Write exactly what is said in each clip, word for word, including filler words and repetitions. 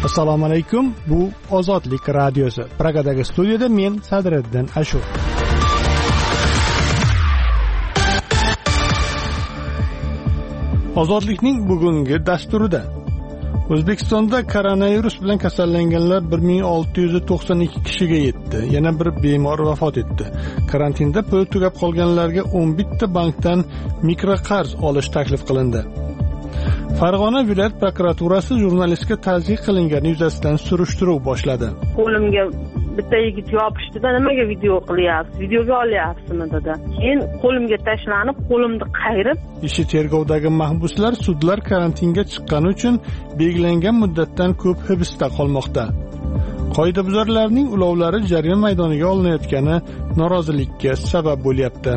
Assalomu alaykum. Bu Ozodlik radiosi. Pragadagi studiyada men Sadriddin Ashur. Ozodlikning bugungi dasturida O'zbekistonda koronavirus bilan kasallanganlar bir ming olti yuz to'qson ikki kishiga yetdi. Yana bir bemor vafot etdi. Karantinda pul tugab qolganlarga o'n bitta bankdan mikroqarz olish taklif qilindi. Farg'ona viloyat prokuraturasi jurnalistga tazyiq qilingani yuzasidan surishtiruv boshladi. Qo'limga bitta yigit yopishdi-da, nimaga video qilyapsiz, videoga olyapsizmi dedi. Keyin qo'limga tashlanib, qo'limni qayirib, ishi tergovdagi mahbuslar sudlar karantinga chiqqani uchun belgilangan muddatdan ko'p hibsda qolmoqda. Qoidabuzarlarning ulovlari jarima maydoniga olinayotgani norozilikka sabab bo'lyapti.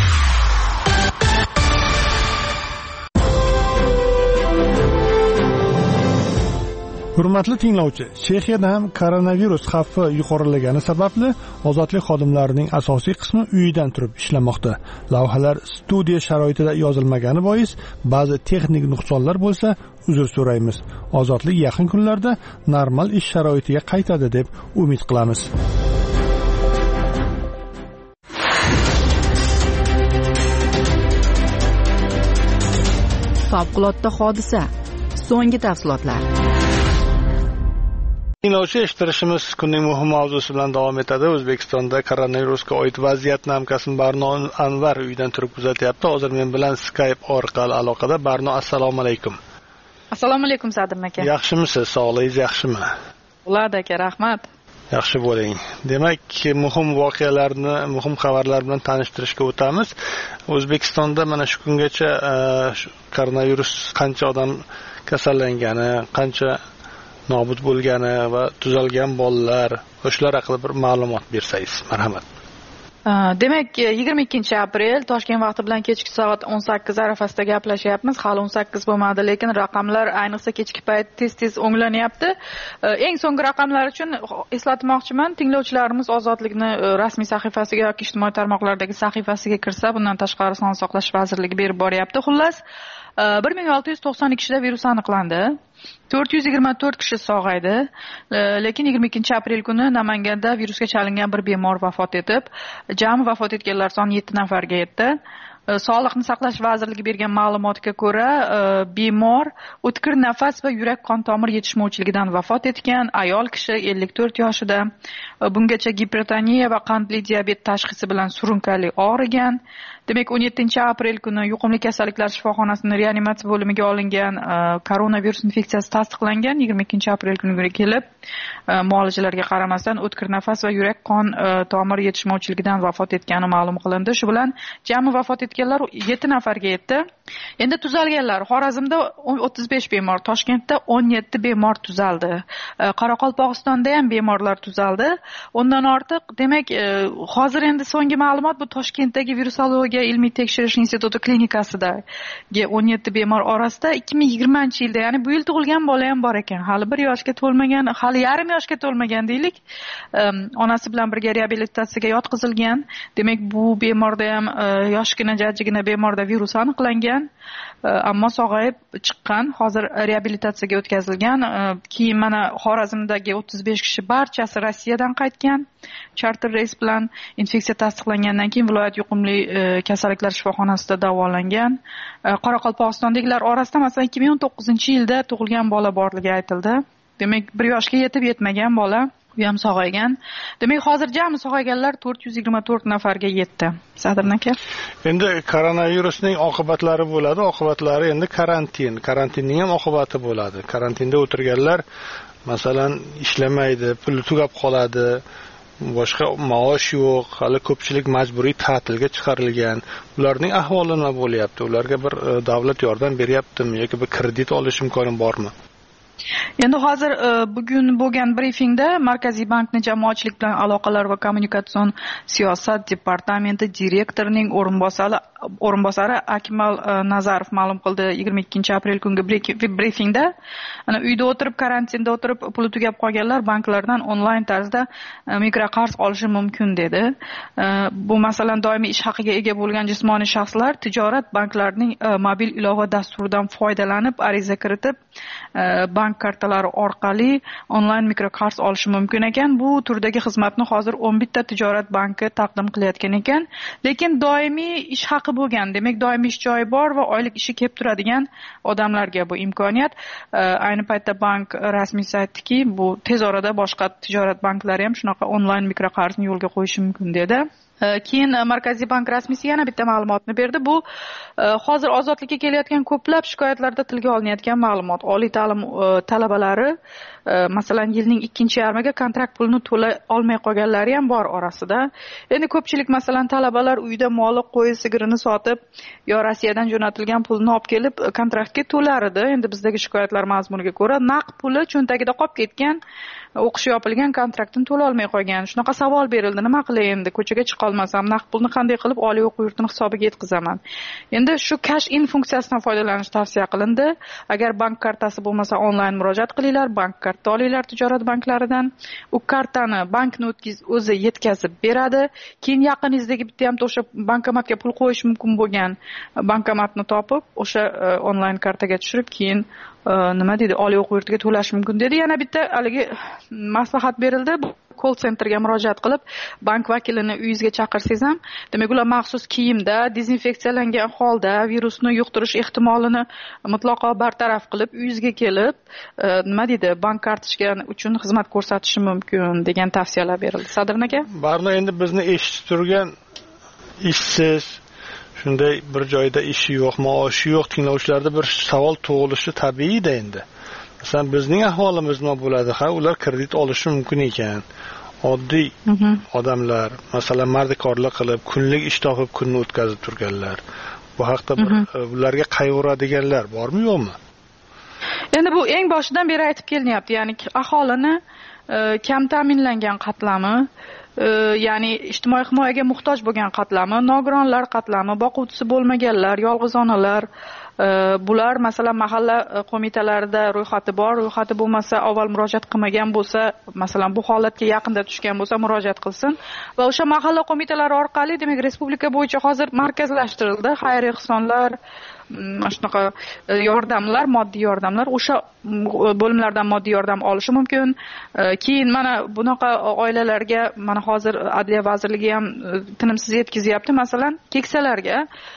Hurmatli tinglovchi, Chexiyada ham koronavirus xavfi yuqorilagani sababli ozodlik xodimlarining asosiy qismi uyidan turib ishlamoqda. Lavhalar studiya sharoitida yozilmagani bois ba'zi texnik nuqsonlar bo'lsa, uzr so'raymiz. Ozodlik yaqin kunlarda normal ish sharoitiga qaytadi deb umid qilamiz. Favqulodda hodisa. So'nggi tafsilotlar. Tinglovchi, eshittirishimiz kunning muhim mavzusi bilan davom etadi. O'zbekistonda koronavirusga oid vaziyatni hamkasbim Barno Anvar uydan turib kuzatyapti. Hozir men bilan Skype orqali aloqada. Barno, assalomu alaykum. Assalomu alaykum Sadim aka. Yaxshimisiz? Sog'lig'ingiz yaxshimi? Bo'ladi aka, rahmat. Yaxshi bo'ling. Demak, muhim voqealarni, muhim xabarlar bilan tanishtirishga o'tamiz. O'zbekistonda mana shu kungacha koronavirus qancha odam kasallangani, qancha nobud bo'lgani va tuzalgan bolalar, o'shalar haqida bir ma'lumot bersangiz, marhamat. Demak, yigirma ikkinchi aprel Toshkent vaqti bilan kechki soat o'n sakkiz arafasida gaplashyapmiz. Hali o'n sakkiz bo'lmadi, lekin raqamlar ayniqsa kechki payt tez-tez o'nglanyapti. Eng so'nggi raqamlar uchun eslatmoqchiman, tinglovchilarimiz Ozodlikni rasmiy sahifasiga yoki ijtimoiy tarmoqlardagi sahifasiga kirsa, bundan tashqari Sog'liqni saqlash vazirligi berib boryapti. Xullas, bir ming olti yuz to'qson ikki kishida virus aniqlandi. to'rt yuz yigirma to'rt kishi sog'aydi. Lekin yigirma ikkinchi aprel kuni Namanganda virusga chalingan bir bemor vafot etib, jami vafot etganlar soni yetti nafarga yetdi. Sog'liqni saqlash vazirligi bergan ma'lumotga ko'ra, bemor o'tkir nafas va yurak qon tomir yetishmovchiligidan vafot etgan. Ayol kishi ellik to'rt yoshida. Bungacha gipertoniya va qandli diabet tashxisi bilan surunkali og'rigan. Demak, o'n yettinchi aprel kuni yuqumli kasalliklar shifoxonasining reanimatsiya bo'limiga olingan, koronavirus infeksiyasi tasdiqlangan. yigirma ikkinchi aprel kuniga kelib, muolajalarga qaramasdan o'tkir nafas va yurak qon tomir yetishmovchiligidan vafot etgani ma'lum qilindi. Shu bilan jami vafot etganlar yetti nafarga yetdi. Endi tuzalganlar: Xorazmda o'ttiz besh bemor, Toshkentda o'n yetti bemor tuzaldi. Qoraqalpog'istonda ham bemorlar tuzaldi. Undan ortiq, demak, hozir endi so'nggi ma'lumot bu Toshkentdagi virusologiya ilmiy tekshirish instituti klinikasidagi o'n yetti bemor orasida ikki ming yigirmanchi yilda, ya'ni bu yil tug'ilgan bola ham bor ekan. Hali bir yoshga to'lmagan, hali yarim yoshga to'lmagan deylik. Onasi bilan birga reabilitatsiyaga yotqizilgan. Demak, bu bemorda ham yoshgina, jajjigina bemorda virus aniqlangan, ammo sog'ayib chiqqan. Hozir reabilitatsiyaga o'tkazilgan. Keyin mana Xorazmdagi o'ttiz besh kishi barchasi Rossiyadan qaytgan. Charter reys bilan infeksiya tasdiqlangandan keyin viloyat yuqumli kasalliklar shifoxonasida davolangan. Qoraqalpog'istondagilar orasida masalan ikki ming o'n to'qqizinchi yilda tug'ilgan bola borligi aytildi. Demak, bir yoshga yetib yetmagan bola, u ham sog'aygan. Demak, hozir jami sog'ayganlar to'rt yuz yigirma to'rt nafarga yetdi. Sadir aka. Endi koronavirusning oqibatlari bo'ladi. Oqibatlari endi karantin. Karantinning ham oqibati bo'ladi. Karantinda o'tirganlar masalan ishlamaydi, puli tugab qoladi. Boshqa maosh yo'q, hali ko'pchilik majburiy ta'tilga chiqarilgan. Ularning ahvoli nima bo'lyapti? Ularga bir davlat yordam beryaptimi yoki bir kredit olish imkoni bormi? Endi hozir bugun bo'lgan brifingda Markaziy bankning jamoatchilik bilan aloqalar va kommunikatsion siyosat departamenti direktorining o'rinbosari o'rinbosari Akmal Nazarov ma'lum qildi yigirma ikkinchi aprel kungi brifingda. Ana uyda o'tirib, karantinda o'tirib puli tugab qolganlar banklardan onlayn tarzda mikroqarz olishi mumkin dedi. Bu masalan doimiy ish haqiga ega bo'lgan jismoniy shaxslar tijorat banklarining mobil ilova dasturidan foydalanib ariza kiritib, bank kartalari orqali onlayn mikroqarz olishi mumkin ekan. Bu turdagi xizmatni hozir o'n bitta tijorat banki taqdim qilayotgan ekan, lekin doimiy ish haqi bo'lgan, demak doimiy ish joyi bor va oylik ishi kelib turadigan odamlarga bu imkoniyat. Ayni paytda bank rasmiysi aytdiki, bu tez orada boshqa tijorat banklari ham shunaqa onlayn mikroqarzni yo'lga qo'yishi mumkin dedi. Keyin Markaziy bank rasmiysi yana bitta ma'lumotni berdi. Bu hozir ozodlikka kelayotgan ko'plab shikoyatlarda tilga olinayotgan ma'lumot. Oliy ta'lim talabalari masalan yilning ikkinchi yarmiga kontrakt pulini to'la olmay qolganlari ham bor orasida. Endi ko'pchilik masalan talabalar uyda moli, qo'y, sigirini sotib yo Rossiyadan jo'natilgan pulni olib kelib kontraktga to'lar edi. Endi bizdagi shikoyatlar mazmuniga ko'ra naqd puli cho'ntagida qolib ketgan, o'qish yopilgan, kontraktini to'la olmay qolgan. Shunaqa savol berildi, nima qilay endi, ko'chaga chiqa olmasam, naqd pulni qanday qilib oliy o'quv yurtining hisobiga yetkazaman? Endi shu cash in funksiyasidan foydalanish tavsiya qilindi. Agar bank kartasi bo'lmasa onlayn murojaat qilinglar, bank karta olinglar tijorat banklaridan. U kartani bankni o'zi yetkazib beradi. Keyin yaqiningіздagi bitta ham o'sha bankomatga pul qo'yish mumkin bo'lgan bankomatni topib, o'sha onlayn kartaga tushirib, keyin nima deydi, oliy o'quv yurtiga to'lash mumkin dedi. Yana bitta haligi maslahat berildi. Call centerga murojaat qilib, bank vakilini uyingizga chaqirsangiz ham, demak ular maxsus kiyimda, dezinfeksiyalangan holda virusni yuqtirish ehtimolini mutlaqo bartaraf qilib, uyingizga kelib, nima deydi, bank kartochka uchun xizmat ko'rsatishi mumkin degan tavsiyalar berildi. Sadrin aka? Barno endi bizni eshitib turgan ishsiz, shunday bir joyda ishi yo'q, maoshi yo'q tinglovchilarda bir savol tug'ilishi tabiiyda endi. Masalan, bizning ahvolimiz nima bo'ladi? Ha, ular kredit olishi mumkin ekan. Oddiy odamlar, masalan, mardikorlik qilib, kunlik ish topib kunni o'tkazib turganlar. Bu haqda ularga qayg'uradiganlar bormi, yo'qmi? Endi bu eng boshidan beri aytib kelinyapti, ya'ni aholini kam ta'minlangan qatlami, ya'ni ijtimoiy himoyaga muhtoj bo'lgan qatlami, nogironlar qatlami, boquvchisi bo'lmaganlar, yolg'iz onalar, bular masalan mahalla qo'mitalarida ro'yxati bor, ro'yxati bo'lmasa, avval murojaat qilmagan bo'lsa, masalan bu holatga yaqinda tushgan bo'lsa murojaat qilsin va o'sha mahalla qo'mitalari orqali, demak respublika bo'yicha hozir markazlashtirildi xayriya ehsonlar, mana shunaqa yordamlar, moddiy yordamlar, o'sha bo'limlardan moddiy yordam olishi mumkin. Keyin mana bunaqa oilalarga mana hozir Adliya vazirligi ham tinimsiz yetkazyapti, masalan keksalarga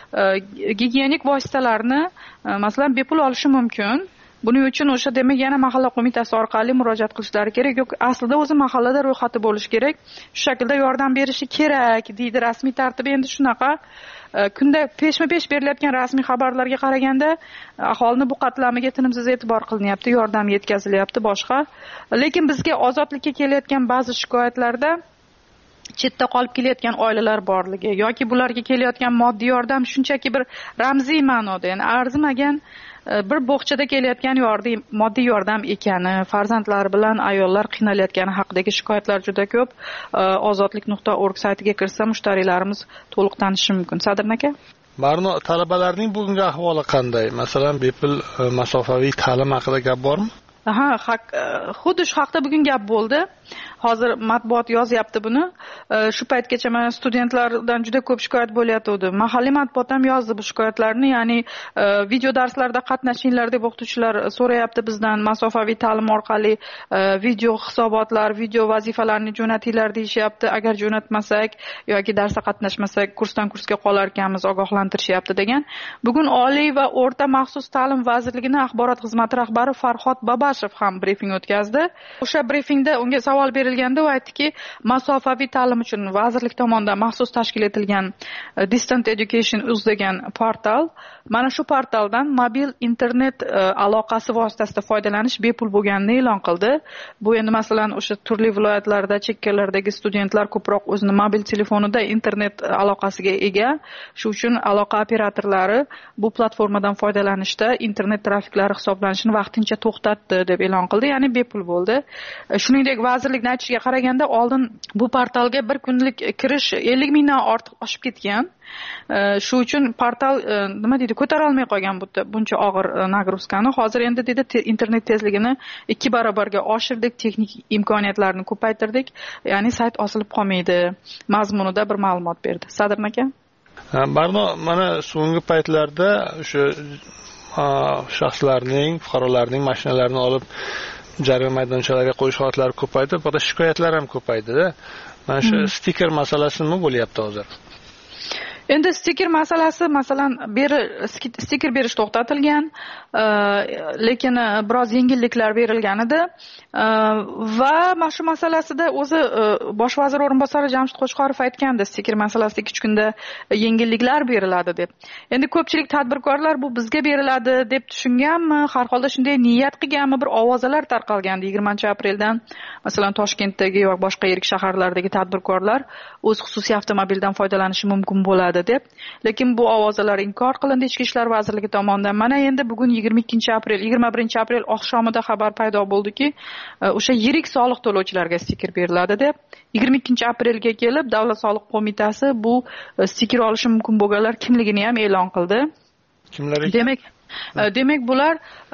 gigiyenik vositalarni masalan bepul olishi mumkin. Buning uchun o'sha demak yana mahalla qo'mitasi orqali murojaat qilishlari kerak. Yo'q, aslida o'zi mahallada ro'yxati bo'lishi kerak. Shu shaklda yordam berishi kerak deydi rasmiy tartib. Endi shunaqa kunda peshma-pesh berilayotgan rasmiy xabarlarga qaraganda aholini bu qatlamiga tinimsiz e'tibor qilinyapti, yordam yetkazilyapti boshqa. Lekin bizga ozodlikka kelayotgan ba'zi shikoyatlarda chetda qolib kelayotgan oilalar borligi yoki bularga kelayotgan moddiy yordam shunchaki bir ramziy ma'noda, ya'ni arzimagan bir bog'chada kelayotgan yordam, moddiy yordam ekani, farzandlari bilan ayollar qiynalayotgani haqidagi shikoyatlar juda ko'p. ozodlik nuqta org saytiga kirsa mushtariylarimiz to'liq tanishi mumkin. Sadrin aka? Barno, talabalarning bugungi ahvoli qanday? Masalan, bepul masofaviy ta'lim haqida gap bormi? Aha, haq, xuddi shu haqda bugun gap bo'ldi. Hozir matbuot yozyapti buni. Shu paytgacha mana studentlardan juda ko'p shikoyat bo'layotdi. Mahalliy matbuot ham yozdi bu shikoyatlarni, ya'ni video darslarda qatnashinglar deb o'qituvchilar so'rayapti bizdan, masofaviy ta'lim orqali video hisobotlar, video vazifalarni jo'natinglar deyishyapti. Agar jo'natmasak yoki darsda qatnashmasak kursdan kursga qolar ekanmiz, ogohlantirishyapti degan. Bugun Oliy va o'rta maxsus ta'lim vazirligining axborot xizmati rahbari Farhod Babashev ham brifing o'tkazdi. O'sha brifingda unga savol berilganda u aytdiki, masofaviy ta'lim uchun vazirlik tomonidan maxsus tashkil etilgan Distant Education uz degan portal, mana shu portaldan mobil internet aloqasi vositasida foydalanish bepul bo'lganini e'lon qildi. Bu endi masalan o'sha turli viloyatlarda, chekkalardagi studentlar ko'proq o'zini mobil telefonida internet aloqasiga ega. Shu uchun aloqa operatorlari bu platformadan foydalanishda internet trafiklari hisoblanishini vaqtincha to'xtatdi deb e'lon qildi, ya'ni bepul bo'ldi. Shuningdek, vazirlik aytishiga qaraganda oldin bu portalga bir kunlik kirish ellik mingdan ortiq oshib ketgan. Shu uchun portal nima deydi, ko'tara olmay qolgan buncha og'ir nagruzkani. Hozir endi dedi internet tezligini ikki barobarga oshirdik, texnik imkoniyatlarni ko'paytirdik, ya'ni sayt osilib qolmaydi mazmunida bir ma'lumot berdi. Sadrin aka? Barno, mana so'nggi paytlarda o'sha shaxslarning, fuqarolarning mashinalarini olib jarima maydonchalariga qo'yish holatlari ko'paydi, faqat shikoyatlar ham ko'paydi-da. Mana shu stiker masalasi nima bo'lyapti hozir? Endi stiker masalasi, masalan, beri stiker berish to'xtatilgan, lekin biroz yengilliklar berilgan edi va mana shu masalasida o'zi bosh vazir o'rinbosari Jamshid Qo'chqorov aytgandi, stiker masalasida ikki uch kunda yengilliklar beriladi deb. Endi ko'pchilik tadbirkorlar bu bizga beriladi deb tushunganmi, har holda shunday niyat qilganmi, bir ovozalar tarqalgandi yigirmanchi apreldan, masalan, Toshkentdagi yoki boshqa yirik shaharlardagi tadbirkorlar o'z xususiy avtomobildan foydalanishi mumkin bo'ladi deb. Lekin bu ovozalar inkor qilindi Ichki ishlar vazirligi tomonidan. Mana endi bugun yigirma ikkinchi aprel, yigirma birinchi aprel oqshomida xabar paydo bo'ldiki, o'sha yirik soliq to'lovchilarga stiker beriladi deb. yigirma ikkinchi aprelga kelib Davlat soliq qo'mitasi bu stiker olishi mumkin bo'lganlar kimligini ham e'lon qildi. Kimlar ekan? Demak, demak bular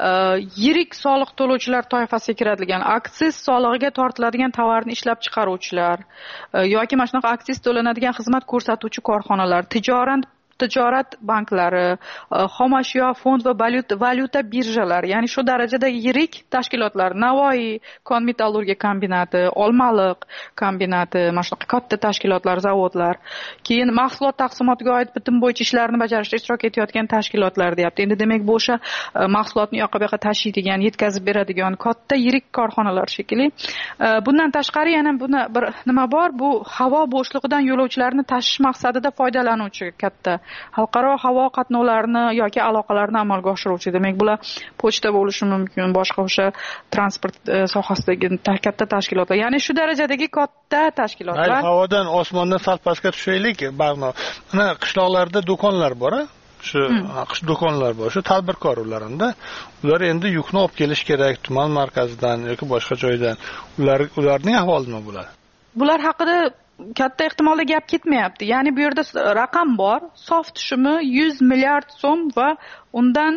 yirik soliq to'lovchilar toifasiga kiradigan, aksiz solig'iga tortiladigan tovarni ishlab chiqaruvchilar yoki mana shunaqa aksiz to'lanadigan xizmat ko'rsatuvchi korxonalar, tijorat tijorat banklari, xomashyo fond va valyuta birjalari, ya'ni shu darajada yirik tashkilotlar, Navoiy kon-metallurgiya kombinati, Olmaliq kombinati, mana shunaqa katta tashkilotlar, zavodlar, keyin mahsulot taqsimotiga oid bitim bo'yicha ishlarni bajarishda ishtirok etayotgan tashkilotlar deyapti. Endi demak bu o'sha mahsulotni yoqqa bu yoqqa tashiydigan, yetkazib beradigan katta yirik korxonalar shekilli. Bundan tashqari yana buni bir nima bor, bu havo bo'shlig'idan yo'lovchilarni tashish maqsadida foydalanuvchi katta xalqaro havo qatnovlarini yoki aloqalarni amalga oshiruvchi. Demak, bular pochta bo'lishi mumkin, boshqa o'sha transport sohasidagi katta tashkilotlar. Ya'ni shu darajadagi katta tashkilotlar. Mayli, havodan, osmondan sal pastga tushaylik. Mana qishloqlarda do'konlar bor, shu qish do'konlar bor, shu tadbirkor ularida. Ular endi yukni olib kelish kerak tuman markazidan yoki boshqa joydan. Ular ularning ahvoli nima bo'ladi? Bular haqida katta ehtimolda gap ketmayapti. Ya'ni bu yerda raqam bor, sof tushumi yuz milliard so'm va undan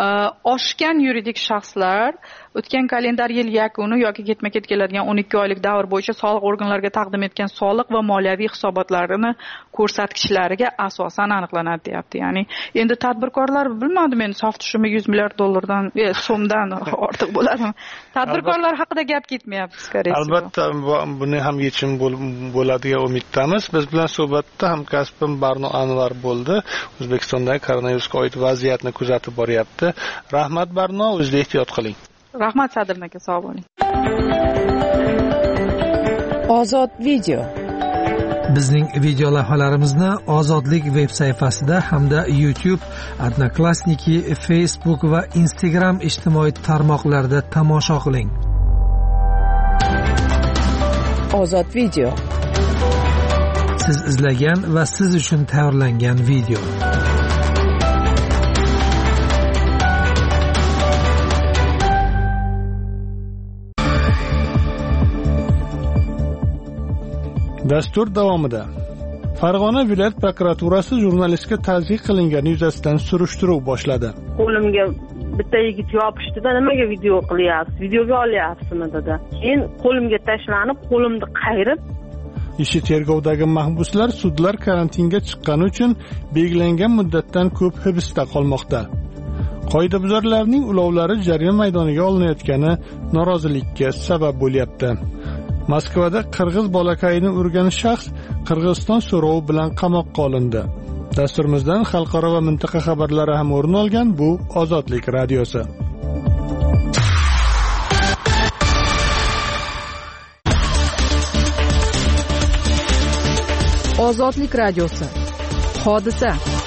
oshgan yuridik shaxslar o'tgan kalendar yil yakuni yoki ketma-ket keladigan o'n ikki oylik davr bo'yicha soliq organlariga taqdim etgan soliq va moliyaviy hisobotlarini ko'rsatkichlariga asosan aniqlanadi, deyapti. Ya'ni endi tadbirkorlar bilmadim, endi sof tushumi yuz milliard dollardan, so'mdan ortiq bo'ladimi? Tadbirkorlar haqida gap ketmayapti, skoriy. Albatta, buni ham yechim bo'ladigan umiddamiz. Biz bilan suhbatda hamkasbim Barno Anvar bo'ldi. O'zbekistondagi koronavirusga oid vaziyatni kuzatib boryapti. Rahmat Barno, o'zingizga ehtiyot qiling. Rahmat Sadrin aka, sog' bo'ling. Ozod video. Bizning video lavhalarimizni Ozodlik veb sayfasida hamda YouTube, Odnoklassniki, Facebook va Instagram ijtimoiy tarmoqlarida tomosha qiling. Ozod video. Siz izlagan va siz uchun tayyorlangan video. Dastur davomida Farg'ona viloyat prokuraturasi jurnalistga tazyiq qilingani yuzasidan surishtiruv boshladi. Qo'limga bitta yigit yopishdi-da, nimaga video qilyapsiz, videoga olyapsizmi dedi. Keyin qo'limga tashlanib, qo'limni qayirib, ishi tergovdagi mahbuslar sudlar karantinga chiqqani uchun belgilangan muddatdan ko'p hibsda qolmoqda. Qoidabuzarlarning ulovlari jarima maydoniga olinayotgani norozilikka sabab bo'lyapti. Moskvada qirg'iz bolakayini urgan shaxs Qirg'iziston so'rovi bilan qamoqqa olindi. Dasturimizdan xalqaro va mintaqa xabarlari ham o'rin olgan. Bu Ozodlik radiosi. Ozodlik radiosi. Hodisa.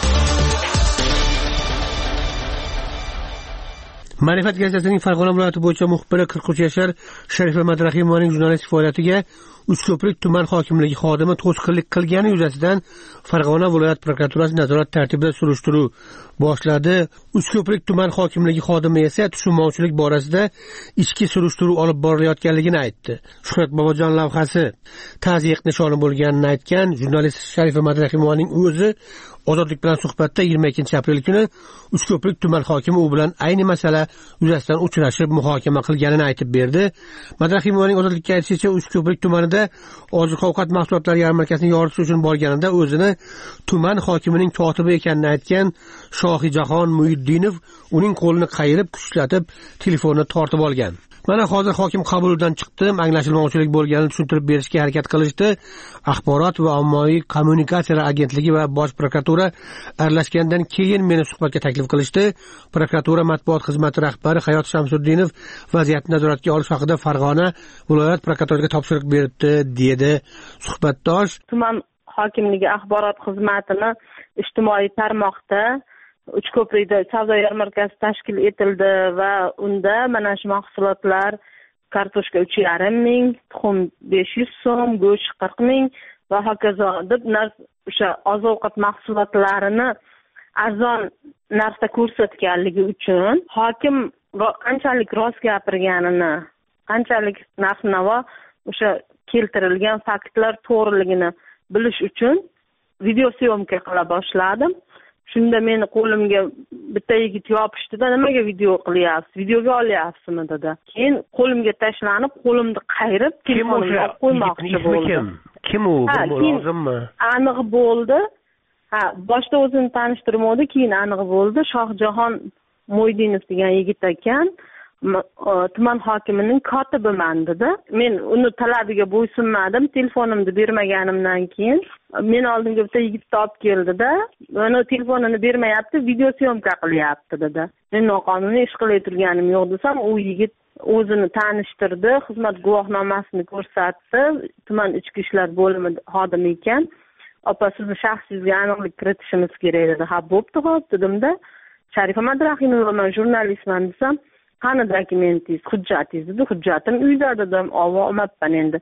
Ma'rifat gazetasining Farg'ona viloyati bo'yicha muxbiri qirq uch yashar Sharifa Madrahimovaning jurnalistik faoliyatiga Uchko'prik tuman hokimligi xodimi to'sqinlik qilgani yuzasidan Farg'ona viloyat prokuraturasi nazorat tartibida surishtiruv boshladi. Uchko'prik tuman hokimligi xodimi esa tushunmovchilik borasida ichki surishtiruv olib borilayotganligini aytdi. Shuhrat Bobojon lavhasi tazyiq nishoni bo'lganini aytgan jurnalist Sharifa Madrahimovaning o'zi Ozodlik bilan suhbatda yigirma ikkinchi aprel kuni Uchko'prik tuman hokimi u bilan ayni masala yuzasidan uchrashib muhokama qilganini aytib berdi. Madrahimovaning Ozodlikka aytishicha, Uchko'prik tumanida hududida oziq-ovqat mahsulotlari yarmarkasini yoritish uchun borganida o'zini tuman hokimining kotibi ekanini aytgan Shohijahon Muhiddinov uning qo'lini qayirib, kuchlatib, telefonni tortib olgan. Mana hozir hokim qabulidan chiqdim, anglashilmovchilik bo'lganini tushuntirib berishga harakat qilishdi. Axborot va ommaviy kommunikatsiyalar agentligi va bosh prokuratura aralashgandan keyin meni suhbatga taklif qilishdi. Prokuratura matbuot xizmati rahbari Hayot Shamsuddinov vaziyatni nazoratga olish haqida Farg'ona viloyat prokuraturasiga topshiriq beribdi, dedi suhbatdosh. Tuman hokimligi axborot xizmatini ijtimoiy tarmoqda Uchko'prikda savdo yarmarkasi tashkil etildi va unda mana shu mahsulotlar kartoshka uch yarim ming, tuxum besh yuz so'm, go'sht qirq ming va hokazo deb o'sha oziq-ovqat mahsulotlarini arzon narxda ko'rsatganligi uchun hokim qanchalik rost gapirganini, qanchalik narx-navo o'sha keltirilgan faktlar to'g'riligini bilish uchun video syomka qila boshladim. Shunda meni qo'limga bitta yigit yopishdi-da, nimaga video qilyapsiz, videoga olyapsizmi dedi. Keyin qo'limga tashlanib, qo'limni qayirib, telefonimni olib qo'ymoqchi bo'ldi. Kim u? Lozimmi? Aniq bo'ldi. Ha, boshda o'zini tanishtirmadi, keyin aniq bo'ldi. Shohjahon Muhiddinov degan yigit ekan. Tuman hokimining kotibiman dedi. Men uni talabiga bo'ysunmadim, telefonimni bermaganimdan keyin men oldimga bitta yigitni olib keldi-da, mana telefonini bermayapti, video syomka qilyapti dedi. Men noqonuniy ish qilib turganim yo'q desam, u yigit o'zini tanishtirdi, xizmat guvohnomasini ko'rsatdi, tuman ichki ishlar bo'limi xodimi ekan. Opa, sizni shaxsingizga aniqlik kiritishimiz kerak dedi. Ha, bo'pti, xo'p dedim-da. Sharifa Madrahimova, men jurnalistman desam, qani dokumentingiz, hujjatingiz dedi. Hujjatim uyda dedim. Olmabman endi.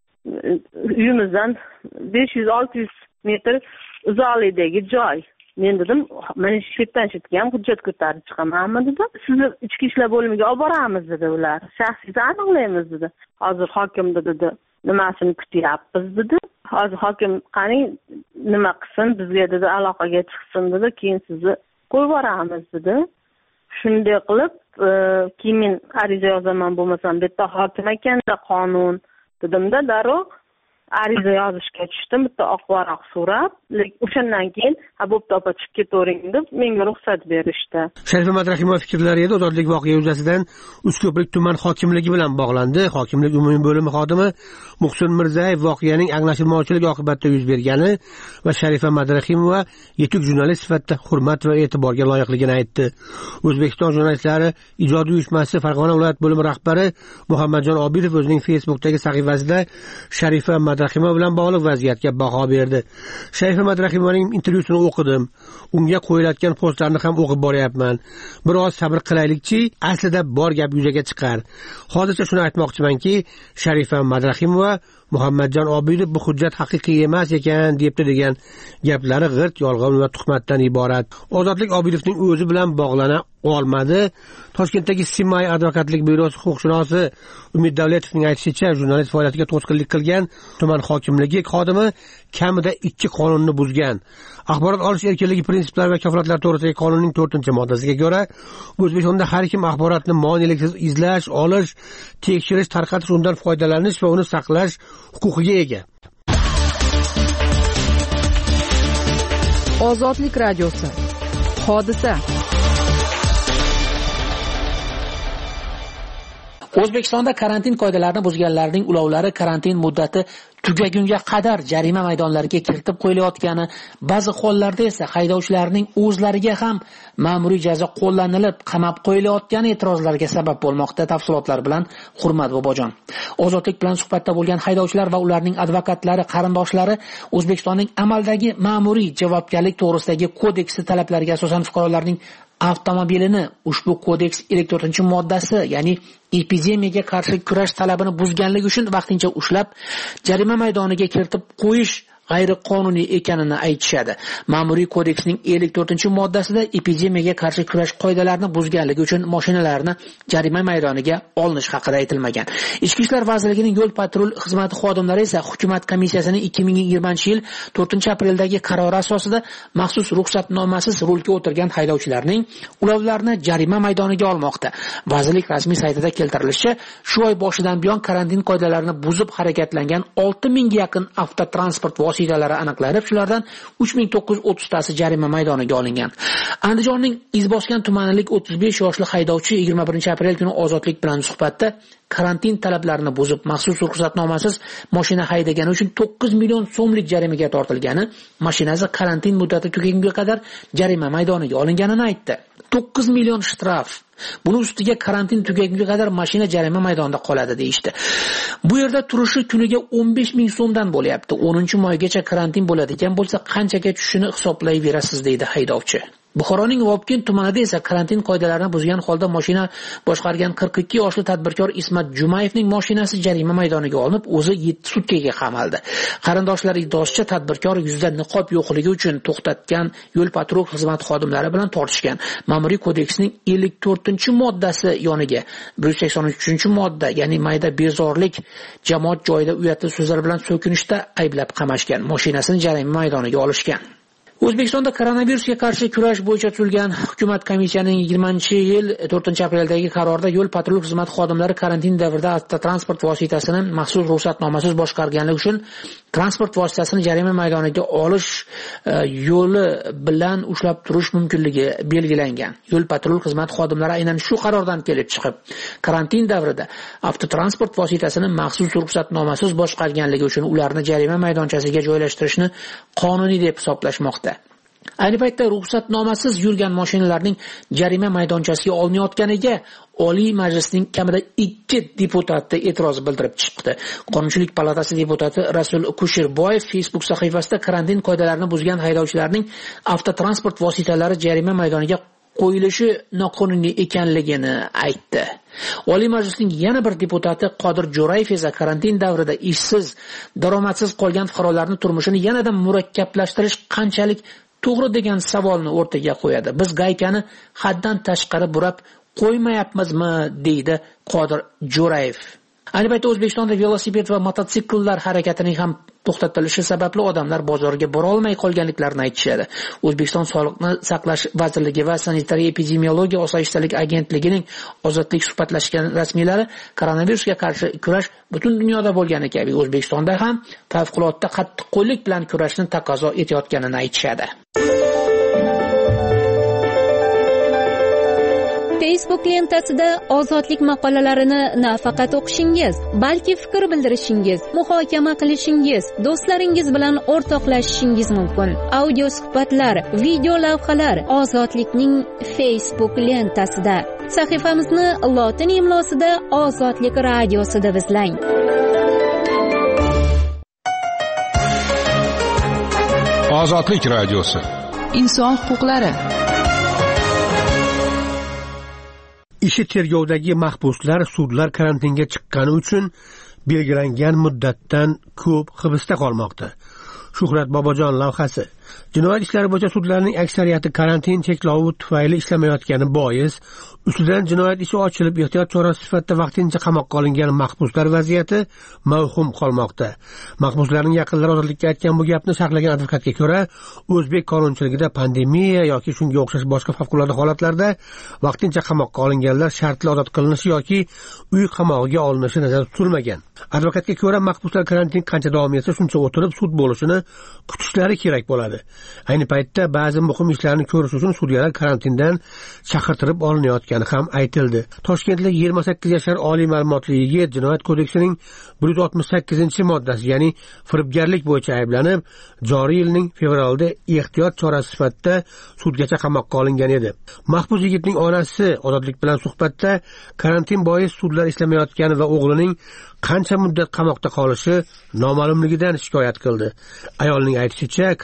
Uyimizdan besh yuz olti yuz metr uzoqlikdagi joy. Men dedim, mana shu yerdan shetga ham hujjat ko'tarib chiqamanmi dedi. Sizni ichki ishlar bo'limiga olib boramiz dedi ular. Shaxsingizni aniqlaymiz dedi. Hozir hokim dedi, nimasini kutyapmiz dedi. Hozir hokim qani nima qilsin, bizga dedi aloqaga chiqsin dedi, keyin sizni qo'yib yuboramiz dedi. Shunday qilib, keyin men ariza yozaman, bo'lmasam bu yerda hokim ekanda qonun dedimda, darrov ariza yozishga tushdim, bitta oq varaq so'rab, lekin o'shandan keyin ha bo'pti opa chiqib ketavering deb menga ruxsat berishdi. Sharifa Madrahimova fikrlari edi ozodlik voqea yuzasidan Uchko'prik tuman hokimligi bilan bog'landi. Hokimlik umumiy bo'limi xodimi Muhsin Mirzayev voqeaning anglashilmovchilik oqibatida yuz bergani va Sharifa Madrahimova yetuk jurnalist sifatida hurmat va e'tiborga loyiqligini aytdi. O'zbekiston jurnalistlari ijodiy uyushmasi Farg'ona viloyat bo'limi rahbari Muhammadjon Obidov o'zining Facebook'dagi sahifasida Sharifa Madrahimova bilan bog'liq vaziyatga baho berdi. Sharifa Madrahimovaning intervyusini o'qidim. Unga qo'yilayotgan postlarni ham o'qib boryapman. Biroz sabr qilaylikchi, aslida bor gap yuzaga chiqar. Hozircha shuni aytmoqchimanki, Sharifa Madrahimova Muhammadjon Obidov bu hujjat haqiqiy emas ekan debdi degan gaplari g'irt yolg'on va tuhmatdan iborat. Ozodlik Obidovning o'zi bilan bog'lana olmadi. Toshkentdagi Simay advokatlik byurosi huquqshunosi Umid Davletovning aytishicha, jurnalist faoliyatiga to'sqinlik qilgan tuman hokimligi xodimi kamida ikki qonunni buzgan. Axborot olish erkinligi prinsiplari va kafolatlari to'g'risidagi qonunning to'rtinchi moddasiga ko'ra, O'zbekistonda har kim axborotni moneliksiz izlash, olish, tekshirish, tarqatish, undan foydalanish va uni saqlash huquqiga ega. Ozodlik radiosi. Hodisa. O'zbekistonda karantin qoidalarini buzganlarning ulovlari karantin muddati tugagunga qadar jarima maydonlariga kiritib qo'yilayotgani, ba'zi hollarda esa haydovchilarning o'zlariga ham ma'muriy jazo qo'llanilib, qamab qo'yilayotgani e'tirozlarga sabab bo'lmoqda. Tafsilotlar bilan Hurmat Bobojon. Ozodlik bilan suhbatda bo'lgan haydovchilar va ularning advokatlari qarindoshlari O'zbekistonning amaldagi ma'muriy javobgarlik to'g'risidagi kodeksi talablariga asosan fuqarolarning avtomobilini ushbu kodeks ellik to'rtinchi moddasi, ya'ni epidemiyaga qarshi kurash talabini buzganligi uchun vaqtincha ushlab, jarima maydoniga kiritib qo'yish g'ayriqonuniy ekanini aytishadi. Ma'muriy kodeksning ellik to'rtinchi moddasida epidemiyaga qarshi kurash qoidalarini buzganligi uchun mashinalarni jarima maydoniga olinish haqida aytilmagan. Ichki ishlar vazirligining yo'l patrul xizmati xodimlari esa hukumat komissiyasining ikki ming yigirmanchi yil to'rtinchi apreldagi qarori asosida maxsus ruxsatnomasiz rulga o'tirgan haydovchilarning ulovlarini jarima maydoniga olmoqda. Vazirlik rasmiy saytida keltirilishicha, shu oy boshidan buyon karantin qoidalarini buzib harakatlangan olti mingga yaqin avtotransport vositalari aniqlanib, shulardan uch ming to'qqiz yuz o'ttiz tasi jarima maydoniga olingan. Andijonning Izboskan tumanilik o'ttiz besh yoshli haydovchi yigirma birinchi aprel kuni Ozodlik bilan suhbatda karantin talablarini buzib maxsus ruxsatnomasiz mashina haydagani uchun to'qqiz million so'mlik jarimaga tortilgani, mashinasi karantin muddati tugagunga qadar jarima maydoniga olinganini aytdi. to'qqiz million shtraf. Buning ustiga karantin tugagunga qadar mashina jarima maydonida qoladi deyishdi. Bu yerda turishi kuniga o'n besh ming so'mdan bo'lyapti. o'ninchi moygacha karantin bo'ladigan bo'lsa, qanchaga tushishini hisoblayverasiz deydi haydovchi. Buxoroning Vobkent tumanida esa karantin qoidalarini buzgan holda mashina boshqargan qirq ikki yoshli tadbirkor Ismat Jumayevning mashinasi jarima maydoniga olinib, o'zi yetti sutkaga qamaldi. Qarindoshlari iddaoshicha tadbirkor yuzda niqob yo'qligi uchun to'xtatgan yo'l patrul xizmat xodimlari bilan tortishgan. Ma'muriy kodeksning ellik to'rtinchi moddasi yoniga bir yuz sakson uchinchi modda, ya'ni mayda bezorlik, jamoat joyida uyatli so'zlar bilan so'kinishda ayblab qamashgan. Mashinasini jarima maydoniga olishgan. O'zbekistonda koronavirusga qarshi kurash bo'yicha tuzilgan hukumat komissiyasining yigirmanchi yil to'rtinchi apreldagi qarorida yo'l patrul xizmat xodimlari karantin davrida avtotransport vositasini maxsus ruxsatnomasiz boshqarganligi uchun transport vositasini jarima maydoniga olish yo'li bilan ushlab turish mumkinligi belgilangan. Yo'l patrul xizmat xodimlari aynan shu qarordan kelib chiqib, karantin davrida avtotransport vositasini maxsus ruxsatnomasiz boshqarganligi uchun ularni jarima maydonchasiga joylashtirishni qonuniy deb hisoblashmoqda. Ayni paytda ruxsatnomasiz yurgan mashinalarning jarima maydonchasiga olinayotganiga Oliy Majlisning kamida ikki deputati e'tiroz bildirib chiqdi. Qonunchilik palatasi deputati Rasul Kushirboyev Facebook sahifasida karantin qoidalarini buzgan haydovchilarning avtotransport vositalari jarima maydoniga qo'yilishi noqonuniy ekanligini aytdi. Oliy Majlisning yana bir deputati Qodir Jo'rayev esa karantin davrida ishsiz, daromadsiz qolgan fuqarolarning turmushini yanada murakkablashtirish qanchalik to'g'ri degan savolni o'rtaga qo'yadi. Biz gaykani haddan tashqari burab qo'ymayapmizmi, deydi Qodir Jo'rayev. Ayni paytda O'zbekistonda velosiped va mototsikllar harakatining ham to'xtatilishi sababli odamlar bozorga bora olmay qolganliklarini aytishadi. O'zbekiston Sog'liqni saqlash vazirligi va sanitariya epidemiologiya osoyishtalik agentligining Ozodlik suhbatlashgan rasmiylari koronavirusga qarshi kurash butun dunyoda bo'lgani kabi O'zbekistonda ham favqulodda qattiqqo'llik bilan kurashni taqozo etayotganini aytishadi. Facebook lentasida ozodlik maqolalarini nafaqat o'qishingiz, balki fikr bildirishingiz, muhokama qilishingiz, do'stlaringiz bilan o'rtoqlashishingiz mumkin. Audio suhbatlar, video lavhalar Ozodlikning Facebook lentasida. Sahifamizni lotin imlosida Ozodlik radiosi deb izlang. Ozodlik radiosi. Inson huquqlari. Ishi tergovdagi mahbuslar sudlar karantinga chiqqani uchun belgilangan muddatdan ko'p hibsda qolmoqda. Shuhrat Bobojon lavhasi. Jinoyat ishlari bo'yicha sudlarning aksariyati karantin cheklovi tufayli ishlamayotgani bois, ustidan jinoyat ishi ochilib ehtiyot chorasi sifatida vaqtincha qamoqqa olingan mahbuslar vaziyati mavhum qolmoqda. Mahbuslarning yaqinlari ozodlikka aytgan bu gapni sharhlagan advokatga ko'ra, o'zbek qonunchiligida pandemiya yoki shunga o'xshash boshqa favqulodda holatlarda vaqtincha qamoqqa olinganlar shartli ozod qilinishi yoki uy qamog'iga olinishi nazarda tutilmagan. Advokatga ko'ra, mahbuslar karantin qancha davom etsa, shuncha o'tirib sud bo'lishini kutishlari kerak bo'ladi. Ayni paytda ba'zi muhim ishlarni ko'rish uchun sudyalar karantindan chaqirtirib olinayotgani ham aytildi. Toshkentlik yigirma sakkiz yashar oliy ma'lumotli yigit Jinoyat kodeksining bir yuz oltmish sakkizinchi moddasi, ya'ni firibgarlik bo'yicha ayblanib, joriy yilning fevralida ehtiyot chorasi sifatida sudgacha qamoqqa olingan edi. Mahbus yigitning onasi Ozodlik bilan suhbatda karantin bois sudlar ishlamayotgani va o'g'lining qancha muddat qamoqda qolishi noma'lumligidan shikoyat qildi. Ayolning aytishicha, karantin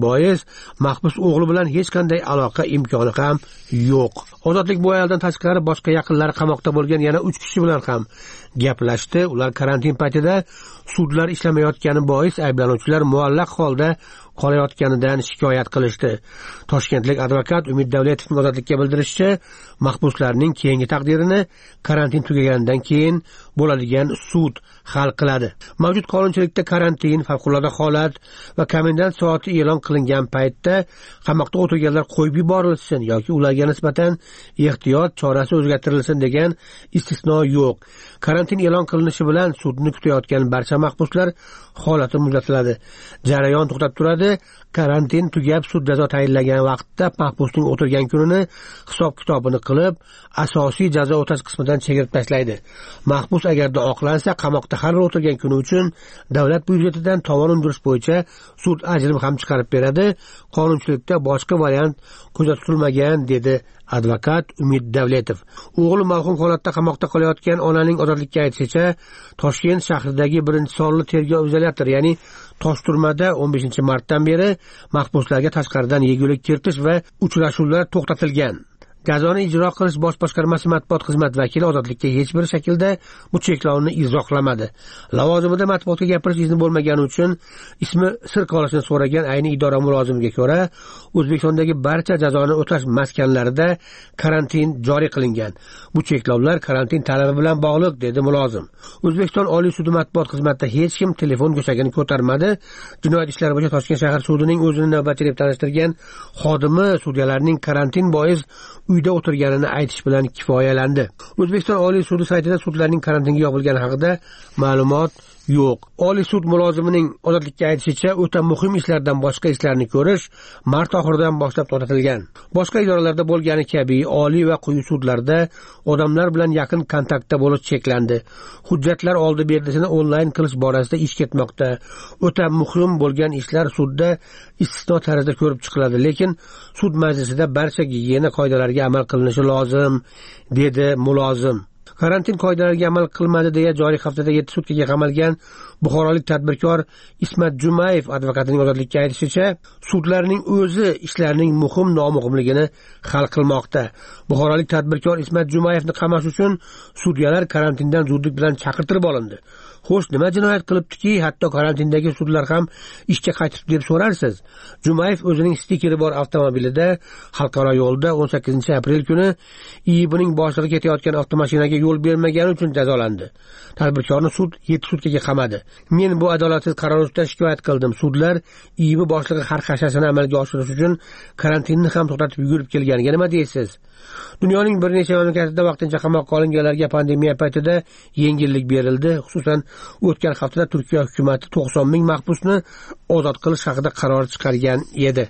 bois mahbus o'g'li bilan hech qanday aloqa imkoni ham yo'q. Ozodlik bu ayoldan tashqari boshqa yaqinlari qamoqda bo'lgan yana uch kishi bilan ham gaplashdi. Ular karantin paytida sudlar ishlamayotgani bois ayblanuvchilar muallaq holda qolayotganidan shikoyat qilishdi. Toshkentlik advokat Umid Davletovning ozodlikka bildirishicha, mahbuslarning keyingi taqdirini karantin tugaganidan keyin bo'ladigan sud hal qiladi. Mavjud qonunchilikda karantin, favqulodda holat va komendant soati e'lon qilingan paytda qamoqda o'tirganlar qo'yib yuborilsin yoki ularga nisbatan ehtiyot chorasi o'zgartirilsin degan istisno yo'q. Karantin e'lon qilinishi bilan sudni kutayotgan barcha mahbuslar holati muzatiladi. Jarayon to'xtab turadi. Karantin tugab sud jazo tayinlagan vaqtda mahbusning o'tirgan kunini hisob-kitobini qilib, asosiy jazo o'tash qismidan chegirib tashlaydi. Mahbus agarda oqlansa, qamoqda har bir o'tirgan kuni uchun davlat byudjetidan tovon undirish bo'yicha sud ajrim ham chiqarib beradi. Qonunchilikda boshqa variant ko'zda tutilmagan, dedi advokat Umid Davletov. O'g'li marhum holatda qamoqda qolayotgan onaning ozodlikka aytishicha, Toshkent shahridagi birinchi sonli tergov izolyatori, ya'ni Toshturmada o'n beshinchi martdan beri mahbuslarga tashqaridan yegulik kiritish va uchrashuvlar to'xtatilgan. Jazoni ijro qilish bosh boshqarmasi matbuot xizmat vakili ozodlikka hech bir shaklda bu cheklovni izohlamadi. Lavozimida matbuotga gapirish izni bo'lmagani uchun ismi sir qolishini so'ragan ayni idora mulozimiga ko'ra, O'zbekistondagi barcha jazoni o'tash maskanlarida karantin joriy qilingan. Bu cheklovlar karantin talabi bilan bog'liq, dedi mulozim. O'zbekiston Oliy sudi matbuot xizmatida hech kim telefon go'shagini ko'tarmadi. Jinoyat ishlari bo'yicha Toshkent shahar sudining o'zini navbatchi deb tanishtirgan xodimi sudyalarning karantin bois uyda o'tirganini aytish bilan kifoyalandi. O'zbekiston Oliy sudi saytida sudlarning karantinga yopilgani haqida ma'lumot yo'q. Oliy sud mulozimining ozodlikka aytishicha, o'ta muhim ishlardan boshqa ishlarni ko'rish mart oxiridan boshlab to'xtatilgan. Boshqa idoralarda bo'lgani kabi oliy va quyi sudlarda odamlar bilan yaqin kontaktda bo'lish cheklandi. Hujjatlar oldi berdisini onlayn qilish borasida ish ketmoqda. O'ta muhim bo'lgan ishlar sudda istisno tarzda ko'rib chiqiladi, lekin sud majlisida barcha gigiyena qoidalariga amal qilinishi lozim, dedi mulozim. Karantin qoidalariga amal qilmadi deya joriy haftada yetti sutkaga qamalgan buxorolik tadbirkor Ismat Jumayev advokatining ozodlikka aytishicha, sudlarning o'zi ishlarning muhim nomuhimligini hal qilmoqda. Buxorolik tadbirkor Ismat Jumayevni qamash uchun sudyalar karantindan zudlik bilan chaqirtirib olindi. Xo'sh, nima jinoyat qilibdiki, hatto karantindagi sudlar ham ishga qaytib deb so'rarsiz. Jumayev o'zining stikeri bor avtomobilida xalqaro yo'lda o'n sakkizinchi aprel kuni I I B'ning boshlig'i ketayotgan avtomashinaga yo'l bermagani uchun jazolandi. Tadbirkorni sud yetti sutkaga qamadi. Men bu adolatsiz qaror ustidan shikoyat qildim. Sudlar I I B boshlig'i xarxashasini amalga oshirish uchun karantinni ham to'xtatib yugurib kelganiga nima deysiz? Dunyoning bir necha mamlakatida vaqtincha qamoqqa olinganlarga pandemiya paytida yengillik berildi. Xususan, o'tgan haftada Turkiya hukumati to'qson ming mahbusni ozod qilish haqida qaror chiqargan edi.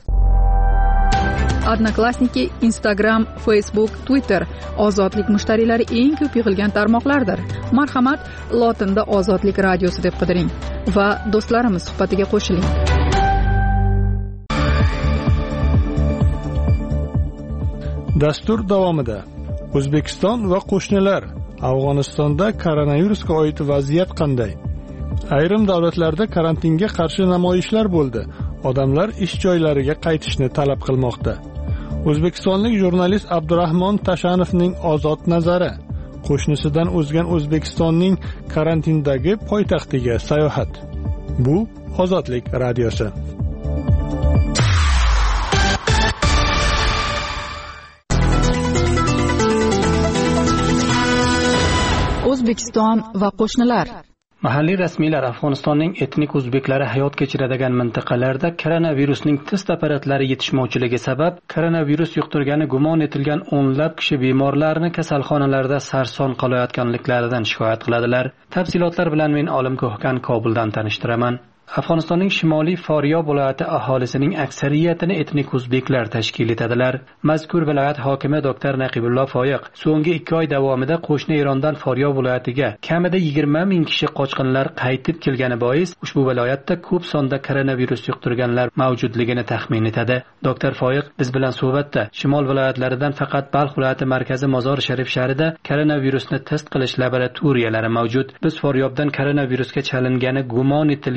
Odnoklassniki, Instagram, Facebook, Twitter ozodlik mushtariylari eng ko'p yig'ilgan tarmoqlardir. Marhamat, lotinda Ozodlik radiosi deb qidiring va do'stlarimiz suhbatiga qo'shiling. Dastur davomida O'zbekiston va qo'shnilar, Afg'onistonda koronavirusga oid vaziyat qanday? Ayrim davlatlarda karantinga qarshi namoyishlar bo'ldi. Odamlar ish joylariga qaytishni talab qilmoqda. O'zbekistonlik jurnalist Abdurahmon Tashanovning ozod nazari. Qo'shnisidan o'zgan O'zbekistonning karantindagi poytaxtiga sayohat. Bu Ozodlik radiosi. O'zbekiston va qo'shnilar. Mahalliy rasmiylar Afg'onistonning etnik o'zbeklari hayot kechiradigan mintaqalarda koronavirusning test apparatlari yetishmovchiligi sabab koronavirus yuqtirgani gumon etilgan o'nlab kishi bemorlarni kasalxonalarda sarson qolayotganliklaridan shikoyat qiladilar. Tafsilotlar bilan men Olim Ko'hkan Kobuldan tanishtiraman. Afg'onistonning shimoliy Foryob viloyati aholisining aksariyatini etnik o'zbeklar tashkil etadilar. Mazkur viloyat hokimi doktor Naqibullo Foyiq so'nggi ikki oy davomida qo'shni Erondan Foryob viloyatiga kamida yigirma ming kishi qochqinlar qaytib kelgani bois ushbu viloyatda ko'p sonda koronavirus yuqtirganlar mavjudligini taxmin etadi. Doktor Foyiq biz bilan suhbatda shimol viloyatlaridan faqat Balx viloyati markazi Mozor Sharif shahrida koronavirusni test qilish laboratoriyalari mavjud. Biz Foryobdan koronavirusga chalingani gumon etilgan o'n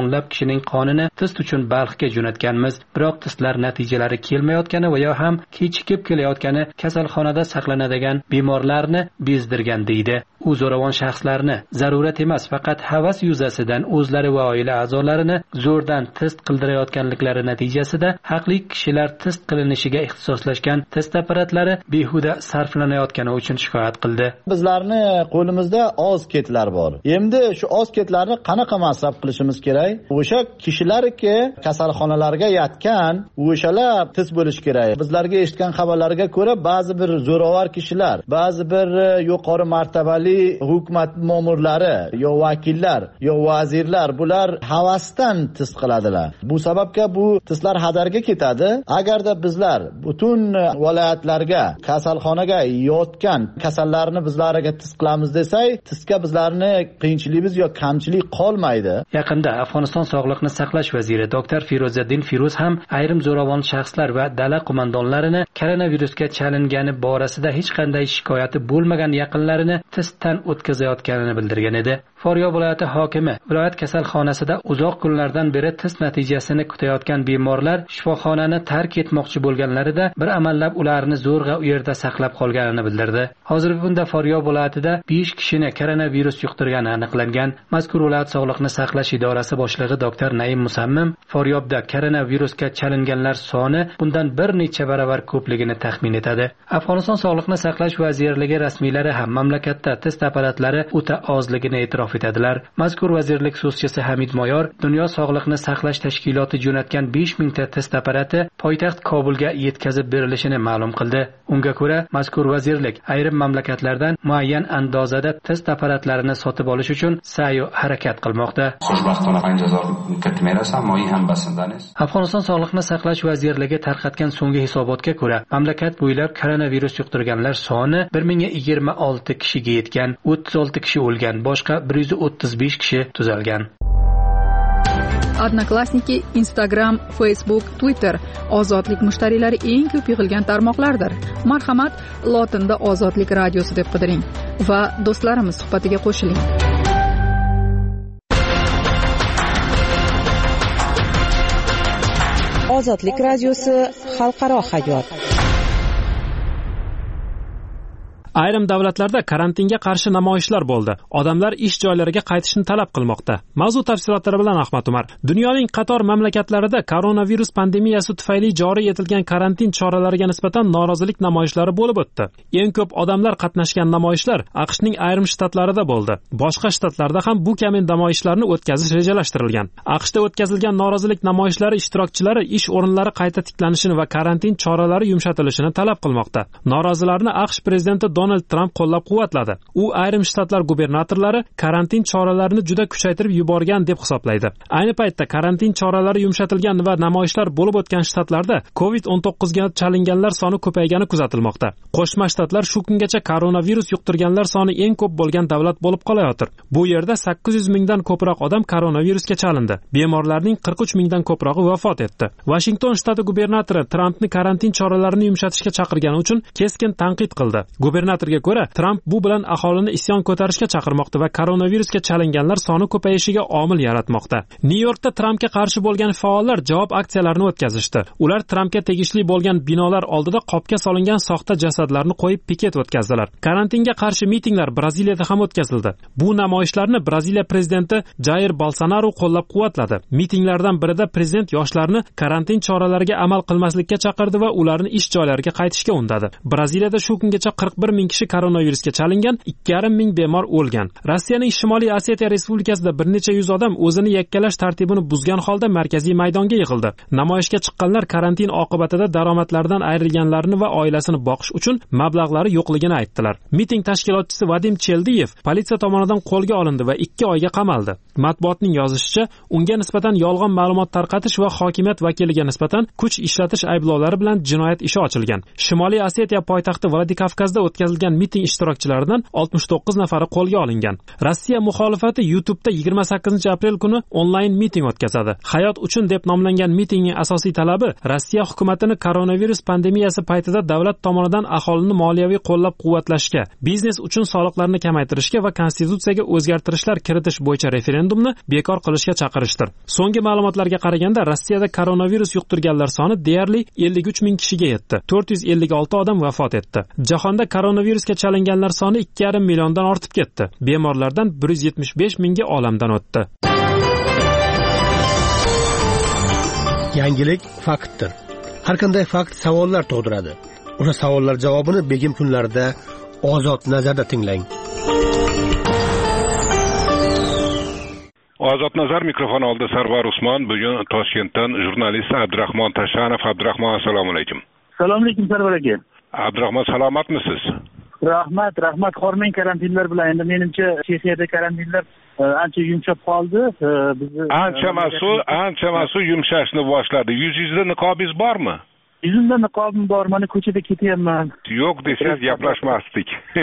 o'nlab kishining qonini test uchun Balxga jo'natganmiz, biroq testlar natijalari kelmayotgani va yo ham kechikib kelayotgani kasalxonada saqlanadigan bemorlarni bezdirgan deydi. U zo'ravon shaxslarni zarurat emas, faqat havas yuzasidan o'zlari va oila a'zolarini zo'rdan test qildirayotganliklari natijasida haqli kishilar test qilinishiga ixtisoslashgan test apparatlari behuda sarflanayotgani uchun shikoyat qildi. Bizlarni qo'limizda oz ketlar bor. Endi shu oz ketlarni qanaqa masraf qilishimiz kerak? O'sha kishilarki kasalxonalarga yatgan, o'shalar test bo'lish kerak. Bizlarga eshitgan xabarlarga ko'ra, ba'zi bir zo'ravon kishilar, ba'zi bir yuqori martabali hukumat ma'murlari, yo vakillar, yo vazirlar bular havasdan test qiladilar. Bu sababga bu testlar hadarga ketadi. Agarda bizlar butun viloyatlarga kasalxonaga yotgan kasallarni bizlarga test qilamiz desak, testga bizlarni qiyinchiligimiz yo kamchilik qolmaydi. Yaqinda Afg'oniston sog'liqni saqlash vaziri doktor Firoziddin Firuz ham ayrim zo'ravon shaxslar va dala qo'mondonlarini koronavirusga chalingani borasida hech qanday shikoyati bo'lmagan yaqinlarini testdan o'tkazayotganini bildirgan edi. Farg'ona viloyati hokimi viloyat kasalxonasida uzoq kunlardan beri test natijasini kutayotgan bemorlar shifoxonani tark etmoqchi bo'lganlarida bir amallab ularni zo'rg'a u yerda saqlab qolganini bildirdi. Hozirgi kunda Farg'ona viloyatida besh kishini koronavirus yuqtirgani aniqlangan. Mazkur viloyat sog'liqni saqlash idorasi boshlig'i doktor Naim Musammim Farg'onada koronavirusga chalinganlar soni bundan bir necha baravar ko'pligini taxmin etadi. Afg'oniston sog'liqni saqlash vazirligi rasmiylari ham mamlakatda test apparatlari o'ta ozligini e'tirof etadilar. Mazkur vazirlik so'zchisi Hamid Moyor Dunyo sog'liqni saqlash tashkiloti jo'natgan besh ming ta test apparati poytaxt Kobulga yetkazib berilishini ma'lum qildi. Unga ko'ra, mazkur vazirlik ayrim mamlakatlardan muayyan andozada test apparatlarini sotib olish uchun sa'y va harakat qilmoqda. Afg'oniston sog'liqni saqlash vazirligi tarqatgan so'nggi hisobotga ko'ra, mamlakat bo'ylab koronavirus yuqtirganlar soni bir ming yigirma olti kishiga yetgan, o'ttiz olti kishi o'lgan, boshqa bir yuz o'ttiz besh kishi tuzalgan. Odnoklassniki, Instagram, Facebook, Twitter ozodlik mushtariylari eng ko'p yig'ilgan tarmoqlardir. Marhamat, lotinda Ozodlik radiosi deb qidiring va do'stlarimiz suhbatiga qo'shiling. Ozodlik radiosi xalqaro hayot. Ayrim davlatlarda karantinga qarshi namoyishlar bo'ldi. Odamlar ish joylariga qaytishni talab qilmoqda. Mavzu tafsilotlari bilan Ahmad Umar. Dunyoning qator mamlakatlarida koronavirus pandemiyasi tufayli joriy etilgan karantin choralariga nisbatan norozilik namoyishlari bo'lib o'tdi. Eng ko'p odamlar qatnashgan namoyishlar AQShning ayrim shtatlarida bo'ldi. Boshqa shtatlarda ham bu kabi namoyishlarni o'tkazish rejalashtirilgan. AQShda o'tkazilgan norozilik namoyishlari ishtirokchilari ish o'rinlari qayta tiklanishini va karantin choralari yumshatilishini talab qilmoqda. Norozilarni AQSh prezidenti Donald Trump qo'llab-quvvatladi. U ayrim shtatlar gubernatorlari karantin choralarini juda kuchaytirib yuborgan deb hisoblaydi. Ayni paytda karantin choralari yumshatilgan va namoyishlar bo'lib o'tgan shtatlarda covid o'n to'qqiz ga chalinganlar soni ko'paygani kuzatilmoqda. Qo'shma shtatlar shu kungacha koronavirus yuqtirganlar soni eng ko'p bo'lgan davlat bo'lib qolayotir. Bu yerda sakkiz yuz mingdan ko'proq odam koronavirusga chalindi. Bemorlarning qirq uch mingdan ko'prog'i vafot etdi. Washington shtati gubernatori Trumpni karantin choralarini yumshatishga chaqirgani uchun keskin tanqid qildi. Gubernatorga ko'ra, Trump bu bilan aholini isyon ko'tarishga chaqirmoqda va koronavirusga chalinganlar soni ko'payishiga omil yaratmoqda. Nyu-Yorkda Trumpga qarshi bo'lgan faollar javob aksiyalarini o'tkazishdi. Ular Trumpga tegishli bo'lgan binolar oldida qopga solingan soxta jasadlarni qo'yib piket o'tkazdilar. Karantinga qarshi mitinglar Braziliyada ham o'tkazildi. Bu namoyishlarni Braziliya prezidenti Jair Bolsonaro qo'llab-quvvatladi. Mitinglardan birida prezident yoshlarni karantin choralariga amal qilmaslikka chaqirdi va ularni ish joylariga qaytishga undadi. Braziliyada shu kungacha qirq bir ming kishi koronavirusga chalingan, ikki yarim ming bemor o'lgan. Rossiyaning Shimoliy Osetiya Respublikasida bir necha yuz odam o'zini yakkalash tartibini buzgan holda markaziy maydonga yig'ildi. Namoyishga chiqqanlar karantin oqibatida daromadlaridan ayrilganlarini va oilasini boqish uchun mablag'lari yo'qligini aytdilar. Miting tashkilotchisi Vadim Cheldiyev politsiya tomonidan qo'lga olindi va ikki oyga qamaldi. Matbuotning yozishicha, unga nisbatan yolg'on ma'lumot tarqatish va hokimiyat vakiliga nisbatan kuch ishlatish ayblovlari bilan jinoyat ishi ochilgan. Shimoliy Osetiya poytaxti Vladikavkazda o'tkazilgan o'tkazilgan miting ishtirokchilaridan oltmish to'qqiz nafari qo'lga olingan. Rossiya muxolifati YouTube'da yigirma sakkizinchi aprel kuni onlayn miting o'tkazadi. Hayot uchun deb nomlangan mitingning asosiy talabi Rossiya hukumatini koronavirus pandemiyasi paytida davlat tomonidan aholini moliyaviy qo'llab-quvvatlashga, biznes uchun soliqlarni kamaytirishga va konstitutsiyaga o'zgartirishlar kiritish bo'yicha referendumni bekor qilishga chaqirishdir. So'nggi ma'lumotlarga qaraganda Rossiyada koronavirus yuqtirganlar soni deyarli ellik uch ming kishiga yetdi. to'rt yuz ellik olti odam vafot etdi. Jahonda koronavirusga chalinganlar soni ikki yarim milliondan ortib ketdi. Bemorlardan bir yuz yetmish besh mingga olamdan o'tdi. Yangilik faktdir. Har qanday fakt savollar tug'diradi. O'sha savollar javobini begim kunlarida Ozod nazarda tinglang. Ozod nazar mikrofon oldi Sarvar Usmon. Bugun Toshkentdan jurnalist Abdurahmon Tashanov. Abdurahmon, assalomu alaykum. Assalomu alaykum Sarvar aka. Abdurahmon, salomatmisiz? Rahmat, rahmat. Hormang karantinlar bilan endi menimcha Chexiyada karantinlar ancha yumshab qoldi. Bizni ancha masu, ancha masu yumshashni boshladi. Yuzingizda niqobingiz bormi? Yuzimda niqobim bor, mana ko'chada ketyapman. Yo'q desangiz gaplashmasdik.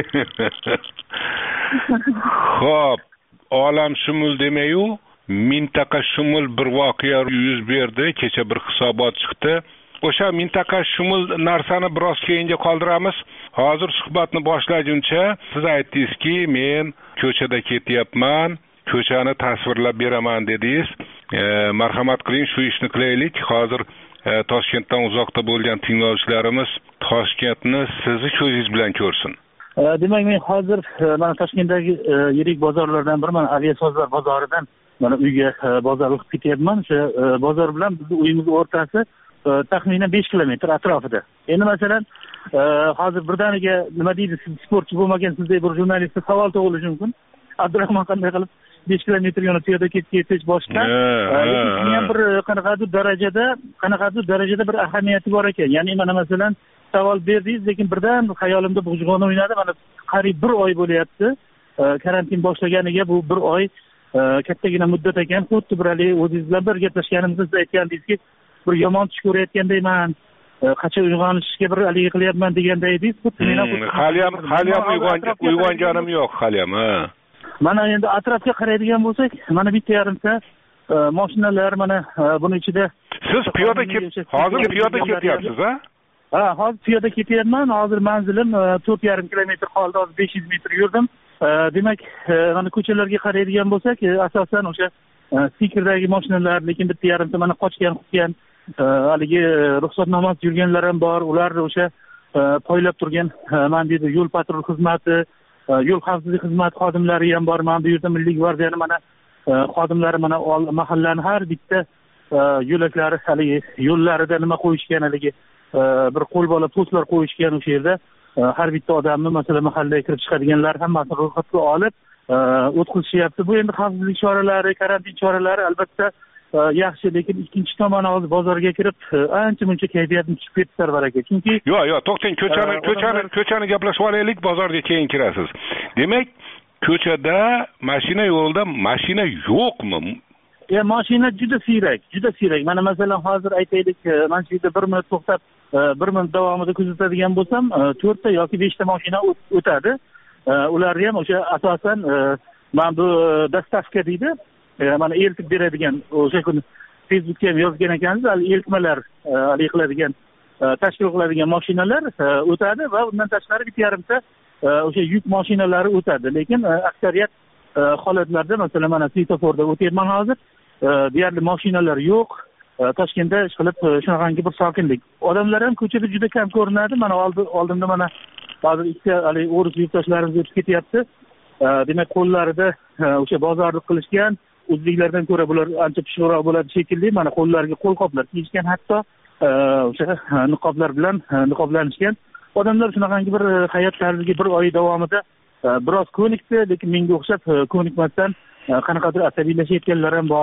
Xo'p, olam shumul demayu, mintaqa shumul bir voqea yuz berdi. Kecha bir hisobot chiqdi. O'sha mintaqa shumul narsani biroz keyinga qoldiramiz. Hozir suhbatni boshlaguncha siz aytdingizki, men ko'chada ketyapman, ko'chani tasvirlab beraman dedingiz. E, marhamat qiling, shu ishni qilaylik. Hozir e, Toshkentdan uzoqda bo'lgan tinglovchilarimiz Toshkentni sizni ko'zingiz bilan ko'rsin. E, demak, men hozir mana Toshkentdagi e, yirik bozorlardan biri, mana Aviasozlar bozoridan mana uyga e, bozor o'tib ketyapman. O'sha e, bozor bilan bizning uyimiz o'rtasi taxminan besh kilometr atrofida. Endi masalan, hozir birdaniga nima deydi, siz sportchi bo'lmagan sizdek bir jurnalistga savol tug'ilishi mumkin. Abdurahmon qanday qilib besh kilometr yo'lni piyoda ketib ketish boshqa. Lekin ham bir qanaqadir darajada, qanaqadir darajada bir ahamiyati bor ekan. Ya'ni mana masalan savol berdingiz, lekin birdan xayolimda bug'jig'on o'ynadi. Mana qariyb bir oy bo'lyapti. Karantin boshlaganiga bu bir oy kattagina muddat ekan. Xuddi bir hali o'zingiz bilan bir gaplashganimizda siz aytgandingizki, bir yomon tush ko'rayotgandayman, qachon uyg'onishga bir haligi qilyapman deganday edingiz. Hali ham hali ham uyg'onganim yo'q, hali ham. Mana endi atrofga qaraydigan bo'lsak, mana bitta yarimta mashinalar, mana buni ichida siz piyoda hozir piyoda ketyapsiz, ha? Ha, hozir piyoda ketyapman. Hozir manzilim to'rt yarim kilometr qoldi. Hozir besh yuz metr yurdim. Demak, mana ko'chalarga qaraydigan bo'lsak, asosan o'sha Sikrdagi mashinalar, lekin bitta yarimta mana qochgan, qutgan, haligi ruxsatnomasiz yurganlar ham bor. Ular o'sha poylab turgan, mana deydi, yo'l patrul xizmati, yo'l xavfsizlik xizmati xodimlari ham bor. Mana bu yerda Milliy gvardiyani mana xodimlari mana mahallaning har bitta yo'laklari, haligi yo'llarida nima qo'yishgan, haligi bir qo'lbola postlar qo'yishgan o'sha yerda. Har bitta odamni masalan mahallaga kirib chiqadiganlar hammasini ro'yxatga olib o'tkazishyapti. Bu endi xavfsizlik choralari, karantin choralari albatta yaxshi, lekin ikkinchi tomoni hozir bozorga kirib ancha muncha kayfiyatni tushib ketdi Sarvar aka. Chunki yo'q, yo'q, to'xtang, ko'chani, ko'chani, ko'chani gaplashib olaylik, bozorga keyin kirasiz. Demak, ko'chada, mashina yo'lida mashina yo'qmi? Ya, mashina juda siyrak, juda siyrak. Mana masalan hozir aytaylik, mana shu yerda bir minut to'xtab, bir minut davomida kuzatadigan bo'lsam, to'rtta yoki beshta mashina o'tadi. Ular ham o'sha asosan mana bu dastavka deydi. Mana eltib beradigan, o'sha kun Facebookga ham yozgan ekansiz, eltmalar hali qiladigan, tashkil qiladigan mashinalar o'tadi va undan tashqari bitta yarimta o'sha yuk mashinalari o'tadi. Lekin aksariyat holatlarda masalan mana svetoforda o'tyapman hozir, deyarli mashinalar yo'q. Toshkentda ishqilib shunaqangi bir sokinlik. Odamlar ham ko'chada juda kam ko'rinadi. Mana oldimda mana hozir ikkita hali o'ris yurtdoshlarimiz o'tib ketyapti. Demak, qo'llarida o'sha bozorlik qilishgan, o'zbeklardan ko'ra bular ancha pishiqroq bo'ladi shekilli. Mana qo'llariga qo'lqoplar kiyishgan, hatto o'sha niqoblar bilan niqoblanishgan. Odamlar shunaqangi bir hayot tarziga bir oy davomida biroz ko'nikdi, lekin menga o'xshab ko'nikmasdan qanaqadir asabiylashayotganlar ham bor.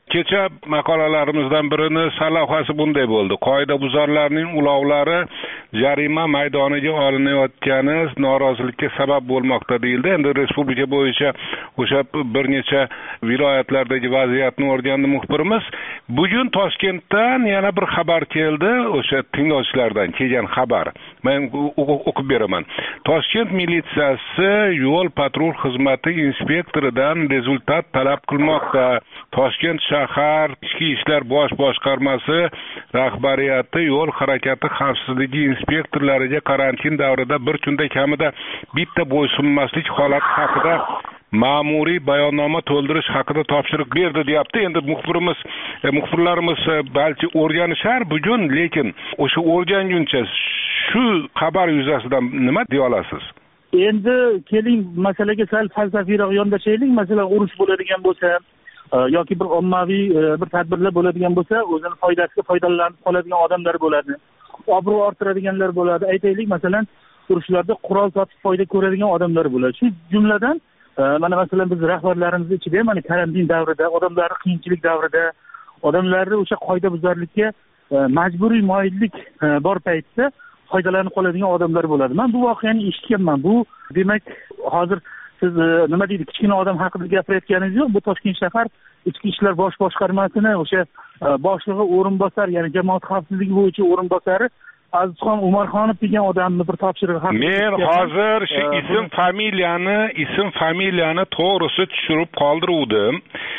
kecha maqolalarimizdan birini sarlavhasi bunday bo'ldi: qoidabuzarlarning ulovlari jarima maydoniga olinayotgani norozilikka sabab bo'lmoqda deyildi. Endi respublika bo'yicha o'sha bir necha viloyatlardagi vaziyatni o'rgandi muxbirimiz. Bugun Toshkentdan yana bir xabar keldi, o'sha tinglovchilardan kelgan xabar. Men o'qib beraman. Toshkent militsiyasi yo'l patrul xizmati inspektoridan rezultat talab qilmoqda. Toshkent shahar ichki ishlar bosh boshqarmasi rahbariyati yo'l harakati xavfsizligi inspektorlariga karantin davrida bir kunda kamida bitta bo'ysunmaslik holati haqida ma'muriy bayonnoma to'ldirish haqida topshiriq berdi deyapti. Endi muxbirimiz muxbirlarimiz balki o'rganishar bugun, lekin o'sha o'rganguncha shu xabar yuzasidan nima deya olasiz? Endi keling masalaga sal falsafiyroq yondashaylik. Masalan, urush bo'ladigan bo'lsa yoki bir ommaviy bir tadbirlar bo'ladigan bo'lsa, o'zini foydasiga foydalanib qoladigan odamlar bo'ladi. Obro' orttiradiganlar bo'ladi. Aytaylik, masalan, urushlarda qurol sotib foyda ko'radigan odamlar bo'ladi. Shu jumladan mana masalan biz rahbarlarimiz ichida mana karantin davrida, odamlar qiyinchilik davrida, odamlarni o'sha qoidabuzarlikka majburiy moyillik bor paytda foydalanib qoladigan odamlar bo'ladi. Men bu voqeani eshitganman. Bu demak, hozir siz nima deydi, kichkina odam haqida gapirayotganingiz yo'q. Bu Toshkent shahar ichki ishlar bosh boshqarmasini o'sha boshlig'i o'rinbosar, ya'ni jamoat xavfsizligi bo'yicha o'rinbosari Azizxon Umarxonov degan odamni bir topshirig'i haqida. Men hozir shu ism familiyani, ism familiyani to'g'risi tushirib qoldiruvdim.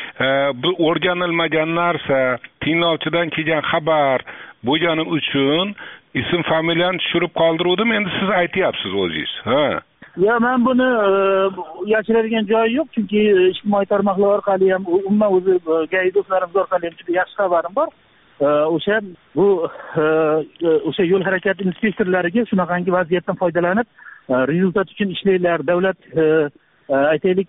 Bu o'rganilmagan narsa, tinglovchidan kelgan xabar bo'lgani uchun ism familiyani tushirib qoldiruvdim. Endi siz aytyapsiz o'zingiz. Ha. Ya, men buni yashiradigan joyi yo'q, chunki ijtimoiy tarmoqlar orqali ham, umuman o'zi gay do'stlarimiz orqali ham juda yaxshi xabarim bor. O'sha bu o'sha yo'l harakati inspektorlariga shunaqangi vaziyatdan foydalanib rezultat uchun ishlanglar, davlat aytaylik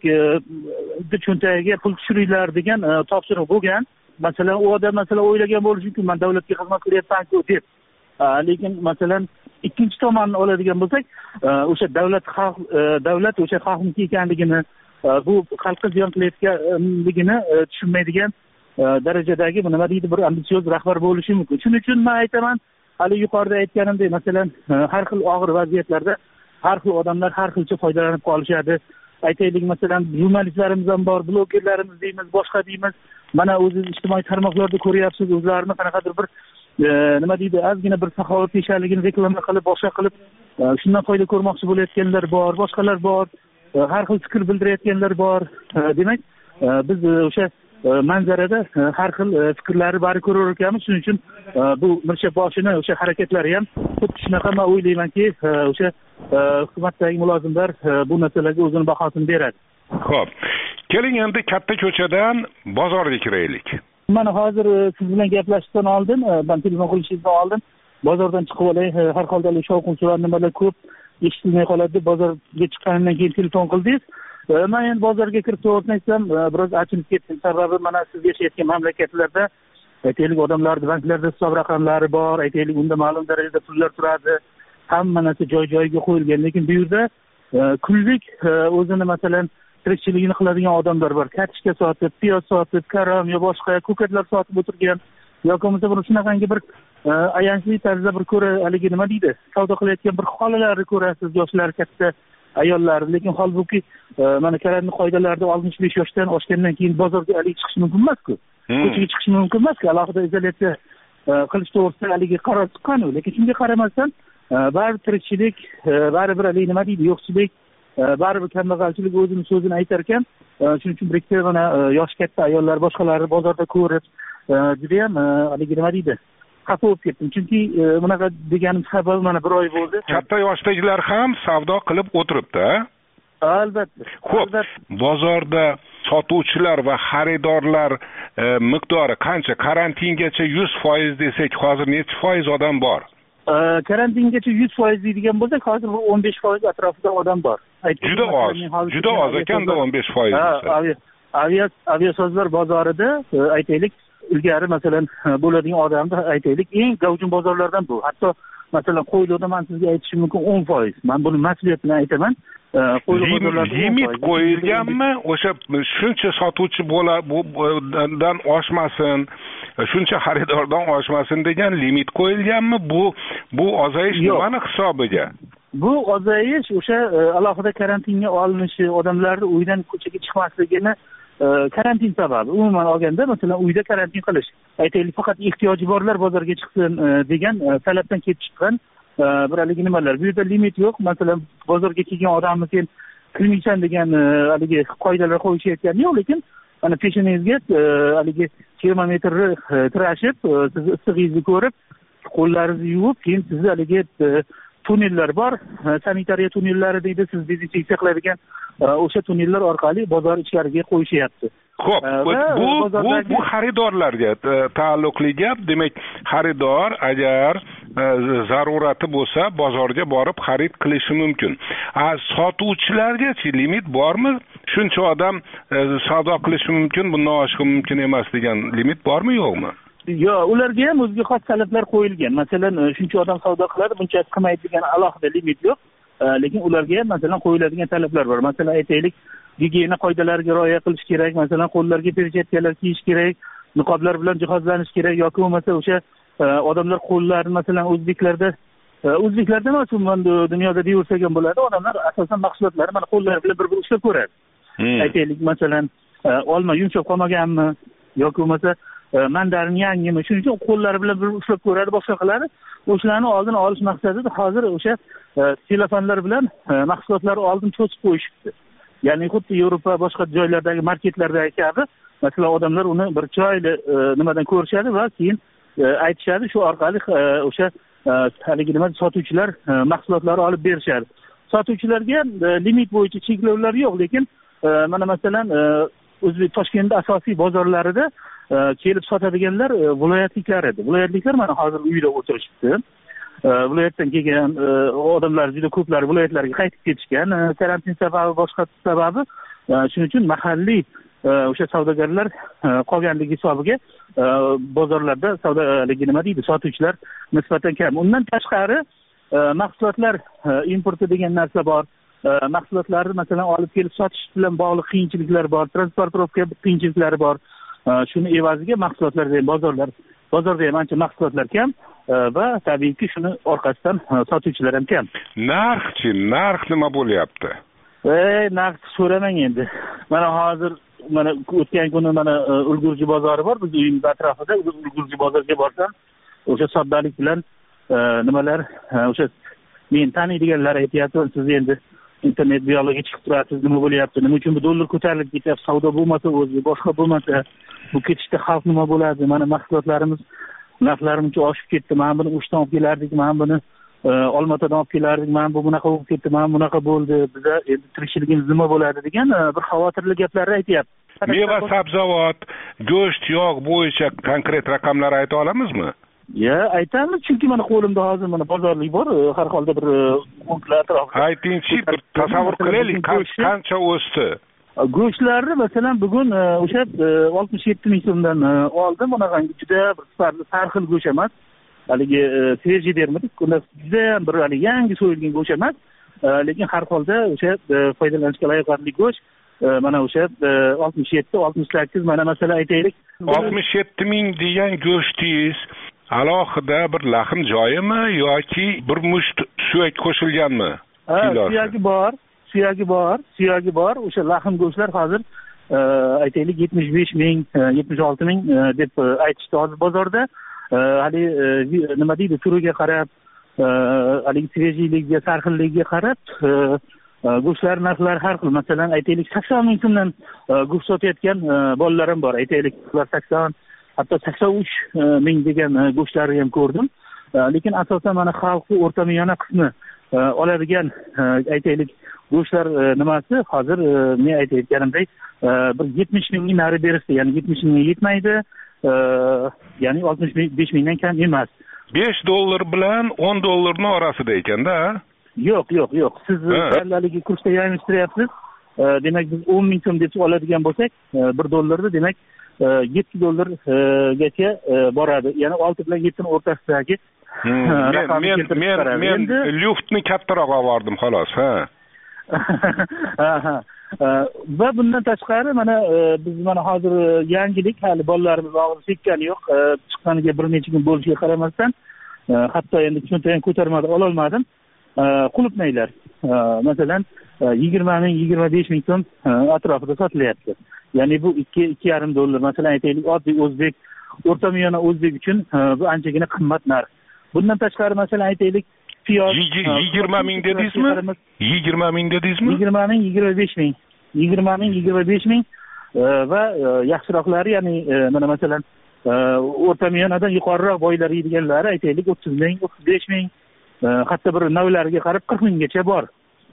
cho'ntagiga pul tushiringlar degan topshiriq bo'lgan. Masalan, u odam masalan o'ylagan bo'lishi mumkin, men davlatga xizmat qilyapman-ku deb. Lekin masalan ikkinchi tomonni oladigan bo'lsak, o'sha davlat xalq davlat o'sha xalqniki ekanligini, bu xalqqa ziyon qilayotganligini tushunmaydigan darajadagi nima deydi, bir ambitsioz rahbar bo'lishi mumkin. Shuning uchun men aytaman, hali yuqorida aytganimdek, masalan har xil og'ir vaziyatlarda har xil odamlar har xilcha foydalanib qolishadi. Aytaylik, masalan jurnalistlarimiz ham bor, blogerlarimiz deymiz, boshqa deymiz. Mana o'zingiz ijtimoiy tarmoqlarda ko'ryapsiz, o'zlarini qanaqadir bir nima deydi, ozgina bir saxovatpeshaligini reklama qilib, boshqa qilib shundan foyda ko'rmoqchi bo'layotganlar bor, boshqalar bor, har xil fikr bildirayotganlar bor. Demak, biz o'sha manzarada har xil fikrlarni bari ko'rar ekanmiz. Shuning uchun bu mirsha boshini o'sha harakatlari ham xuddi shunaqa, men o'ylaymanki, o'sha hukumatdagi mulozimlar bu narsalarga o'zini bahosini beradi. Xo'p, keling endi katta ko'chadan bozorga kiraylik. Mana hozir siz bilan gaplashishdan oldin, men telefon qilishingizdan oldin bozordan chiqib olay, har holda shovqin-suron nimalar ko'p eshitilmay qoladi deb bozorga chiqqanimdan keyin telefon qildingiz. Men endi bozorga kirib to'g'risini aytsam, biroz achinib ketdim. Sababi mana siz yashayotgan mamlakatlarda aytaylik odamlarning banklarda hisob raqamlari bor, aytaylik unda ma'lum darajada pullar turadi, hamma narsa joy-joyiga qo'yilgan. Lekin bu yerda kunlik o'zini masalan tirikchiligini qiladigan odamlar bor. Kartoshka sotib, piyoz sotib, karam yo boshqa ko'katlar sotib o'tirgan, yoki bo'lmasa bir shunaqangi bir ayanchli tarzda bir ko'ra, haligi nima deydi, savdo qilayotgan bir xolalarni ko'rasiz, yoshlar, katta ayollar. Lekin holbuki mana karantin qoidalarida oltmish besh yoshdan oshgandan keyin bozorga haligi chiqish mumkin emas-ku. Ko'chaga chiqish mumkin emas-ku. Alohida izolyatsiya qilish to'g'risida haligi qaror chiqqan-ku. Lekin shunga qaramasdan baribir tirikchilik, baribir haligi nima deydi, yo'qchilik, baribir kambag'alchilik o'zini so'zini aytar ekan. Shuning uchun bir ikkita mana yosh katta ayollar boshqalarni bozorda ko'rib juda ham haligi nima deydi, xafa bo'lib ketdim. Chunki bunaqa deganim sababi mana bir oy bo'ldi. Katta yoshdagilar ham savdo qilib o'tiribdi. Albatta. Xo'p, bozorda sotuvchilar va xaridorlar miqdori qancha? Karantingacha yuz foiz desak, hozir necha foiz odam bor? Karantingacha yuz foiz deydigan bo'lsak, hozir o'n besh foiz atrofida odam bor. Juda oz. Juda oz ekanda o'n besh foiz. Aviya aviasozlar bozorida aytaylik, ilgari masalan bo'ladigan odamni aytaylik eng gavjum bozorlardan bu. Hatto masalan Qo'yliqda men sizga aytishim mumkin o'n foiz. Men buni mas'uliyat bilan aytaman. limit qo'yilganmi o'sha shuncha sotuvchi bo'ladan oshmasin, shuncha xaridordan oshmasin degan limit qo'yilganmi? Bu bu ozayish nimani hisobiga? Bu ozayish o'sha alohida karantinga olinishi, odamlarning uydan ko'chaga chiqmasligini karantin sababi. Umuman olganda, masalan, uyda karantin qilish, aytaylik, faqat ehtiyoji borlar bozorga chiqsin degan talabdan kelib chiqqan bir haligi nimalar. Bu yerda limit yo'q. Masalan, bozorga kelgan odamni sen qilmaysan degan haligi qoidalar qo'yishayotgani yo'q, lekin mana peshonangizga haligi termometrni tirashib, siz issig'ingizni ko'rib, qo'llaringizni yuvib, keyin sizni haligi tunnellar bor, sanitariya tunnellari deydi, siz dezinfeksiya qiladigan o'sha tunnellar orqali bozor ichkariga qo'yishyapti. Xo'p, bu bu bu xaridorlarga taalluqli gap. Demak, xaridor agar zarurati bo'lsa, bozorga borib xarid qilishi mumkin. A sotuvchilarga-chi limit bormi? Shuncha odam savdo qilishi mumkin, bundan oshiq mumkin emas degan limit bormi, yo'qmi? Yo'q, ularga ham o'ziga xos talablar qo'yilgan. Masalan, shuncha odam savdo qiladi, bunchasi qilmaydi degan alohida limit yo'q. Lekin ularga ham masalan qo'yiladigan talablar bor. Masalan, aytaylik, gigiyena qoidalariga rioya qilish kerak, masalan, qo'llarga perchatkalar kiyish kerak, niqoblar bilan jihozlanish kerak yoki bo'lmasa o'sha odamlar qo'llarini masalan o'zbeklarda o'zbeklarda emas, umuman dunyoda deyaversak ham bo'ladi, odamlar asosan mahsulotlarni mana qo'llari bilan bir-bir ushlab ko'radi. Aytaylik, masalan, olma yumshoq qolmaganmi yoki bo'lmasa mandarin yangimi, shuning uchun qo'llari bilan bir ushlab ko'radi, boshqa qiladi. O'shalarni oldini olish maqsadida hozir o'sha telefonlar bilan mahsulotlarni oldin to'sib qo'yishibdi. Ya'ni xuddi Yevropa boshqa joylardagi marketlardagi kabi, masalan, odamlar uni bir chiroyli nimadan ko'rishadi va keyin aytishadi, shu orqali o'sha haligi nima sotuvchilar mahsulotlarni olib berishadi. Sotuvchilarga limit bo'yicha cheklovlar yo'q, lekin mana masalan o'zbek Toshkentda asosiy bozorlarida kelib sotadiganlar viloyatliklar edi. Viloyatliklar mana hozir uyda o'tirishibdi. Viloyatdan kelgan odamlar juda ko'plari viloyatlarga qaytib ketishgan, karantin sababi, boshqa sababi. Shuning uchun mahalliy o'sha savdogarlar qolganligi hisobiga bozorlarda savdoligi nima deydi, sotuvchilar nisbatan kam. Undan tashqari mahsulotlar importi degan narsa bor. Mahsulotlarni masalan olib kelib sotish bilan bog'liq qiyinchiliklar bor, transportovka qiyinchiliklari bor. Shuni evaziga mahsulotlar ham bozorlar, bozorda ham ancha mahsulotlar kam va tabiiyki shuni orqasidan sotuvchilar ham kam. Narxchi, narx nima bo'lyapti? Ey, narx so'ramang endi. Mana hozir mana o'tgan kuni mana Ulgurji bozori bor, biz uyimiz atrofida. Ulgurji bozorga borsam, o'sha soddalik bilan nimalar, o'sha men taniydiganlar aytayapti, siz endi internet biologiya chiqib turasiz, nima bo'lyapti, nima uchun bu dollar ko'tarilib ketyapti, savdo bo'lmasa o'zi, boshqa bo'lmasa bu ketishda xalq nima bo'ladi, mana mahsulotlarimiz narxlari uncha oshib ketdi, mana buni O'shdan olib kelardik, mana buni Olmaotadan olib kelardik, mana bu bunaqa bo'lib ketdi, mana bunaqa bo'ldi, biza endi tirikchiligimiz nima bo'ladi degan bir xavotirli gaplarni aytyapti. Meva, sabzavot, go'sht, yog' bo'yicha konkret raqamlar ayta olamizmi? Ya, aytamiz, chunki mana qo'limda hozir mana bozorlik bor, har holda bir punktlar atrofida. Aytingchi, bir tasavvur qilaylik, qancha o'sdi? Go'shtlarni masalan bugun o'sha oltmish yetti ming so'mdan oldim, bunaqangi juda bir sifatli sarxil go'sht emas. Haligi svejiy dermidik, unda juda ham bir hali yangi so'yilgan go'sht emas, lekin har holda o'sha foydalanishga layoqli go'sht. Mana o'sha oltmish yetti oltmish sakkiz, mana masalan aytaylik, oltmish yetti ming degan go'shtingiz alohida bir lahm joyimi yoki bir musht suyak qo'shilganmi? Ha, suyagi bor, suyagi bor, suyagi bor. O'sha lahm go'shtlar hozir aytaylik yetmish besh ming, yetmish olti ming deb aytishdi hozir bozorda. Hali nima deydi, turiga qarab, hali svejiyligiga, sarxilligiga qarab go'shtlar narxlari har xil. Masalan, aytaylik sakson ming so'mdan go'sht sotayotgan bolalar ham bor. Aytaylik ular sakson, hatto sakson uch ming degan go'shtlarni ham ko'rdim. Lekin asosan mana xalqning o'rta miyona qismi oladigan aytaylik go'shtlar nimasi hozir men aytayotganimdek bir yetmish mingga nari berishdi. Ya'ni yetmish mingga yetmaydi. Ya'ni oltmish besh mingdan kam emas. besh dollar bilan o'n dollarning orasida ekanda? Yo'q, yo'q, yo'q. Siz dallaligi kursda yanglishtiryapsiz. Demak, biz o'n ming so'm deb oladigan bo'lsak, bir dollarni demak yetti dollargacha boradi. Ya'ni olti bilan yettining o'rtasidagi men men men lyuftni kattaroq oldim xolos, ha. va bundan tashqari mana biz mana hozir yangilik hali bolalarimiz og'ir chekkani yo'q, chiqqaniga bir necha kun bo'lishiga qaramasdan hatto endi cho'ntagim ko'tarmadi, ololmadim. Qulupnaylar masalan yigirma ming yigirma besh ming so'm atrofida sotilyapti. Ya'ni bu ikki ikki yarim dollar. Masalan aytaylik, oddiy o'zbek, o'rtamiyona o'zbek uchun bu anchagina qimmat narx. Bundan tashqari masalan aytaylik, piyoz yigirma ming dedingizmi? yigirma ming dedingizmi? yigirma ming yigirma besh ming. yigirma ming yigirma besh ming va yaxshiroqlari, ya'ni mana masalan o'rtamiyonadan yuqoriroq boylar yeydiganlari aytaylik o'ttiz ming, o'ttiz besh ming, hatto bir navlariga qarab qirq minggacha bor.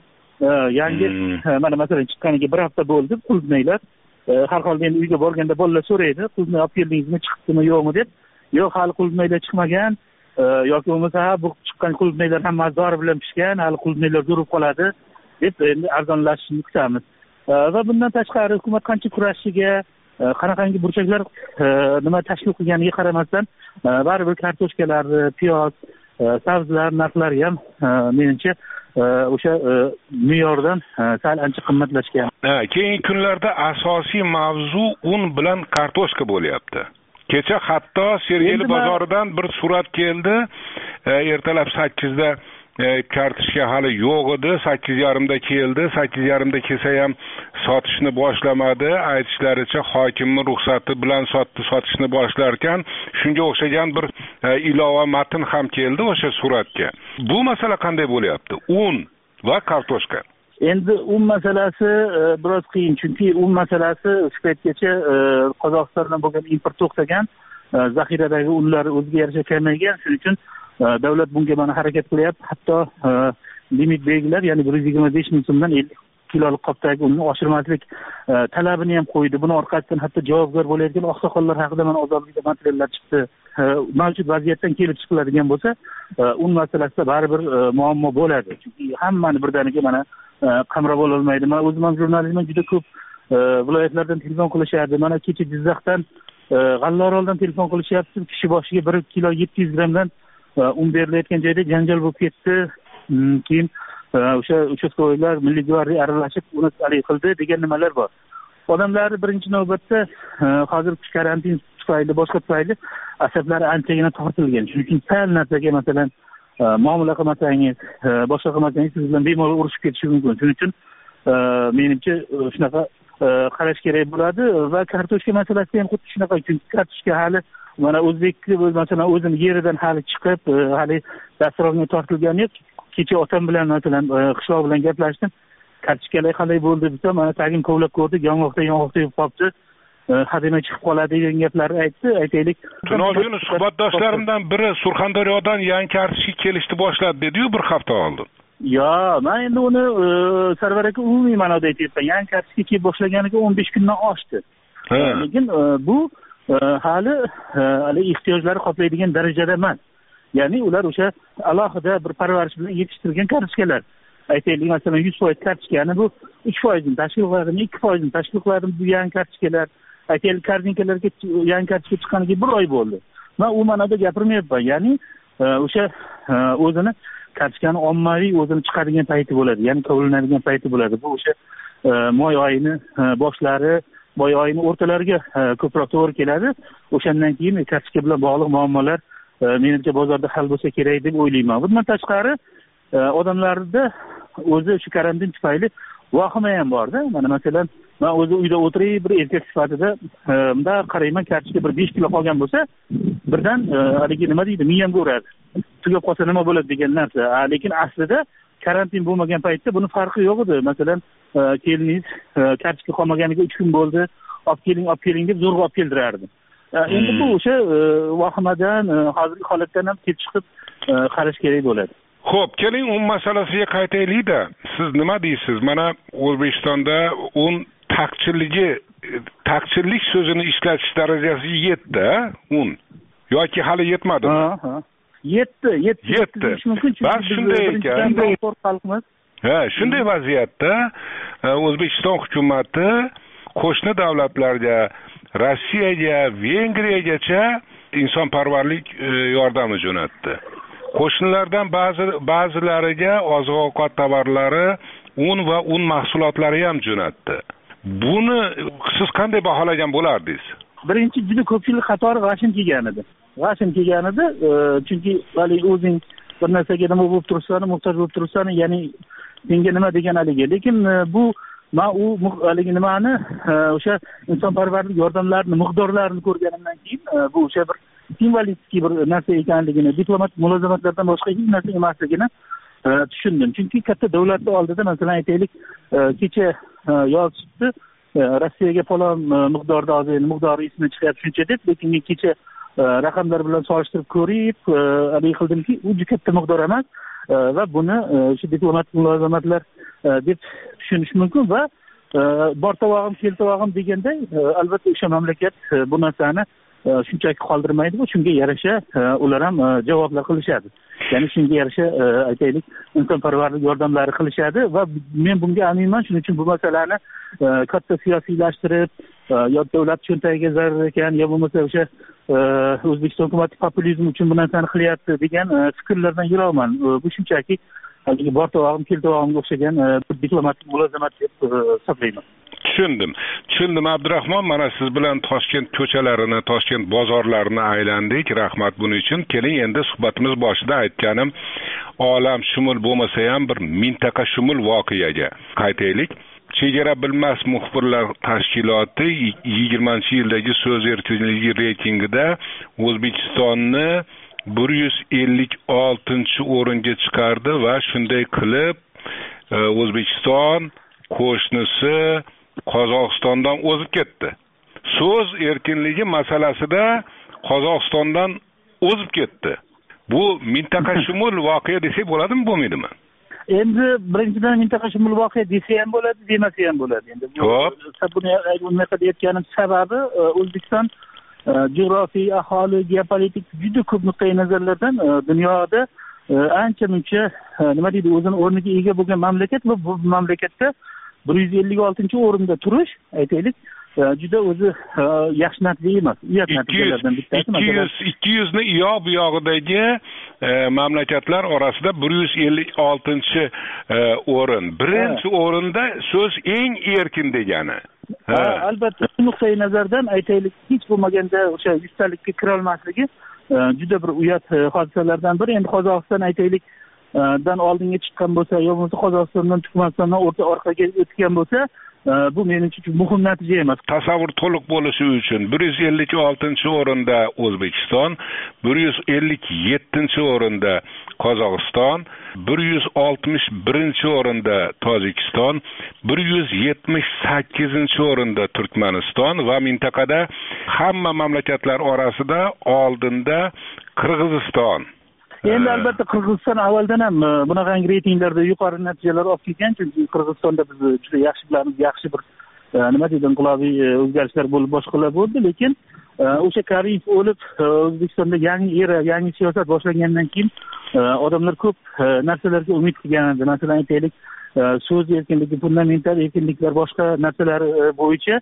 Yangi mana masalan chiqqaniga bir hafta bo'ldi qulupnaylar. Har holda endi uyga borganda bolalar so'raydi, qulupnay olib keldingizmi, chiqdimi yo'qmi deb. Yo'q, hali qulupnaylar chiqmagan yoki bo'lmasa bu chiqqan qulupnaylar hammasi dori bilan pishgan, hali qulupnaylar durib qoladi deb endi arzonlashishini kutamiz. Va bundan tashqari hukumat qancha kurashishiga, qanaqangi burchaklar nima tashkil qilganiga qaramasdan baribir kartoshkalar, piyoz, sabzilar narxlari ham menimcha o'sha me'yordan sal ancha qimmatlashgan. Keyingi kunlarda asosiy mavzu un bilan kartoshka bo'lyapti. Kecha hatto Sergeli bozoridan bir surat keldi. Ertalab sakkizda kartoshka hali yo'q edi, sakkiz yarimda keldi. sakkiz yarimda kelsa ham sotishni boshlamadi. Aytishlaricha hokimning ruxsati bilan sotdi, sotishni boshlarkan, shunga o'xshagan bir ilova matn ham keldi o'sha suratga. Bu masala qanday bo'lyapti? Un va kartoshka. Endi un masalasi biroz qiyin, chunki un masalasi shu paytgacha Qozog'istondan bo'lgan import to'xtagan, zaxiradagi unlar o'ziga yarasha kamaygan, shuning uchun davlat bunga mana harakat qilyapti. Hatto limit belgilab, ya'ni bir yuz yigirma besh ming so'mdan ellik kilolik qopdagi unni oshirmaslik talabini ham qo'ydi. Buni orqasidan hatto javobgar bo'layotgan oqsoqollar haqida mana ozodlikda materiallar chiqdi. Mavjud vaziyatdan kelib chiqiladigan bo'lsa, un masalasida baribir muammo bo'ladi. Chunki hammani birdaniga mana qamrab ololmaydi. Men o'zim ham jurnalistman, juda ko'p viloyatlardan telefon qilishardi. Mana kecha Jizzaxdan, G'allaoroldan telefon qilishyapti. Kishi boshiga bir kilo yetti yuz grammdan un berilayotgan joyda janjal bo'lib ketdi. Keyin o'sha uchastkovoylar Milliy gvardiya aralashib uni talab qildi degan nimalar bor. Odamlar birinchi navbatda hozir karantin tufayli, boshqa tufayli asablari anchagina tortilgan. Shuning uchun sal narsaga masalan muomala qilmasangiz, boshqa qilmasangiz siz bilan bemalol urushib ketishi mumkin. Shuning uchun menimcha shunaqa qarash kerak bo'ladi va kartoshka masalasi ham xuddi shunaqa. Chunki kartoshka hali mana o'zbekni masalan o'zim yeridan hali chiqib, hali dasturxonga tortilgani yo'q. Kecha otam bilan masalan qishloq bilan gaplashdim. Kartoshkalar qanday bo'ldi desa, mana tagin kovlab ko'rdik, yong'oqda yong'oqda yeb qolibdi. Hademay chiqib qoladi degan gaplarni aytdi. Aytaylik, Tunolgin suhbatdoshlarimdan biri Surxondaryodan yangi kartoshka kelishni boshladi dedi-yu bir hafta oldin. Yo, men endi uni Sarvar aka umumiy ma'noda aytyapman. Yangi kartoshka kelib boshlaganiga o'n besh kundan oshdi. Lekin bu hali hali ehtiyojlari qoplaydigan darajada emas. Ya'ni ular o'sha alohida bir parvarish bilan yetishtirilgan kartoshkalar. Aytaylik, masalan yuz foiz kartoshkani bu uch foiz ni tashkil qiladi, ikki foiz ni tashkil qiladi bu yangi kartoshkalar. Aytaylik, kartinkalarga yangi kartoshka chiqqaniga bir oy bo'ldi. Men u ma'noda gapirmayapman. Ya'ni o'sha o'zini kartoshkani ommaviy o'zini chiqadigan payti bo'ladi, ya'ni kovlanadigan payti bo'ladi. Bu o'sha moy oyini boshlari, moy oyini o'rtalariga ko'proq to'g'ri keladi. O'shandan keyin kartoshka bilan bog'liq muammolar menimcha bozorda hal bo'lsa kerak deb o'ylayman. Bundan tashqari odamlarda o'zi shu karantin tufayli vahima ham borda. Mana masalan, men o'zi uyda o'tirib bir erkak sifatida bunda qarayman, kartoshka bir besh kilo qolgan bo'lsa, birdan haligi nima deydi, miyamga uradi. Tugab qolsa nima bo'ladi degan narsa. Lekin aslida karantin bo'lmagan paytda buni farqi yo'q edi. Masalan, keliningiz kartoshka qolmaganiga uch kun bo'ldi, olib keling, olib keling deb zo'rg'a olib keltirardi. Endi bu o'sha vahimadan, hozirgi holatdan ham kelib chiqib qarash kerak bo'ladi. Xo'p, keling un masalasiga qaytaylik-da. Siz nima deysiz? Mana O'zbekistonda un taqchilligi, taqchillik so'zini ishlatish darajasiga yetdi, un. Yoki hali yetmadimi? Ha, ha. Yetdi, yetdi. Yetdi. Bas shunday ekan. Ha, shunday vaziyatda O'zbekiston hukumati qo'shni davlatlarga, Rossiyaga, Vengriyagacha insonparvarlik yordami jo'natdi. Qo'shnilardan ba'zi ba'zilariga oziq-ovqat tovarlari un va un mahsulotlari ham jo'natdi. Buni siz qanday baholagan bo'lardingiz? Birinchi, juda ko'pchilik qatori g'ashim kelgan edi. G'ashim kelgan edi, chunki haligi o'zing bir narsaga nima bo'lib tursan, muhtoj bo'lib tursan, ya'ni senga nima degan haligi. Lekin bu men u haligi nimani, o'sha insonparvarlik yordamlarining miqdorlarini ko'rganimdan keyin bu o'sha bir simvolik bir narsa ekanligini, diplomatik mulozamatlardan boshqa hech narsa emasligini tushundim. Chunki katta davlatlar oldida, masalan aytaylik, kecha yoz chiqdi, Rossiyaga falon miqdorda hozir miqdori ismi chiqyapti shuncha deb, lekin men kecha raqamlar bilan solishtirib ko'rib, hali qildimki, u juda katta miqdor emas va buni shu diplomatik mulozamatlar deb tushunish mumkin va bor tovog'im, kel tovog'im deganday, albatta o'sha mamlakat bu narsani shunchaki qoldirmaydi, shunga yarasha ular ham javoblar qilishadi. Ya'ni shunga yarasha aytaylik, insonparvarlik yordamlari qilishadi va men bunga aminman. Shuning uchun bu masalani katta siyosiylashtirib, yo davlat cho'ntagiga zarar ekan, yo bo'lmasa o'sha O'zbekiston hukumati populizm uchun bu narsani qilyapti degan fikrlardan yiroqman. Bu shunchaki haligi bor tovog'im, kel tovog'imga o'xshagan bir diplomatik mulozamat deb hisoblayman. Tushundim. Tushundim Abdurahmon, mana siz bilan Toshkent ko'chalarini, Toshkent bozorlarini aylandik. Rahmat buning uchun. Keling endi suhbatimiz boshida aytganim olam shumul bo'lmasa ham bir mintaqa shumul voqeaga qaytaylik. Chegara bilmas muxbirlar tashkiloti yigirmanchi yildagi so'z erkinligi reytingida O'zbekistonni bir yuz ellik oltinchi o'ringa chiqardi va shunday qilib O'zbekiston qo'shnisi Qozog'istondan o'zib ketdi. So'z erkinligi masalasida Qozog'istondan o'zib ketdi. Bu mintaqa shumul voqea desak bo'ladimi, bo'lmaydimi? Endi birinchidan mintaqa shumul voqea desa ham bo'ladi, demasa ham bo'ladi. Endi buni unaqa deyotganim sababi O'zbekiston jug'rofiy, aholi, geopolitik juda ko'p nuqtai nazarlardan dunyoda ancha muncha nima deydi, o'zini o'rniga ega bo'lgan mamlakat va bu mamlakatda bir yuz ellik oltinchi o'rinda turish, aytaylik, juda o'zi yaxshi natija emas. Uyat natijalardan bittasi. ikki yuz ni iyoq bu yog'idagi mamlakatlar orasida bir yuz ellik oltinchi o'rin. Birinchi o'rinda so'z eng erkin degani. Albatta, nuqtai nazardan aytaylik, hech bo'lmaganda o'sha yuztalikka kira olmasligi juda bir uyat hodisalardan biri. Endi Qozog'iston aytaylik dan oldinga chiqqan bo'lsa, yo bo'lmasa Qozog'istondan Turkmanistondan o'rta orqaga o'tgan bo'lsa, bu men uchun muhim natija emas. Tasavvur to'liq bo'lishi uchun bir yuz ellik oltinchi o'rinda O'zbekiston, bir yuz ellik yettinchi o'rinda Qozog'iston, bir yuz oltmish birinchi o'rinda Tojikiston, bir yuz yetmish sakkizinchi o'rinda Turkmaniston va mintaqada hamma mamlakatlar orasida oldinda Qirg'iziston. Endi albatta Qirg'iziston avvaldan ham bunaqa reytinglarda yuqori natijalar olib kelgan, chunki Qirg'izistonda biz juda yaxshi bilamiz, yaxshi bir nima deydi, inqilobiy o'zgarishlar bo'lib boshqalar bo'ldi, lekin o'sha Karimov o'lib O'zbekistonda yangi era, yangi siyosat boshlangandan keyin odamlar ko'p narsalarga umid qilgan edi. Masalan aytaylik, so'z erkinligi, fundamental erkinliklar, boshqa narsalar bo'yicha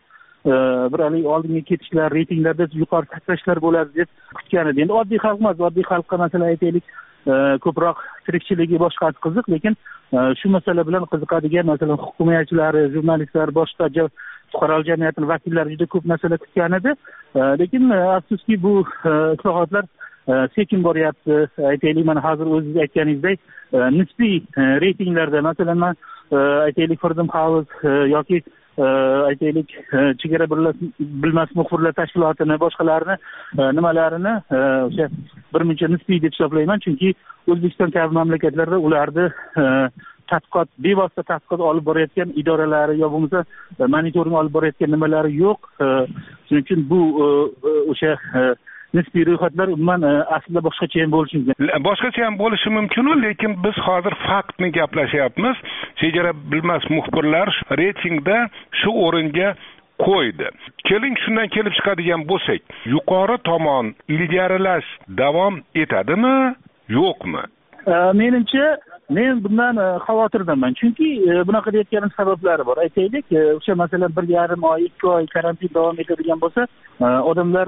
bir hali oldinga ketishlar, reytinglarda yuqori sakrashlar bo'ladi deb kutgan edi. Endi oddiy xalq emas, oddiy xalqqa masalan aytaylik, ko'proq tirikchiligi boshqasi qiziq, lekin shu masala bilan qiziqadigan masalan hukumatchilar, jurnalistlar, boshqa fuqarolik jamiyatining vakillari juda ko'p narsalar kutgan edi. Lekin afsuski bu islohotlar sekin boryapti. Aytaylik, mana hozir o'zingiz aytganingizdek, nisbiy reytinglarda masalan men aytaylik Freedom House yoki aytaylik chegara bilmas muxbirlar tashkilotini, boshqalarini nimalarini o'sha birmuncha nisbiy deb hisoblayman, chunki O'zbekiston kabi mamlakatlarda ularni tadqiqot, bevosita tadqiqot olib borayotgan idoralari yo bo'lmasa monitoring olib borayotgan nimalari yo'q. Shuning uchun bu o'sha nisbiy ro'yxatlar umuman aslida boshqacha ham bo'lishi mumkin. Boshqacha ham bo'lishi mumkin, lekin biz hozir faktni gaplashyapmiz. Chegara bilmas muxbirlar reytingda shu o'ringa qo'ydi. Keling shundan kelib chiqadigan bo'lsak, yuqori tomon ilgarilash davom etadimi, yo'qmi? Menimcha men bundan xavotirdaman, chunki bunaqa deyotganim sabablari bor. Aytaylik, o'sha masalan bir yarim oy, ikki oy karantin davom etadigan bo'lsa, odamlar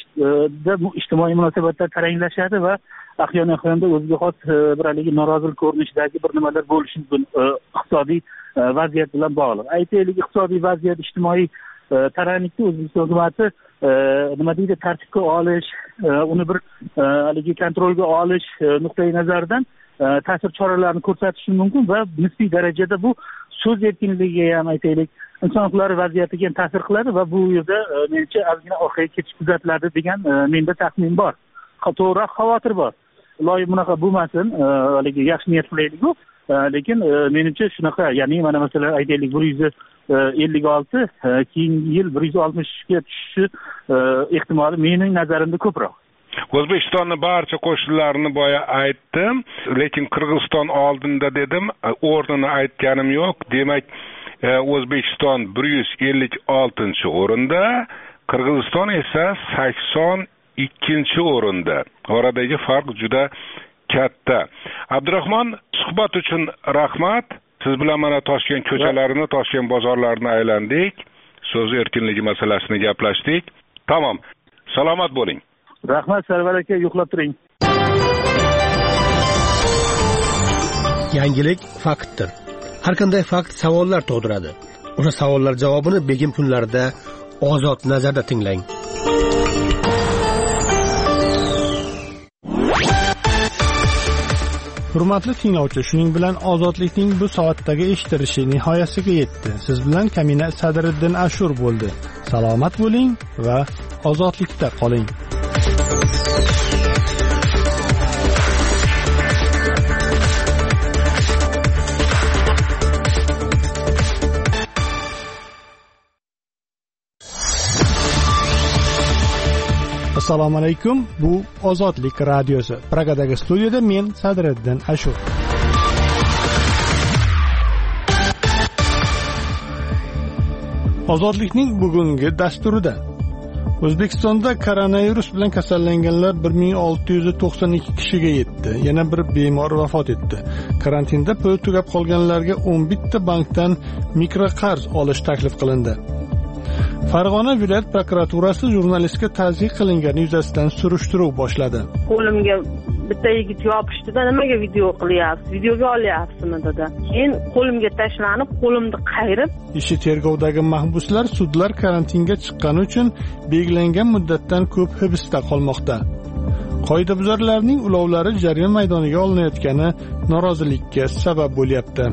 ijtimoiy munosabatlar taranglashadi va ahyon-ahyonda o'ziga xos bir haligi norozilik ko'rinishidagi bir nimalar bo'lishi mumkin. Iqtisodiy vaziyat bilan bog'liq. Aytaylik, iqtisodiy vaziyat, ijtimoiy taranglikni O'zbekiston hukumati nima deydi, tartibga olish, uni bir haligi kontrolga olish nuqtai nazaridan ta'sir choralarini ko'rsatishi mumkin va nisbiy darajada bu so'z erkinligiga ham aytaylik, inson huquqlari vaziyatiga ham ta'sir qiladi va bu yerda menimcha ozgina orqaga ketish kuzatiladi degan menda taxmin bor. To'g'riroq xavotir bor. Iloyim bunaqa bo'lmasin, haligi yaxshi niyat qilaylik-ku, lekin menimcha shunaqa, ya'ni mana masalan aytaylik bir yuz ellik olti keyingi yil bir yuz oltmishga tushishi ehtimoli mening nazarimda ko'proq. O'zbekistonning barcha qo'shinlarini boya aytdim, lekin Qirg'iziston oldinda dedim, o'rnini aytganim yo'q. Demak, O'zbekiston bir yuz ellik oltinchi o'rinda, Qirg'iziston esa sakson ikkinchi o'rinda. Oradagi farq juda katta. Abdurahmon, suhbat uchun rahmat. Siz bilan mana Toshkent ko'chalarini, Toshkent bozorlarini aylandik. So'z erkinligi masalasini gaplashdik. Tamom. Salomat bo'ling. Rahmat Sarvar aka, yo'qlab turing. Yangilik faktdir. Har qanday fakt savollar tug'diradi. O'sha savollar javobini begim kunlarida Ozod nazarda tinglang. Hurmatli tinglovchi, shuning bilan ozodlikning bu soatdagi eshitilishi nihoyasiga yetdi. Siz bilan Kamina Sadriddin Ashur bo'ldi. Salomat bo'ling va ozodlikda qoling. Assalomu alaykum. Bu Ozodlik radiosi. Pragadagi studiyada men Sadriddin Ashur. Ozodlikning bugungi dasturida O'zbekistonda koronavirus bilan kasallanganlar bir ming olti yuz to'qson ikki kishiga yetdi. Yana bir bemor vafot etdi. Karantinda pul tugab qolganlarga o'n bitta bankdan mikroqarz olish taklif qilindi. Farg'ona viloyat prokuraturasi jurnalistga tazyiq qilingani yuzasidan surishtiruv boshladi. Qo'limga bitta yigit yopishdi-da, nimaga video qilyapsiz, videoga olyapsizmi dedi. Keyin qo'limga tashlanib, qo'limni qayirib, ishi tergovdagi mahbuslar sudlar karantinga chiqqani uchun belgilangan muddatdan ko'p hibsda qolmoqda. Qoidabuzarlarning ulovlari jarima maydoniga olinayotgani norozilikka sabab bo'lyapti.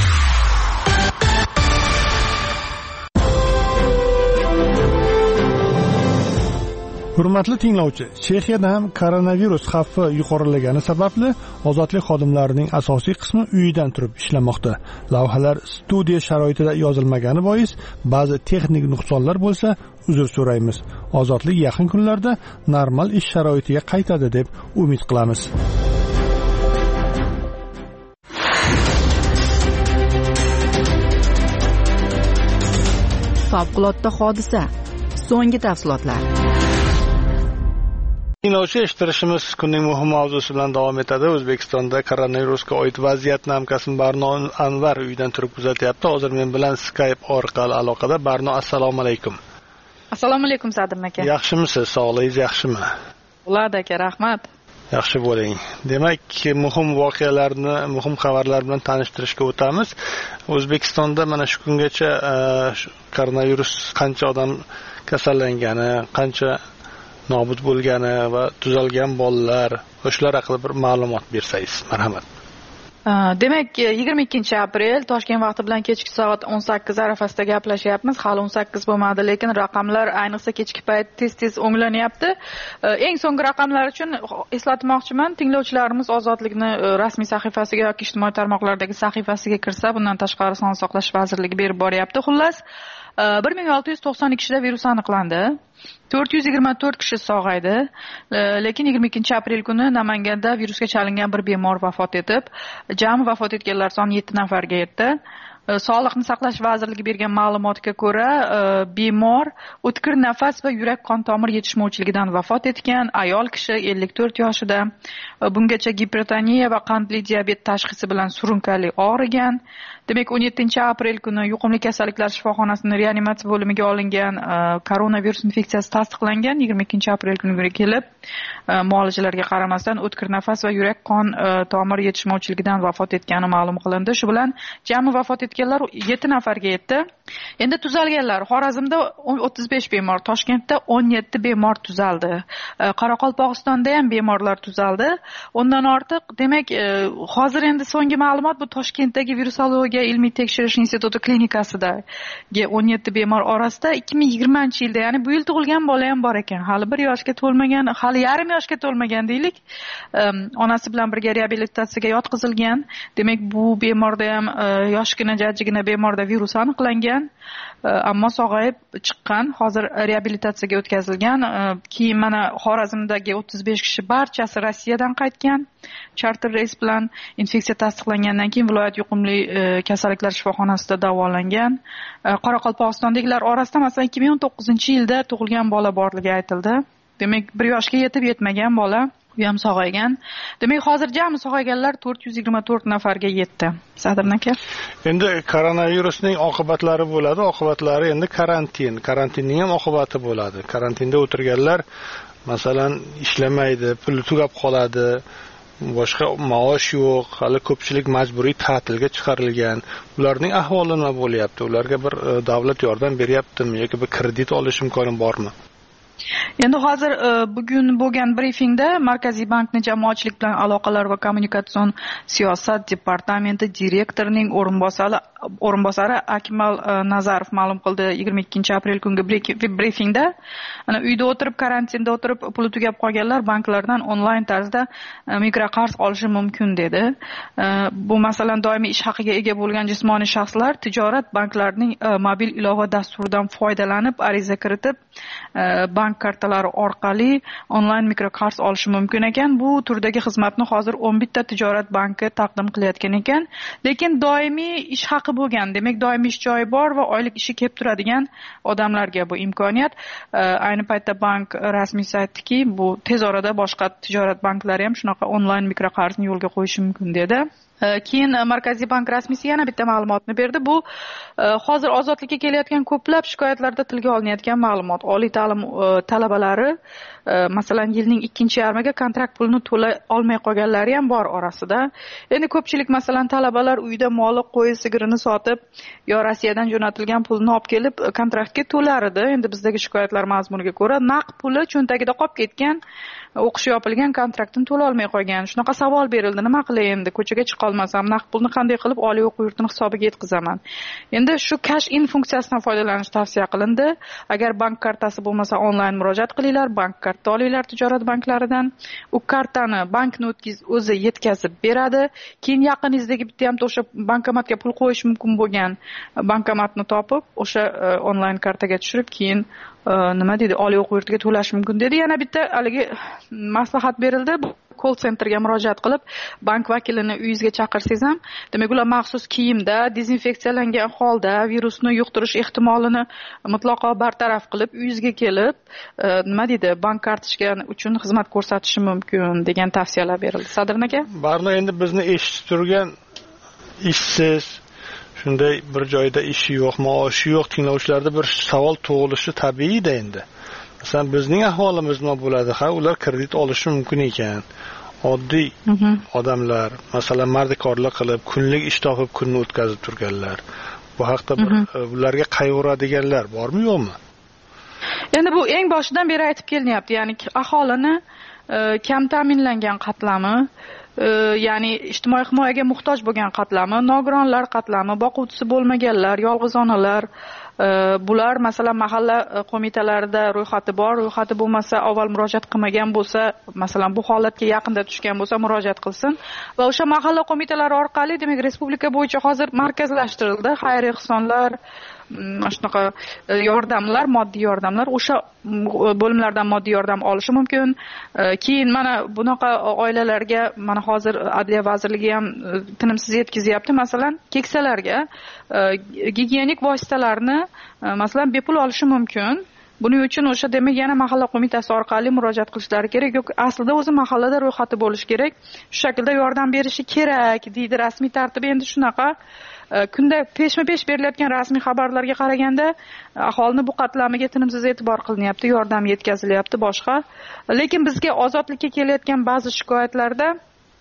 Hurmatli tinglovchi, Chexiyada ham koronavirus xavfi yuqorilagani sababli ozodlik xodimlarining asosiy qismi uyidan turib ishlamoqda. Lavhalar studiya sharoitida yozilmagani bois ba'zi texnik nuqsonlar bo'lsa, uzr so'raymiz. Ozodlik yaqin kunlarda normal ish sharoitiga qaytadi deb umid qilamiz. Favqulodda hodisa. So'nggi tafsilotlar. Tinglovchi, eshittirishimiz kunning muhim mavzusi bilan davom etadi. O'zbekistonda koronavirusga oid vaziyatni hamkasbim Barno Anvar uydan turib kuzatyapti. Hozir men bilan Skype orqali aloqada. Barno, assalomu alaykum. Assalomu alaykum Sadim aka. Yaxshimisiz? Sog'lig'ingiz yaxshimi? Bo'ladi aka, rahmat. Yaxshi bo'ling. Demak, muhim voqealarni, muhim xabarlar bilan tanishtirishga o'tamiz. O'zbekistonda mana shu kungacha koronavirus qancha odam kasallangani, qancha nobud bo'lgani va tuzalgan bolalar, o'shalar haqida bir ma'lumot bersangiz, marhamat. Demak, yigirma ikkinchi aprel Toshkent vaqti bilan kechki soat o'n sakkiz arafasida gaplashyapmiz. Hali o'n sakkiz bo'lmadi, lekin raqamlar ayniqsa kechki payt tez-tez o'nglanyapti. Eng so'nggi raqamlar uchun eslatmoqchiman, tinglovchilarimiz Ozodlikni rasmiy sahifasiga yoki ijtimoiy tarmoqlardagi sahifasiga kirsa, bundan tashqari Sog'liqni saqlash vazirligi berib boryapti. Xullas, bir ming olti yuz to'qson ikki kishida virus aniqlandi. to'rt yuz yigirma to'rt kishi sog'aydi. Lekin yigirma ikkinchi aprel kuni Namanganda virusga chalingan bir bemor vafot etib, jami vafot etganlar soni yetti nafarga yetdi. Sog'liqni saqlash vazirligi bergan ma'lumotga ko'ra, bemor o'tkir nafas va yurak qon tomir yetishmovchiligidan vafot etgan. Ayol kishi ellik to'rt yoshida. Bungacha gipertoniya va qandli diabet tashxisi bilan surunkali og'rigan. Demak, o'n yettinchi aprel kuni yuqumli kasalliklar shifoxonasining reanimatsiya bo'limiga olingan, koronavirus infeksiyasi tasdiqlangan. yigirma ikkinchi aprel kuniga kelib, muolajalarga qaramasdan o'tkir nafas va yurak qon tomir yetishmovchiligidan vafot etgani ma'lum qilindi. Shu bilan jami vafot o'tganlar yetti nafarga yetdi. Endi tuzalganlar Xorazmda o'ttiz besh bemor, Toshkentda o'n yetti bemor tuzaldi. Qoraqalpog'istonda ham bemorlar tuzaldi. Undan ortiq, demak, hozir endi so'nggi ma'lumot bu Toshkentdagi virusologiya ilmiy tekshirish instituti klinikasidagi o'n yetti bemor orasida ikki ming yigirmanchi yilda, ya'ni bu yil tug'ilgan bola ham bor ekan. Hali bir yoshga to'lmagan, hali yarim yoshga to'lmagan deylik. Onasi bilan birga reabilitatsiyaga yotqizilgan. Demak, bu bemorda ham yoshgina, jajjigina bemorda virus aniqlangan, ammo sog'ayib chiqqan, hozir reabilitatsiyaga o'tkazilgan. Keyin mana Xorazmdagi o'ttiz besh kishi barchasi Rossiyadan qaytgan. Charter reys bilan infeksiya tasdiqlangandan keyin viloyat yuqumli kasalliklar shifoxonasida davolangan. Qoraqalpog'istondagilar orasida masalan ikki ming o'n to'qqizinchi yilda tug'ilgan bola borligi aytildi. Demak, bir yoshga yetib yetmagan bola, u ham sog'aygan. Demak, hozir jami sog'ayganlar to'rt yuz yigirma to'rt nafarga yetdi. Sadrin aka. Endi koronavirusning oqibatlari bo'ladi. Oqibatlari endi karantin. Karantinning ham oqibati bo'ladi. Karantinda o'tirganlar masalan ishlamaydi, puli tugab qoladi. Boshqa maosh yo'q, hali ko'pchilik majburiy ta'tilga chiqarilgan. Ularning ahvoli nima bo'lyapti? Ularga bir davlat yordam beryaptimi yoki bir kredit olish imkoni bormi? Endi hozir bugun bo'lgan brifingda Markaziy bankni jamoatchilik bilan aloqalar va kommunikatsion siyosat departamenti direktorining o'rinbosari o'rinbosari Akmal Nazarov ma'lum qildi yigirma ikkinchi aprel kungi brifingda. Ana uyda o'tirib, karantinda o'tirib puli tugab qolganlar banklardan onlayn tarzda mikroqarz olishi mumkin dedi. Bu masalan doimiy ish haqiga ega bo'lgan jismoniy shaxslar tijorat banklarining mobil ilova dasturidan foydalanib ariza kiritib bank kartalari orqali onlayn mikroqarz olishi mumkin ekan. Bu turdagi xizmatni hozir o'n bitta tijorat banki taqdim qilayotgan ekan. Lekin doimiy ish haqi bo'lgan, demak doimiy ish joyi bor va oylik ishi kelib turadigan odamlarga bu imkoniyat. Ayni paytda bank rasmiysi aytdiki, bu tez orada boshqa tijorat banklari ham shunaqa onlayn mikroqarzni yo'lga qo'yishi mumkin dedi. Keyin Markaziy bank rasmiysi yana bitta ma'lumotni berdi. Bu hozir ozodlikka kelayotgan ko'plab shikoyatlarda tilga olinayotgan ma'lumot. Oliy ta'lim talabalari masalan yilning ikkinchi yarmiga kontrakt pulini to'la olmay qolganlari ham bor orasida. Endi ko'pchilik masalan talabalar uyda moli, qo'y, sigirini sotib yo Rossiyadan jo'natilgan pulni olib kelib kontraktga to'lar edi. Endi bizdagi shikoyatlar mazmuniga ko'ra naqd puli cho'ntagida qolib ketgan, o'qish yopilgan, kontraktini to'la olmay qolgan. Shunaqa savol berildi, nima qilay endi, ko'chaga chiqa olmasam, naqd pulni qanday qilib oliy o'quv yurtining hisobiga yetkazaman? Endi shu cash in funksiyasidan foydalanish tavsiya qilindi. Agar bank kartasi bo'lmasa onlayn murojaat qilinglar, bank karta olinglar tijorat banklaridan. U kartani bankni o'zi yetkazib beradi. Keyin yaqiningizdagi bitta ham o'sha bankomatga pul qo'yish mumkin bo'lgan bankomatni topib, o'sha onlayn kartaga tushirib, keyin nima deydi, oliy o'quv yurtiga to'lash mumkin dedi. Yana bitta haligi maslahat berildi. Call centerga murojaat qilib, bank vakilini uyingizga chaqirsangiz ham, demak ular maxsus kiyimda, dezinfeksiyalangan holda virusni yuqtirish ehtimolini mutlaqo bartaraf qilib, uyingizga kelib, nima deydi, bank kartochka uchun xizmat ko'rsatishi mumkin degan tavsiyalar berildi. Sadrin aka? Barno endi bizni eshitib turgan ishsiz, shunday bir joyda ishi yo'q, maoshi yo'q tinglovchilarda bir savol tug'ilishi tabiiy-da endi. Masalan, bizning ahvolimiz nima bo'ladi? Ha, ular kredit olishi mumkin ekan. Oddiy odamlar, masalan, mardikorlik qilib, kunlik ish topib kunni o'tkazib turganlar. Bu haqda bir ularga qayg'uradiganlar bormi, yo'qmi? Endi bu eng boshidan beri aytib kelinyapti, ya'ni aholini kam ta'minlangan qatlami, ya'ni ijtimoiy himoyaga muhtoj bo'lgan qatlami, nogironlar qatlami, boquvchisi bo'lmaganlar, yolg'iz onalar, bular masalan mahalla qo'mitalarida ro'yxati bor, ro'yxati bo'lmasa, avval murojaat qilmagan bo'lsa, masalan bu holatga yaqinda tushgan bo'lsa murojaat qilsin va o'sha mahalla qo'mitalari orqali, demak, respublika bo'yicha hozir markazlashtirildi xayriya ehsonlar, shunaqa yordamlar, moddiy yordamlar, o'sha bo'limlardan moddiy yordam olishi mumkin. Keyin mana bunaqa oilalarga mana hozir Adliya vazirligi ham tinimsiz yetkazyapti, masalan, keksalarga gigiyenik vositalarni masalan bepul olishi mumkin. Buning uchun o'sha demak yana mahalla qo'mitasi orqali murojaat qilishlari kerak yoki aslida o'zi mahallada ro'yxati bo'lishi kerak. Shu shaklda yordam berishi kerak deydi rasmiy tartib. Endi shunaqa kunda peshma-pesh berilayotgan rasmiy xabarlarga qaraganda aholini bu qatlamiga tinimsiz e'tibor qilinyapti, yordam yetkazilyapti boshqa. Lekin bizga ozodlikka kelayotgan ba'zi shikoyatlarda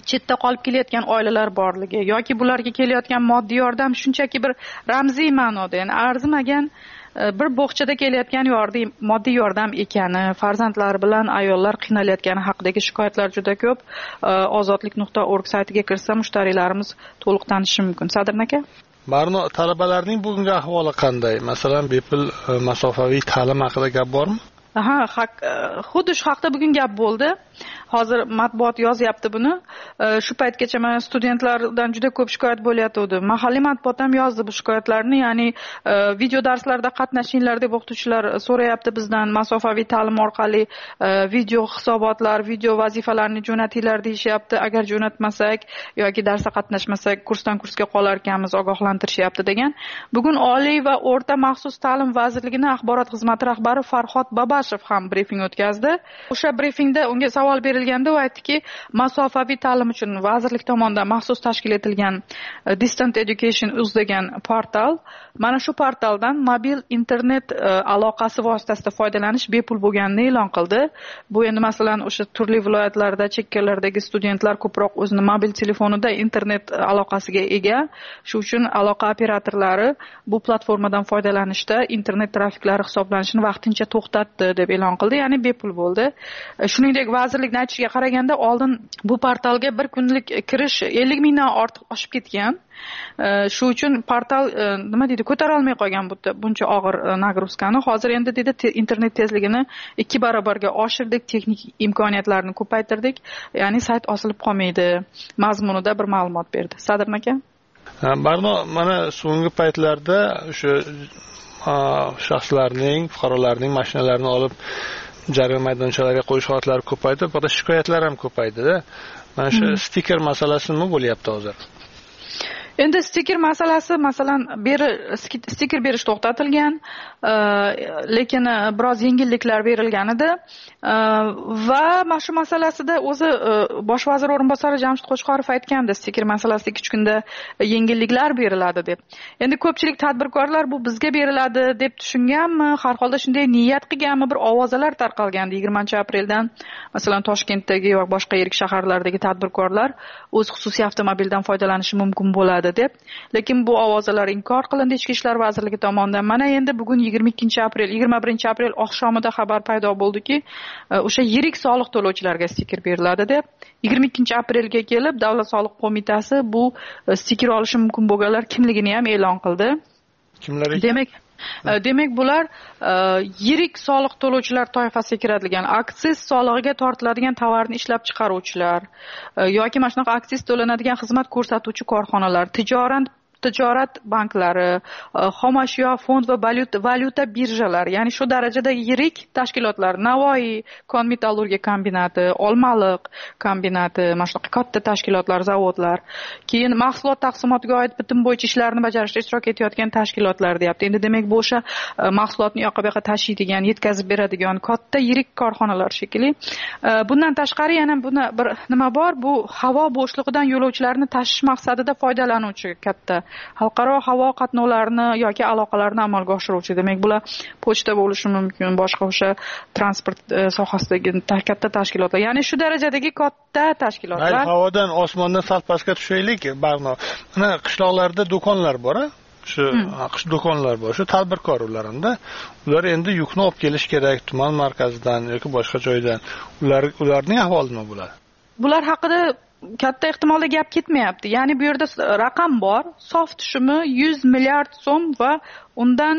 chetda qolib kelayotgan oilalar borligi yoki bularga kelayotgan moddiy yordam shunchaki bir ramziy ma'noda, ya'ni arzimagan bir bog'chada kelayotgan yordam, moddiy yordam ekani, farzandlari bilan ayollar qiynalayotgani haqidagi shikoyatlar juda ko'p. ozodlik nuqta org saytiga kirsa mushtariylarimiz to'liq tanishi mumkin. Sadr aka? Barno, talabalarning bugungi ahvoli qanday? Masalan, bepul masofaviy ta'lim haqida gap bormi? Aha, haq, xuddi shu haqda bugun gap bo'ldi. Hozir matbuot yozyapti buni. Shu paytgacha mana studentlardan juda ko'p shikoyat bo'layotdi. Mahalliy matbuot ham yozdi bu shikoyatlarni, ya'ni video darslarda qatnashinglar deb o'qituvchilar so'rayapti bizdan, masofaviy ta'lim orqali video hisobotlar, video vazifalarni jo'natinglar deyishyapti. Agar jo'natmasak yoki darsda qatnashmasak kursdan kursga qolar ekanmiz, ogohlantirishyapti degan. Bugun Oliy va o'rta maxsus ta'lim vazirligining axborot xizmati rahbari Farhod Babashev ham brifing o'tkazdi. O'sha brifingda unga savol berilganda u aytdiki, masofaviy ta'lim uchun vazirlik tomonidan maxsus tashkil etilgan Distant Education uz degan portal, mana shu portaldan mobil internet aloqasi vositasida foydalanish bepul bo'lganini e'lon qildi. Bu endi masalan o'sha turli viloyatlarda, chekkalardagi studentlar ko'proq o'zini mobil telefonida internet aloqasiga ega. Shu uchun aloqa operatorlari bu platformadan foydalanishda internet trafiklari hisoblanishini vaqtincha to'xtatdi deb e'lon qildi, ya'ni bepul bo'ldi. Shuningdek, vazirlik aytishiga qaraganda oldin bu portalga bir kunlik kirish ellik mingdan ortiq oshib ketgan. Shu uchun portal nima deydi, ko'tara olmay qolgan buncha og'ir nagruzkani. Hozir endi dedi internet tezligini ikki barobarga oshirdik, texnik imkoniyatlarni ko'paytirdik, ya'ni sayt osilib qolmaydi mazmunida bir ma'lumot berdi. Sadr aka? Barno, mana so'nggi paytlarda o'sha shaxslarning, fuqarolarning mashinalarini olib jarima maydonchalariga qo'yish holatlari ko'paydi, faqat shikoyatlar ham ko'paydi-da. Mana shu stiker masalasi nima bo'lyapti hozir? Endi stiker masalasi, masalan, beri stiker berish to'xtatilgan, lekin biroz yengilliklar berilgan edi va mana shu masalasida o'zi bosh vazir o'rinbosari Jamshid Qo'chqorov aytgandi, stiker masalasida ikki uch kunda yengilliklar beriladi deb. Endi ko'pchilik tadbirkorlar bu bizga beriladi deb tushunganmi, har holda shunday niyat qilganmi, bir ovozalar tarqalgandi yigirmanchi apreldan. Masalan, Toshkentdagi va boshqa yirik shaharlardagi tadbirkorlar o'z xususiy avtomobildan foydalanishi mumkin bo'ladi deb, lekin bu ovozalar inkor qilindi Ichki ishlar vazirligi tomonidan. Mana endi bugun yigirma ikkinchi aprel, yigirma birinchi aprel oqshomida xabar paydo bo'ldiki, o'sha yirik soliq to'lovchilarga stiker beriladi deb. yigirma ikkinchi aprelga kelib Davlat soliq qo'mitasi bu stiker olishi mumkin bo'lganlar kimligini ham e'lon qildi. Kimlar ekan? Demak, demak bular yirik soliq to'lovchilar toifasiga kiradigan, aksiz solig'iga tortiladigan tovarni ishlab chiqaruvchilar yoki mana shunaqa aksiz to'lanadigan xizmat ko'rsatuvchi korxonalar, tijorat tijorat banklari, xomashyo fond va valyuta valyuta birjalari, ya'ni shu darajada yirik tashkilotlar, Navoiy kon-metallurgiya kombinati, Olmaliq kombinati, mana shunaqa katta tashkilotlar, zavodlar, keyin mahsulot taqsimotiga oid bitim bo'yicha ishlarni bajarishda ishtirok etayotgan tashkilotlar deyapti. Endi demak bu o'sha mahsulotni yoqqa bu yoqqa tashiydigan, yetkazib beradigan katta yirik korxonalar shekilli. Bundan tashqari yana buni bir nima bor, bu havo bo'shlig'idan yo'lovchilarni tashish maqsadida foydalanuvchi katta xalqaro havo qatnovlarini yoki aloqalarni amalga oshiruvchi. Demak, bular pochta bo'lishi mumkin, boshqa o'sha transport sohasidagi katta tashkilotlar. Ya'ni shu darajadagi katta tashkilotlar. Mayli, havodan, osmondan sal pastga tushaylik, Barno. Mana qishloqlarda do'konlar bor-a? Shu qish do'konlar bor, shu tadbirkor ular hamda. Ular endi yukni olib kelish kerak tuman markazidan yoki boshqa joydan. Ular ularning ahvoli nima bo'ladi? Bular haqida katta ehtimolda gap ketmayapti. Ya'ni bu yerda raqam bor. Sof tushumi yuz milliard so'm va undan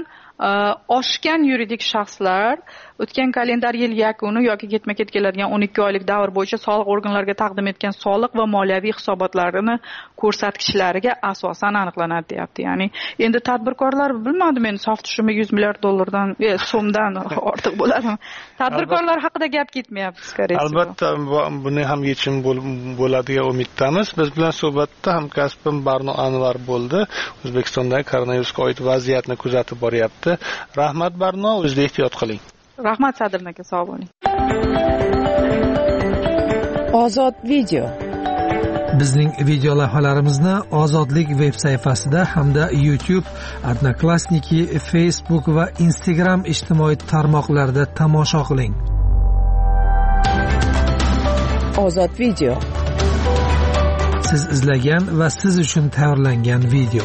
oshgan yuridik shaxslar o'tgan kalendar yil yakuni yoki ketma-ket keladigan o'n ikki oylik davr bo'yicha soliq organlariga taqdim etgan soliq va moliyaviy hisobotlarini ko'rsatkichlariga asosan aniqlanadi deyapti. Ya'ni endi tadbirkorlar bilmadim, men sof tushumi yuz milliard dollardan e, so'mdan ortiq bo'ladimi? Tadbirkorlar haqida gap ketmayapti, skoriy. Albatta, buni ham yechim bo'ladigan umiddamiz. Biz bilan suhbatda hamkasbim Barno Anvar bo'ldi. O'zbekistondagi koronavirusga oid vaziyatni kuzatib boryapti. Rahmat Barno, o'zingizga ehtiyot qiling. Rahmat Sadr aka, sog' bo'ling. Ozod video. Bizning video lavhalarimizni Ozodlik veb sayfasida hamda YouTube, Odnoklassniki, Facebook va Instagram ijtimoiy tarmoqlarida tomosha qiling. Ozod video. siz izlagan va siz uchun tayyorlangan video.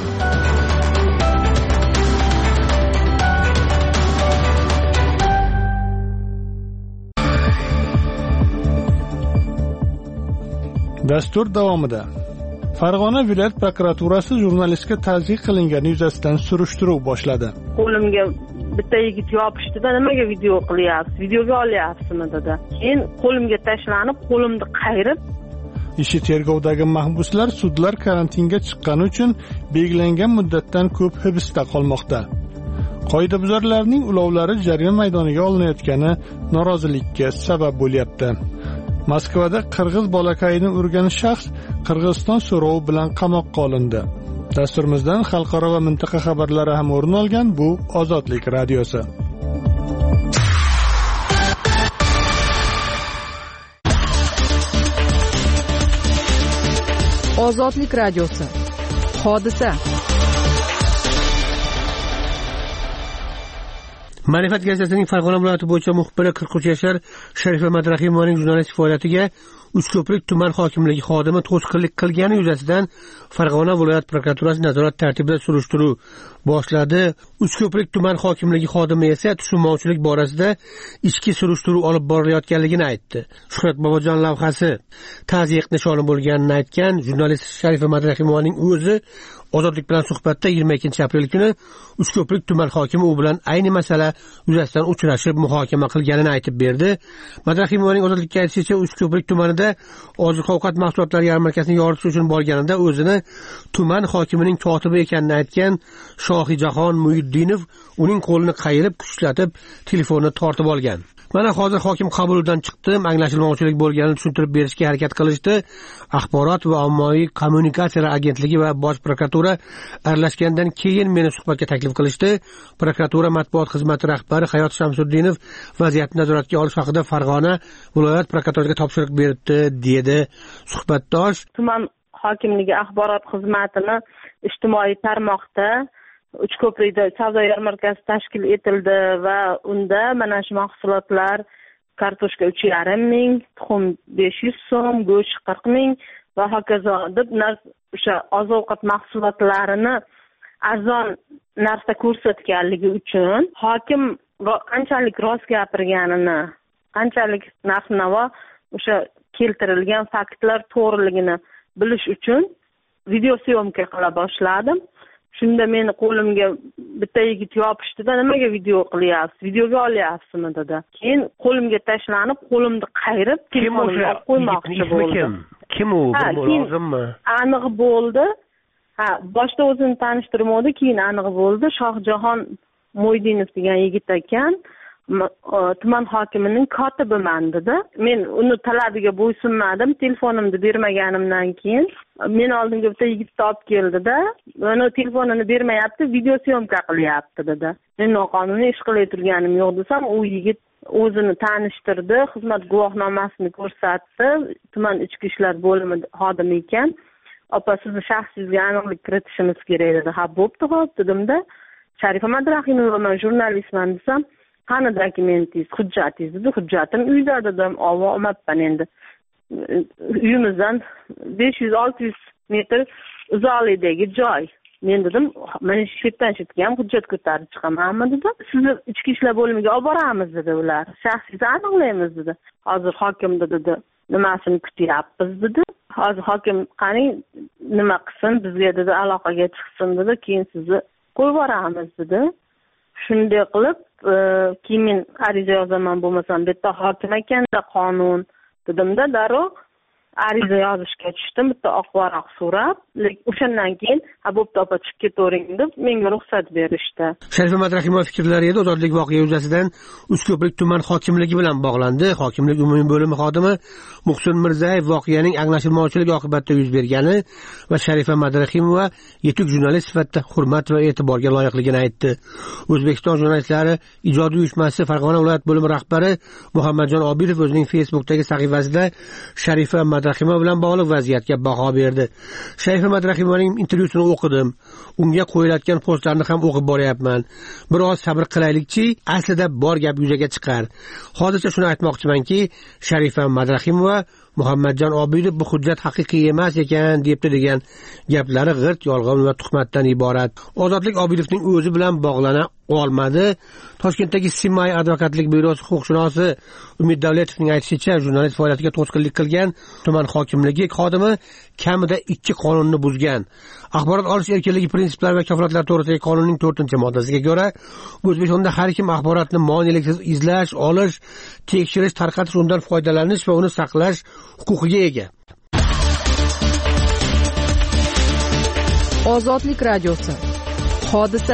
Dastur davomida Farg'ona viloyat prokuraturasi jurnalistga tazyiq qilingani yuzasidan surishtiruv boshladi. Qo'limga bitta yigit yopishdi-da, nimaga video qilyapsiz, videoga olyapsizmi dedi. Keyin qo'limga tashlanib, qo'limni qayirib, ishi tergovdagi mahbuslar sudlar karantinga chiqqani uchun belgilangan muddatdan ko'p hibsda qolmoqda. Qoidabuzarlarning ulovlari jarima maydoniga olinayotgani norozilikka sabab bo'lyapti. Moskvada qirg'iz bolakayini urgan shaxs Qirg'iziston so'rovi bilan qamoqqa olindi. Dasturimizdan xalqaro va mintaqa xabarlari ham o'rin olgan bu Ozodlik radiosi. Ozodlik radiosi. Hodisa. Ma'rifat gazetasining Farg'ona viloyati bo'yicha muxbiri qirq uch yashar Sharifa Madrahimovaning jurnalistik faoliyatiga Uchko'prik tuman hokimligi xodimi to'sqinlik qilgani yuzasidan Farg'ona viloyat prokuraturasi nazorat tartibida surishtiruv boshladi. Uchko'prik tuman hokimligi xodimi esa tushunmovchilik borasida ichki surishtiruv olib borilayotganligini aytdi. Shuhrat Bobojon lavhasi tazyiq nishoni bo'lganini aytgan jurnalist Sharifa Madrahimovaning o'zi Ozodlik bilan suhbatda yigirma ikkinchi aprel kuni Uchko'prik tuman hokimi u bilan ayni masala yuzasidan uchrashib muhokama qilganini aytib berdi. Madrahimovaning Ozodlikka aytishicha, Uchko'prik tumanida oziq-ovqat mahsulotlari yarmarkasini yoritish uchun borganida o'zini tuman hokimining kotibi ekanini aytgan Shohijahon Muhiddinov uning qo'lini qayirib, kuchlatib, telefonni tortib olgan. Mana hozir hokim qabulidan chiqdim, anglashilmovchilik bo'lganini tushuntirib berishga harakat qilishdi. Axborot va ommaviy kommunikatsiyalar agentligi va bosh prokuratura aralashgandan keyin meni suhbatga taklif qilishdi. Prokuratura matbuot xizmati rahbari Hayot Shamsuddinov vaziyatni nazoratga olish haqida Farg'ona viloyat prokuraturasiga topshiriq berdi, dedi suhbatdosh. Tuman hokimligi axborot xizmatini ijtimoiy tarmoqda Uchko'prikda savdo yarmarkasi tashkil etildi va unda mana shu mahsulotlar kartoshka uch yarim ming, tuxum besh yuz so'm, go'sht qirq ming va hokazo deb o'sha oziq-ovqat mahsulotlarini arzon narsa ko'rsatganligi uchun hokim qanchalik rost gapirganini, qanchalik narx-navo o'sha keltirilgan faktlar to'g'riligini bilish uchun video syomka qila boshladim. Shunda meni qo'limga bitta yigit yopishdi-da, nimaga video qilyapsiz, videoga olyapsizmi dedi. Keyin qo'limga tashlanib, qo'limni qayirib, telefonimni olib qo'ymoqchi bo'ldi. Kim u? Lozimmi? Aniq bo'ldi. Ha, boshda o'zini tanishtirmadi, keyin aniq bo'ldi. Shohjahon Mo'ydinov degan yigit ekan. Tuman hokimining kotibiman dedi. Men uni talabiga bo'ysunmadim, telefonimni bermaganimdan keyin men oldimga bitta yigitni olib keldi-da, uni telefonini bermayapti, video syomka qilyapti dedi. Men noqonuniy ish qilib turganim yo'q desam, u yigit o'zini tanishtirdi, xizmat guvohnomasini ko'rsatdi, tuman ichki ishlar bo'limi xodimi ekan. Opa, sizni shaxsingizga aniqlik kiritishimiz kerak dedi. Ha, bo'pti, xo'p dedim-da. Sharifa Madrahimova, men jurnalistman desam, qani dokumentingiz, hujjatingiz dedi. Hujjatim uyda dedim. Olmabman endi. Uyimizdan besh yuz olti yuz metr uzoqlikdagi joy. Men dedim, mana shu yerdan shetga ham hujjat ko'tarib chiqamanmi dedi. Sizni ichki ishlar bo'limiga olib boramiz dedi ular. Shaxsingizni aniqlaymiz dedi. Hozir hokim dedi, nimasini kutyapmiz dedi. Hozir hokim qani nima qilsin, bizga dedi aloqaga chiqsin dedi, keyin sizni qo'yib yuboramiz dedi. Shunday qilib, keyin men ariza yozaman, bo'lmasam bu yerda hokim ekanda qonun dedimda, darrov ariza yozishga tushdim, bitta oq varaq so'rab, lekin o'shandan keyin ha bo'pti opa chiqib ketavering deb menga ruxsat berishdi. Sharifa Madrahimova fikrlari edi ozodlik voqea yuzasidan Uchko'prik tuman hokimligi bilan bog'landi. Hokimlik umumiy bo'limi xodimi Muhsin Mirzayev voqeaning anglashilmovchilik oqibatida yuz bergani va Sharifa Madrahimova yetuk jurnalist sifatida hurmat va e'tiborga loyiqligini aytdi. O'zbekiston jurnalistlari ijodiy uyushmasi Farg'ona viloyat bo'limi rahbari Muhammadjon Obidov o'zining Facebook'dagi sahifasida Sharifa Madrahimova bilan bog'liq vaziyatga baho berdi. Sharifa Madrahimovaning intervyusini o'qidim. Unga qo'yilayotgan postlarni ham o'qib boryapman. Biroz sabr qilaylikchi, aslida bor gap yuzaga chiqar. Hozircha shuni aytmoqchimanki, Sharifa Madrahimova Muhammadjon Obidov bu hujjat haqiqiy emas ekan debdi degan gaplari g'irt yolg'on va tuhmatdan iborat. Ozodlik Obidovning o'zi bilan bog'lana olmadi. Toshkentdagi Simay advokatlik byurosi huquqshunosi Umid Davletovning aytishicha, jurnalist faoliyatiga to'sqinlik qilgan tuman hokimligi xodimi kamida ikki qonunni buzgan. Axborot olish erkinligi prinsiplari va kafolatlari to'g'risidagi qonunning to'rtinchi moddasiga ko'ra, O'zbekistonda har kim axborotni moneliksiz izlash, olish, tekshirish, tarqatish, undan foydalanish va uni saqlash huquqiga ega. Ozodlik radiosi. Hodisa.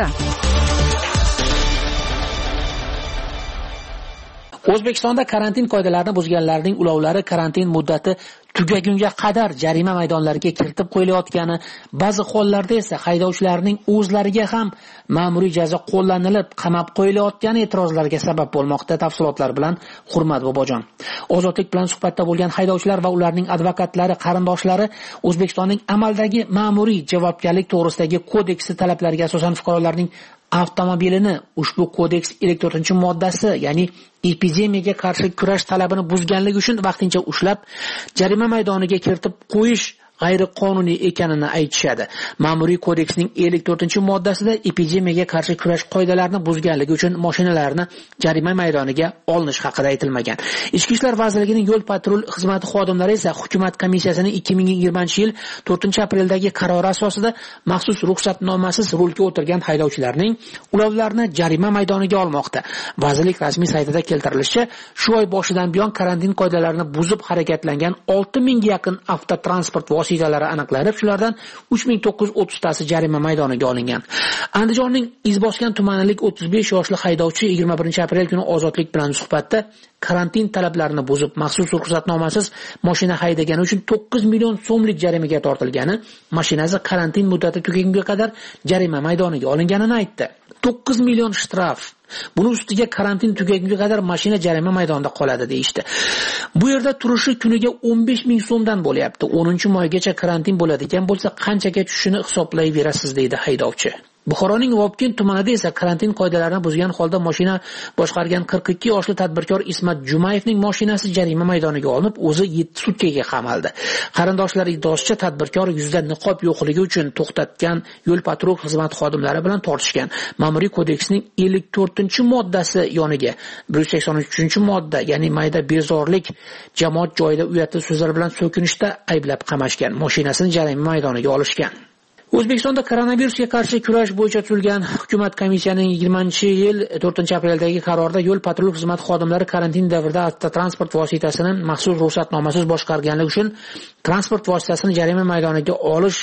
O'zbekistonda karantin qoidalarini buzganlarning ulovlari karantin muddati tugagunga qadar jarima maydonlariga kiritib qo'yilayotgani, ba'zi hollarda esa haydovchilarning o'zlariga ham ma'muriy jazo qo'llanilib, qamab qo'yilayotgani e'tirozlarga sabab bo'lmoqda. Tafsilotlar bilan Hurmat Bobojon. Ozodlik bilan suhbatda bo'lgan haydovchilar va ularning advokatlari, qarindoshlari O'zbekistonning amaldagi ma'muriy javobgarlik to'g'risidagi kodeksi talablariga asosan fuqarolarning avtomobilini ushbu kodeks ellik to'rtinchi moddasi, ya'ni epidemiyaga qarshi kurash talabini buzganligi uchun vaqtincha ushlab, jarima maydoniga kiritib qo'yish g'ayriqonuniy ekanini aytishadi. Ma'muriy kodeksning ellik to'rtinchi moddasida epidemiyaga qarshi kurash qoidalarini buzganligi uchun mashinalarni jarima maydoniga olinish haqida aytilmagan. Ichki ishlar vazirligining yo'l patrul xizmati xodimlari esa hukumat komissiyasining ikki ming yigirmanchi yil to'rtinchi apreldagi qarori asosida maxsus ruxsatnomasiz rulga o'tirgan haydovchilarning ulovlarini jarima maydoniga olmoqda. Vazirlik rasmiy saytida keltirilishicha, shu oy boshidan buyon karantin qoidalarini buzib harakatlangan olti mingga yaqin avtotransport vositalari aniqlanib, shulardan uch ming to'qqiz yuz o'ttiztasi jarima maydoniga olingan. Andijonning Izboskan tumanilik o'ttiz besh yoshli haydovchi yigirma birinchi aprel kuni Ozodlik bilan suhbatda karantin talablarini buzib, maxsus ruxsatnomasiz mashina haydagani uchun to'qqiz million so'mlik jarimaga tortilgani, mashinasi karantin muddati tugagunga qadar jarima maydoniga olinganini aytdi. to'qqiz million shtraf. Buning ustiga karantin tugagunga qadar mashina jarima maydonida qoladi deyishdi. Bu yerda turishi kuniga o'n besh ming so'mdan bo'lyapti. o'ninchi moygacha karantin bo'ladigan bo'lsa, qanchaga tushishini hisoblayverasiz deydi haydovchi. Buxoroning Vobkent tumanida esa karantin qoidalarini buzgan holda mashina boshqargan qirq ikki yoshli tadbirkor Ismat Jumayevning mashinasi jarima maydoniga olinib, o'zi yetti sutkaga qamaldi. Qarindoshlari iddaosicha tadbirkor yuzda niqob yo'qligi uchun to'xtatgan yo'l patrul xizmat xodimlari bilan tortishgan. Ma'muriy kodeksning ellik to'rtinchi moddasi yoniga bir yuz sakson uchinchi modda, ya'ni mayda bezorlik, jamoat joyida uyatli so'zlar bilan so'kinishda ayblab qamashgan. Mashinasini jarima maydoniga olishgan. O'zbekistonda koronavirusga qarshi kurash bo'yicha tuzilgan hukumat komissiyasining yigirmanchi yil to'rtinchi apreldagi qarorida yo'l patrul xizmat xodimlari karantin davrida avtotransport vositasini maxsus ruxsatnomasiz boshqarganligi uchun transport vositasini jarima maydoniga olish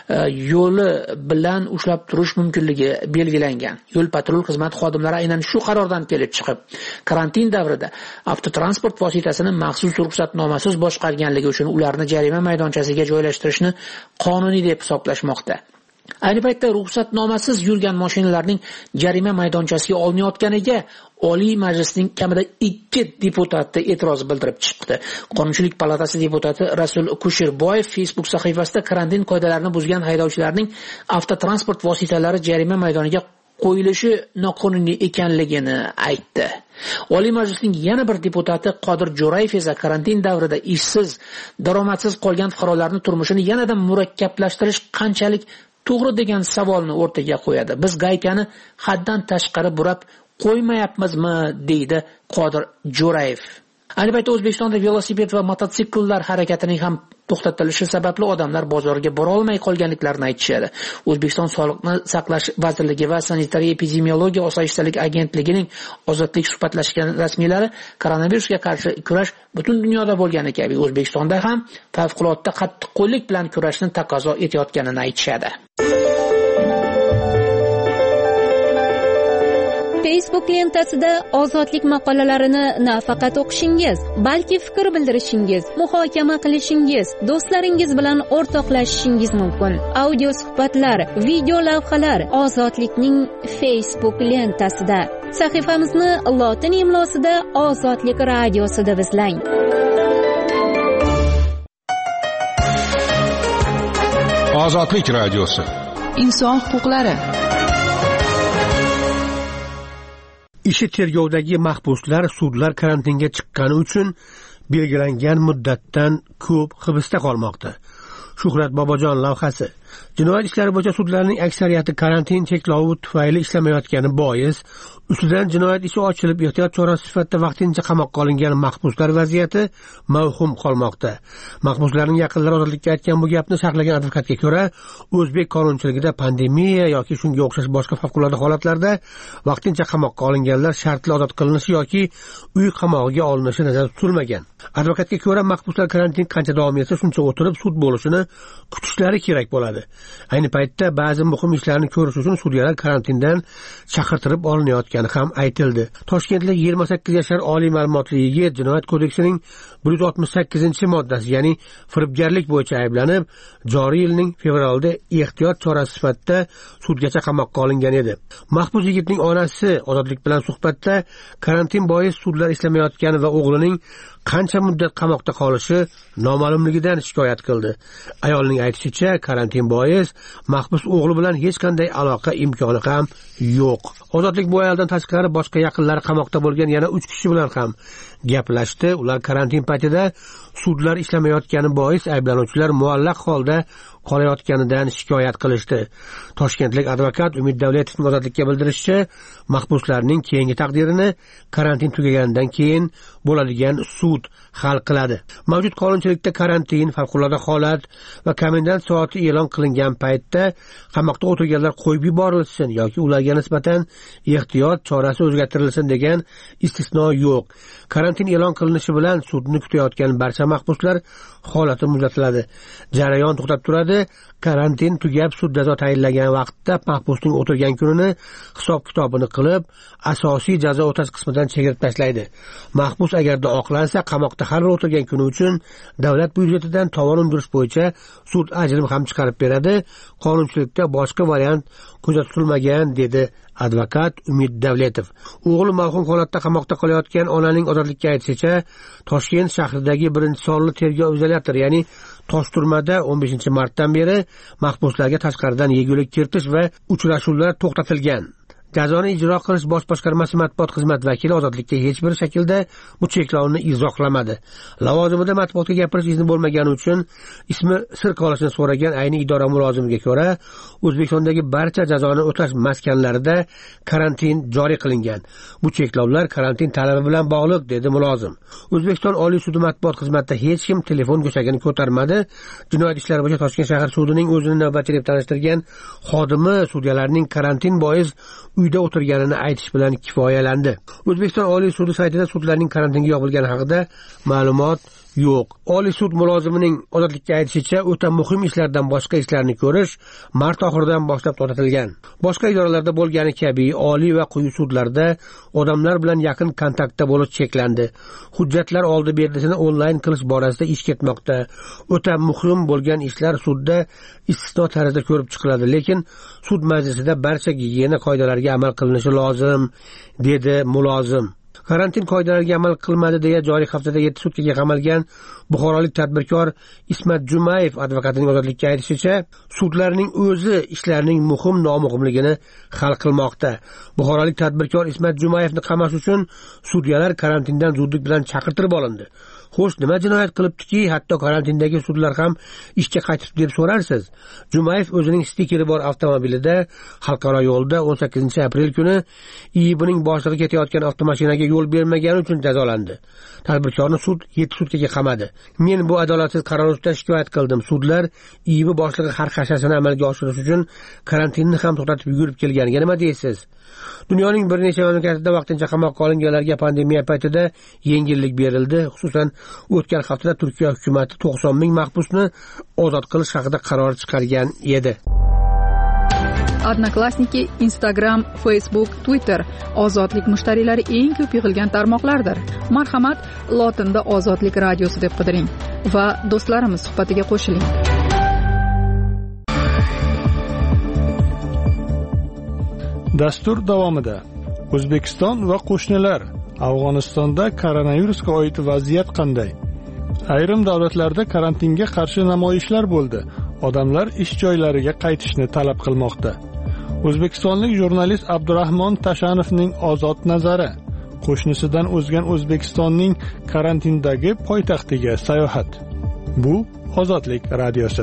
yo'li bilan ushlab turish mumkinligi belgilangan. Yo'l patrul xizmat xodimlari aynan shu qarordan kelib chiqib, karantin davrida avtotransport vositasini maxsus ruxsatnomasiz boshqarganligi uchun ularni jarima maydonchasiga joylashtirishni qonuniy deb hisoblashmoqda. Ayni paytda ruxsatnomasiz yurgan mashinalarning jarima maydonchasiga olinayotganiga Oliy Majlisning kamida ikki deputati e'tiroz bildirib chiqdi. Qonunchilik palatasi deputati Rasul Kushirboyev Facebook sahifasida karantin qoidalarini buzgan haydovchilarning avtotransport vositalari jarima maydoniga qo'yilishi noqonuniy ekanligini aytdi. Oliy Majlisning yana bir deputati Qodir Jo'rayev esa karantin davrida ishsiz, daromadsiz qolgan fuqarolarning turmushini yanada murakkablashtirish qanchalik to'g'ri degan savolni o'rtaga qo'yadi. Biz gaykani haddan tashqari burab qo'ymayapmizmi, deydi Qodir Jo'rayev. Ayni paytda O'zbekistonda velosiped va mototsikllar harakatining ham to'xtatilishi sababli odamlar bozorga bora olmay qolganliklarini aytishadi. O'zbekiston Sog'liqni saqlash vazirligi va sanitariya epidemiologiya osoyishtalik agentligining Ozodlik suhbatlashgan rasmiylari koronavirusga qarshi kurash butun dunyoda bo'lgani kabi O'zbekistonda ham favqulodda qattiqqo'llik bilan kurashni taqozo etayotganini aytishadi. Facebook lentasida ozodlik maqolalarini nafaqat o'qishingiz, balki fikr bildirishingiz, muhokama qilishingiz, do'stlaringiz bilan o'rtoqlashishingiz mumkin. Audio suhbatlar, video lavhalar Ozodlikning Facebook lentasida. Sahifamizni lotin imlosida Ozodlik radiosi deb izlang. Ozodlik radiosi. Inson huquqlari. Ishi tergovdagi mahbuslar sudlar karantinga chiqqani uchun belgilangan muddatdan ko'p hibsda qolmoqda. Shuhrat Bobojon lavhasi. Jinoyat ishlari bo'yicha sudlarning aksariyati karantin cheklovi tufayli ishlamayotgani bois ustidan jinoyat ishi ochilib ehtiyot chorasi sifatida vaqtincha qamoqqa olingan mahbuslar vaziyati mavhum qolmoqda. Mahbuslarning yaqinlari ozodlikka aytgan bu gapni saqlagan advokatga ko'ra, o'zbek qonunchiligida pandemiya yoki shunga o'xshash boshqa favqulodda holatlarda vaqtincha qamoqqa olinganlar shartli ozod qilinishi yoki uy qamog'iga olinishi nazarda tutilmagan. Advokatga ko'ra, mahbuslar karantin qancha davom etsa, shuncha o'tirib sud bo'lishini kutishlari kerak bo'ladi. Ayni paytda ba'zi muhim ishlarni ko'rish uchun sudyalar karantindan chaqirtirib olinayotgani ham aytildi. Toshkentlik yigirma sakkiz yashar oliy ma'lumotli yigit Jinoyat kodeksining bir yuz oltmish sakkizinchi moddasi, ya'ni firibgarlik bo'yicha ayblanib, joriy yilning fevralida ehtiyot chorasi sifatida sudgacha qamoqqa olingan edi. Mahbus yigitning onasi ozodlik bilan suhbatda karantin bois sudlar ishlamayotgani va o'g'lining qancha muddat qamoqda qolishi noma'lumligidan shikoyat qildi. Ayolning aytishicha, karantin bois mahbus o'g'li bilan hech qanday aloqa imkoni ham yo'q. Ozodlik bu ayoldan tashqari boshqa yaqinlari qamoqda bo'lgan yana uch kishi bilan ham gaplashdi. Ular karantin paytida sudlar ishlamayotgani bois ayblanuvchilar muallaq holda qolayotganidan shikoyat qilishdi. Toshkentlik advokat Umid Davletovning ozodlikka bildirishicha, mahbuslarning keyingi taqdirini karantin tugaganidan keyin bo'ladigan sud hal qiladi. Mavjud qonunchilikda karantin, favqulodda holat va komendant soati e'lon qilingan paytda qamoqda o'tirganlar qo'yib yuborilsin yoki ularga nisbatan ehtiyot chorasi o'zgartirilsin degan istisno yo'q. Karantin e'lon qilinishi bilan sudni kutayotgan barcha mahbuslar holati muzatiladi. Jarayon to'xtab turadi. Karantin tugab sud jazo tayinlagan vaqtda mahbusning o'tirgan kunini hisob-kitobini qilib, asosiy jazo o'tash qismidan chegirib tashlaydi. Mahbus agarda oqlansa, qamoqda har bir o'tirgan kuni uchun davlat byudjetidan tovon undirish bo'yicha sud ajrim ham chiqarib beradi. Qonunchilikda boshqa variant ko'zda tutilmagan, dedi advokat Umid Davletov. O'g'li mavhum holatda qamoqda qolayotgan onaning ozodlikka aytishicha, Toshkent shahridagi birinchi sonli tergov izolyatori, ya'ni Toshturmada o'n beshinchi martdan beri mahbuslarga tashqaridan yegulik kiritish va uchrashuvlar to'xtatilgan. Jazoni ijro qilish bosh boshqarmasi matbuot xizmat vakili ozodlikka hech bir shaklda bu cheklovni izohlamadi. Lavozimida matbuotga gapirish izni bo'lmagani uchun ismi sir qolishini so'ragan ayni idora mulozimiga ko'ra, O'zbekistondagi barcha jazoni o'tash maskanlarida karantin joriy qilingan. Bu cheklovlar karantin talabi bilan bog'liq, dedi mulozim. O'zbekiston Oliy sudi matbuot xizmatida hech kim telefon go'shagini ko'tarmadi. Jinoyat ishlari bo'yicha Toshkent shahar sudining o'zini navbatchi deb tanishtirgan xodimi sudyalarning karantin bois uyda o'tirganini aytish bilan kifoyalandi. O'zbekiston Oliy sudi saytida sudlarning karantinga yopilgani haqida ma'lumot yo'q. Oliy sud mulozimining ozodlikka aytishicha, o'ta muhim ishlardan boshqa ishlarni ko'rish mart oxiridan boshlab to'xtatilgan. Boshqa idoralarda bo'lgani kabi oliy va quyi sudlarda odamlar bilan yaqin kontaktda bo'lish cheklandi. Hujjatlar oldi berdisini onlayn qilish borasida ish ketmoqda. O'ta muhim bo'lgan ishlar sudda istisno tarzda ko'rib chiqiladi, lekin sud majlisida barcha gigiyena qoidalariga amal qilinishi lozim, dedi mulozim. Karantin qoidalariga amal qilmadi deya joriy haftada yetti sutkaga qamalgan buxorolik tadbirkor Ismat Jumayev advokatining ozodlikka aytishicha, sudlarning o'zi ishlarning muhim nomuhimligini hal qilmoqda. Buxorolik tadbirkor Ismat Jumayevni qamash uchun sudyalar karantindan zudlik bilan chaqirtirib olindi. Xo'sh, nima jinoyat qilibdiki, hatto karantindagi sudlar ham ishga qaytib deb so'rarsiz. Jumayev o'zining stikeri bor avtomobilida xalqaro yo'lda o'n sakkizinchi aprel kuni I I B'ning boshlig'i ketayotgan avtomashinaga yo'l bermagani uchun jazolandi. Tadbirkorni sud yetti sutkaga qamadi. Men bu adolatsiz qaror ustidan shikoyat qildim. Sudlar I I B boshlig'i har qachasini amalga oshirish uchun karantinni ham to'xtatib yugurib kelganiga nima deysiz? Dunyoning bir necha mamlakatida vaqtincha qamoqqa olinganlarga pandemiya paytida yengillik berildi. Xususan, o'tgan haftada Turkiya hukumati to'qson ming mahbusni ozod qilish haqida qaror chiqargan edi. Odnoklassniki, Instagram, Facebook, Twitter ozodlik mushtariylari eng ko'p yig'ilgan tarmoqlardir. Marhamat, lotinda Ozodlik radiosi deb qidiring va do'stlarimiz suhbatiga qo'shiling. Dastur davomida O'zbekiston va qo'shnilar Afg'onistonda koronavirusga oid vaziyat qanday? Ayrim davlatlarda karantinga qarshi namoyishlar bo'ldi. Odamlar ish joylariga qaytishni talab qilmoqda. O'zbekistonlik jurnalist Abdurahmon Tashanovning ozod nazari. qo'shnisidan o'zgan O'zbekistonning karantindagi poytaxtiga sayohat. Bu Ozodlik radiosi.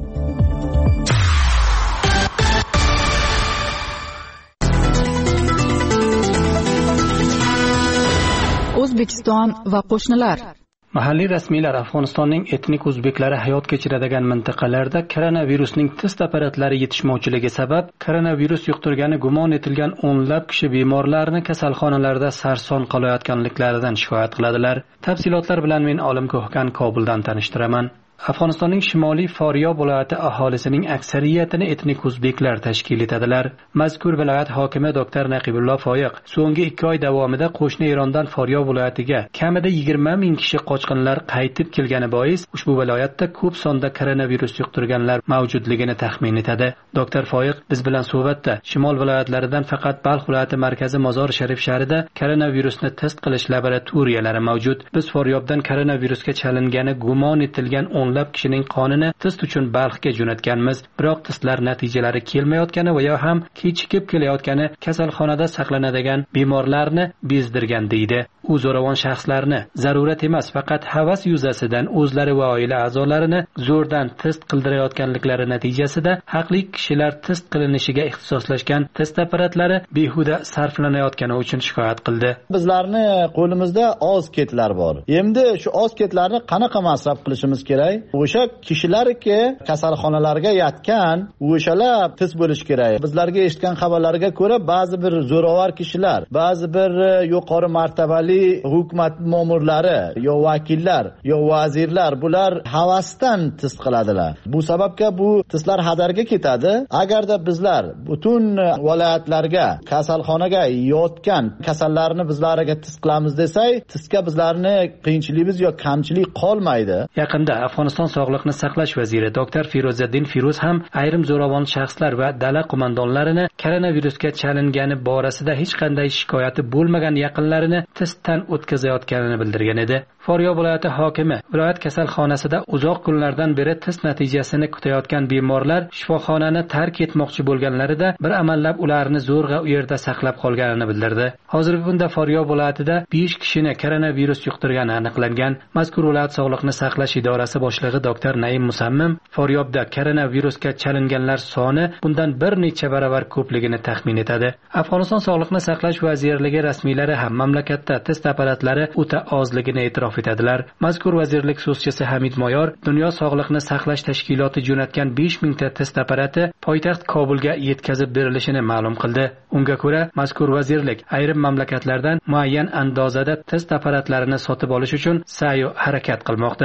O'zbekiston va qo'shnilar. Mahalliy rasmiylar Afg'onistonning etnik o'zbeklari hayot kechiradigan mintaqalarda koronavirusning test apparatlari yetishmovchiligi sabab koronavirus yuqtirgani gumon etilgan o'nlab kishi bemorlarni kasalxonalarda sarson qolayotganliklaridan shikoyat qiladilar. Tafsilotlar bilan men Olim Ko'hkan Kobuldan tanishtiraman. Afg'onistonning shimoliy Foryob viloyati aholisining aksariyatini etnik o'zbeklar tashkil etadilar. Mazkur viloyat hokimi doktor Naqibullo Foyiq so'nggi ikki oy davomida qo'shni Erondan Foryob viloyatiga kamida yigirma ming kishi qochqinlar qaytib kelgani bois ushbu viloyatda ko'p sonda koronavirus yuqtirganlar mavjudligini taxmin etadi. Doktor Foyiq biz bilan suhbatda shimol viloyatlaridan faqat Balx viloyati markazi Mozor Sharif shahrida koronavirusni test qilish laboratoriyalari mavjud. Biz Foryobdan koronavirusga chalingani gumon etilgan o'nlab kishining qonini test uchun Balxga jo'natganmiz. Biroq testlar natijalari kelmayotgani va yo ham kechikib kelayotgani kasalxonada saqlanadigan bemorlarni bezdirgan deydi. U zo'ravon shaxslarni zarurat emas, faqat havas yuzasidan o'zlari va oila a'zolarini zo'rdan test qildirayotganliklari natijasida haqli kishilar test qilinishiga ixtisoslashgan test apparatlari behuda sarflanayotgani uchun shikoyat qildi. Bizlarni qo'limizda oz ketlar bor. Endi shu oz ketlarni qanaqa masraf qilishimiz kerak? O'sha kishilarki kasalxonalarga yatgan, o'shalar test bo'lish kerak. Bizlarga eshitgan xabarlarga ko'ra ba'zi bir zo'ravon kishilar, ba'zi bir yuqori martabali hukumat ma'murlari, yo vakillar, yo vazirlar bular havasdan test qiladilar. Bu sababga bu testlar hadarga ketadi. Agarda bizlar butun viloyatlarga kasalxonaga yotgan kasallarni bizlarga test qilamiz desak, testga bizlarni qiyinchiligimiz yo kamchilik qolmaydi. Yaqinda Afg'oniston Sog'liqni saqlash vaziri doktor Firoziddin Firuz ham ayrim zo'ravon shaxslar va dala qo'mondonlarini koronavirusga chalingani borasida hech qanday shikoyati bo'lmagan yaqinlarini testdan o'tkazayotganini bildirgan edi. Foryob viloyati hokimi viloyat kasalxonasida uzoq kunlardan beri test natijasini kutayotgan bemorlar shifoxonani tark etmoqchi bo'lganlarida bir amallab ularni zo'rg'a u yerda saqlab qolganini bildirdi. Hozirgi kunda Foryob viloyatida besh kishini koronavirus yuqtirgani aniqlangan. Mazkur viloyat sog'liqni saqlash idorasi boshlig'i doktor Naim Musammim Foryobda koronavirusga chalinganlar soni bundan bir necha baravar ko'pligini taxmin etadi. Afg'oniston Sog'liqni saqlash vazirligi rasmiylari ham mamlakatda test apparatlari o'ta ozligini e'tirof etadilar. Mazkur vazirlik so'zchisi Hamid Moyor Dunyo Sog'liqni saqlash tashkiloti jo'natgan besh ming ta test apparati poytaxt Kobulga yetkazib berilishini ma'lum qildi. Unga ko'ra, mazkur vazirlik ayrim mamlakatlardan muayyan andozada test apparatlarini sotib olish uchun sa'y va harakat qilmoqda.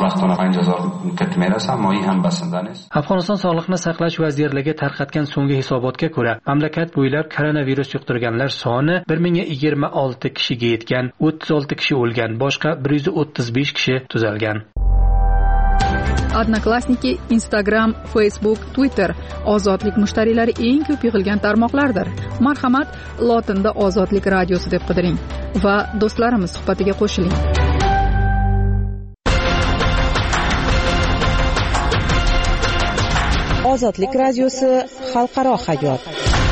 Afg'oniston Sog'liqni saqlash vazirligi tarqatgan so'nggi hisobotga ko'ra, mamlakat bo'ylab koronavirus yuqtirganlar soni bir ming yigirma olti kishiga yetgan, o'ttiz olti kishi o'lgan, boshqa bir yuz o'ttiz besh kishi tuzalgan. Odnoklassniki, Instagram, Facebook, Twitter ozodlik mushtariylari eng ko'p yig'ilgan tarmoqlardir. Marhamat, lotinda Ozodlik radiosi deb qidiring va do'stlarimiz suhbatiga qo'shiling. Ozodlik radiosi xalqaro hayot.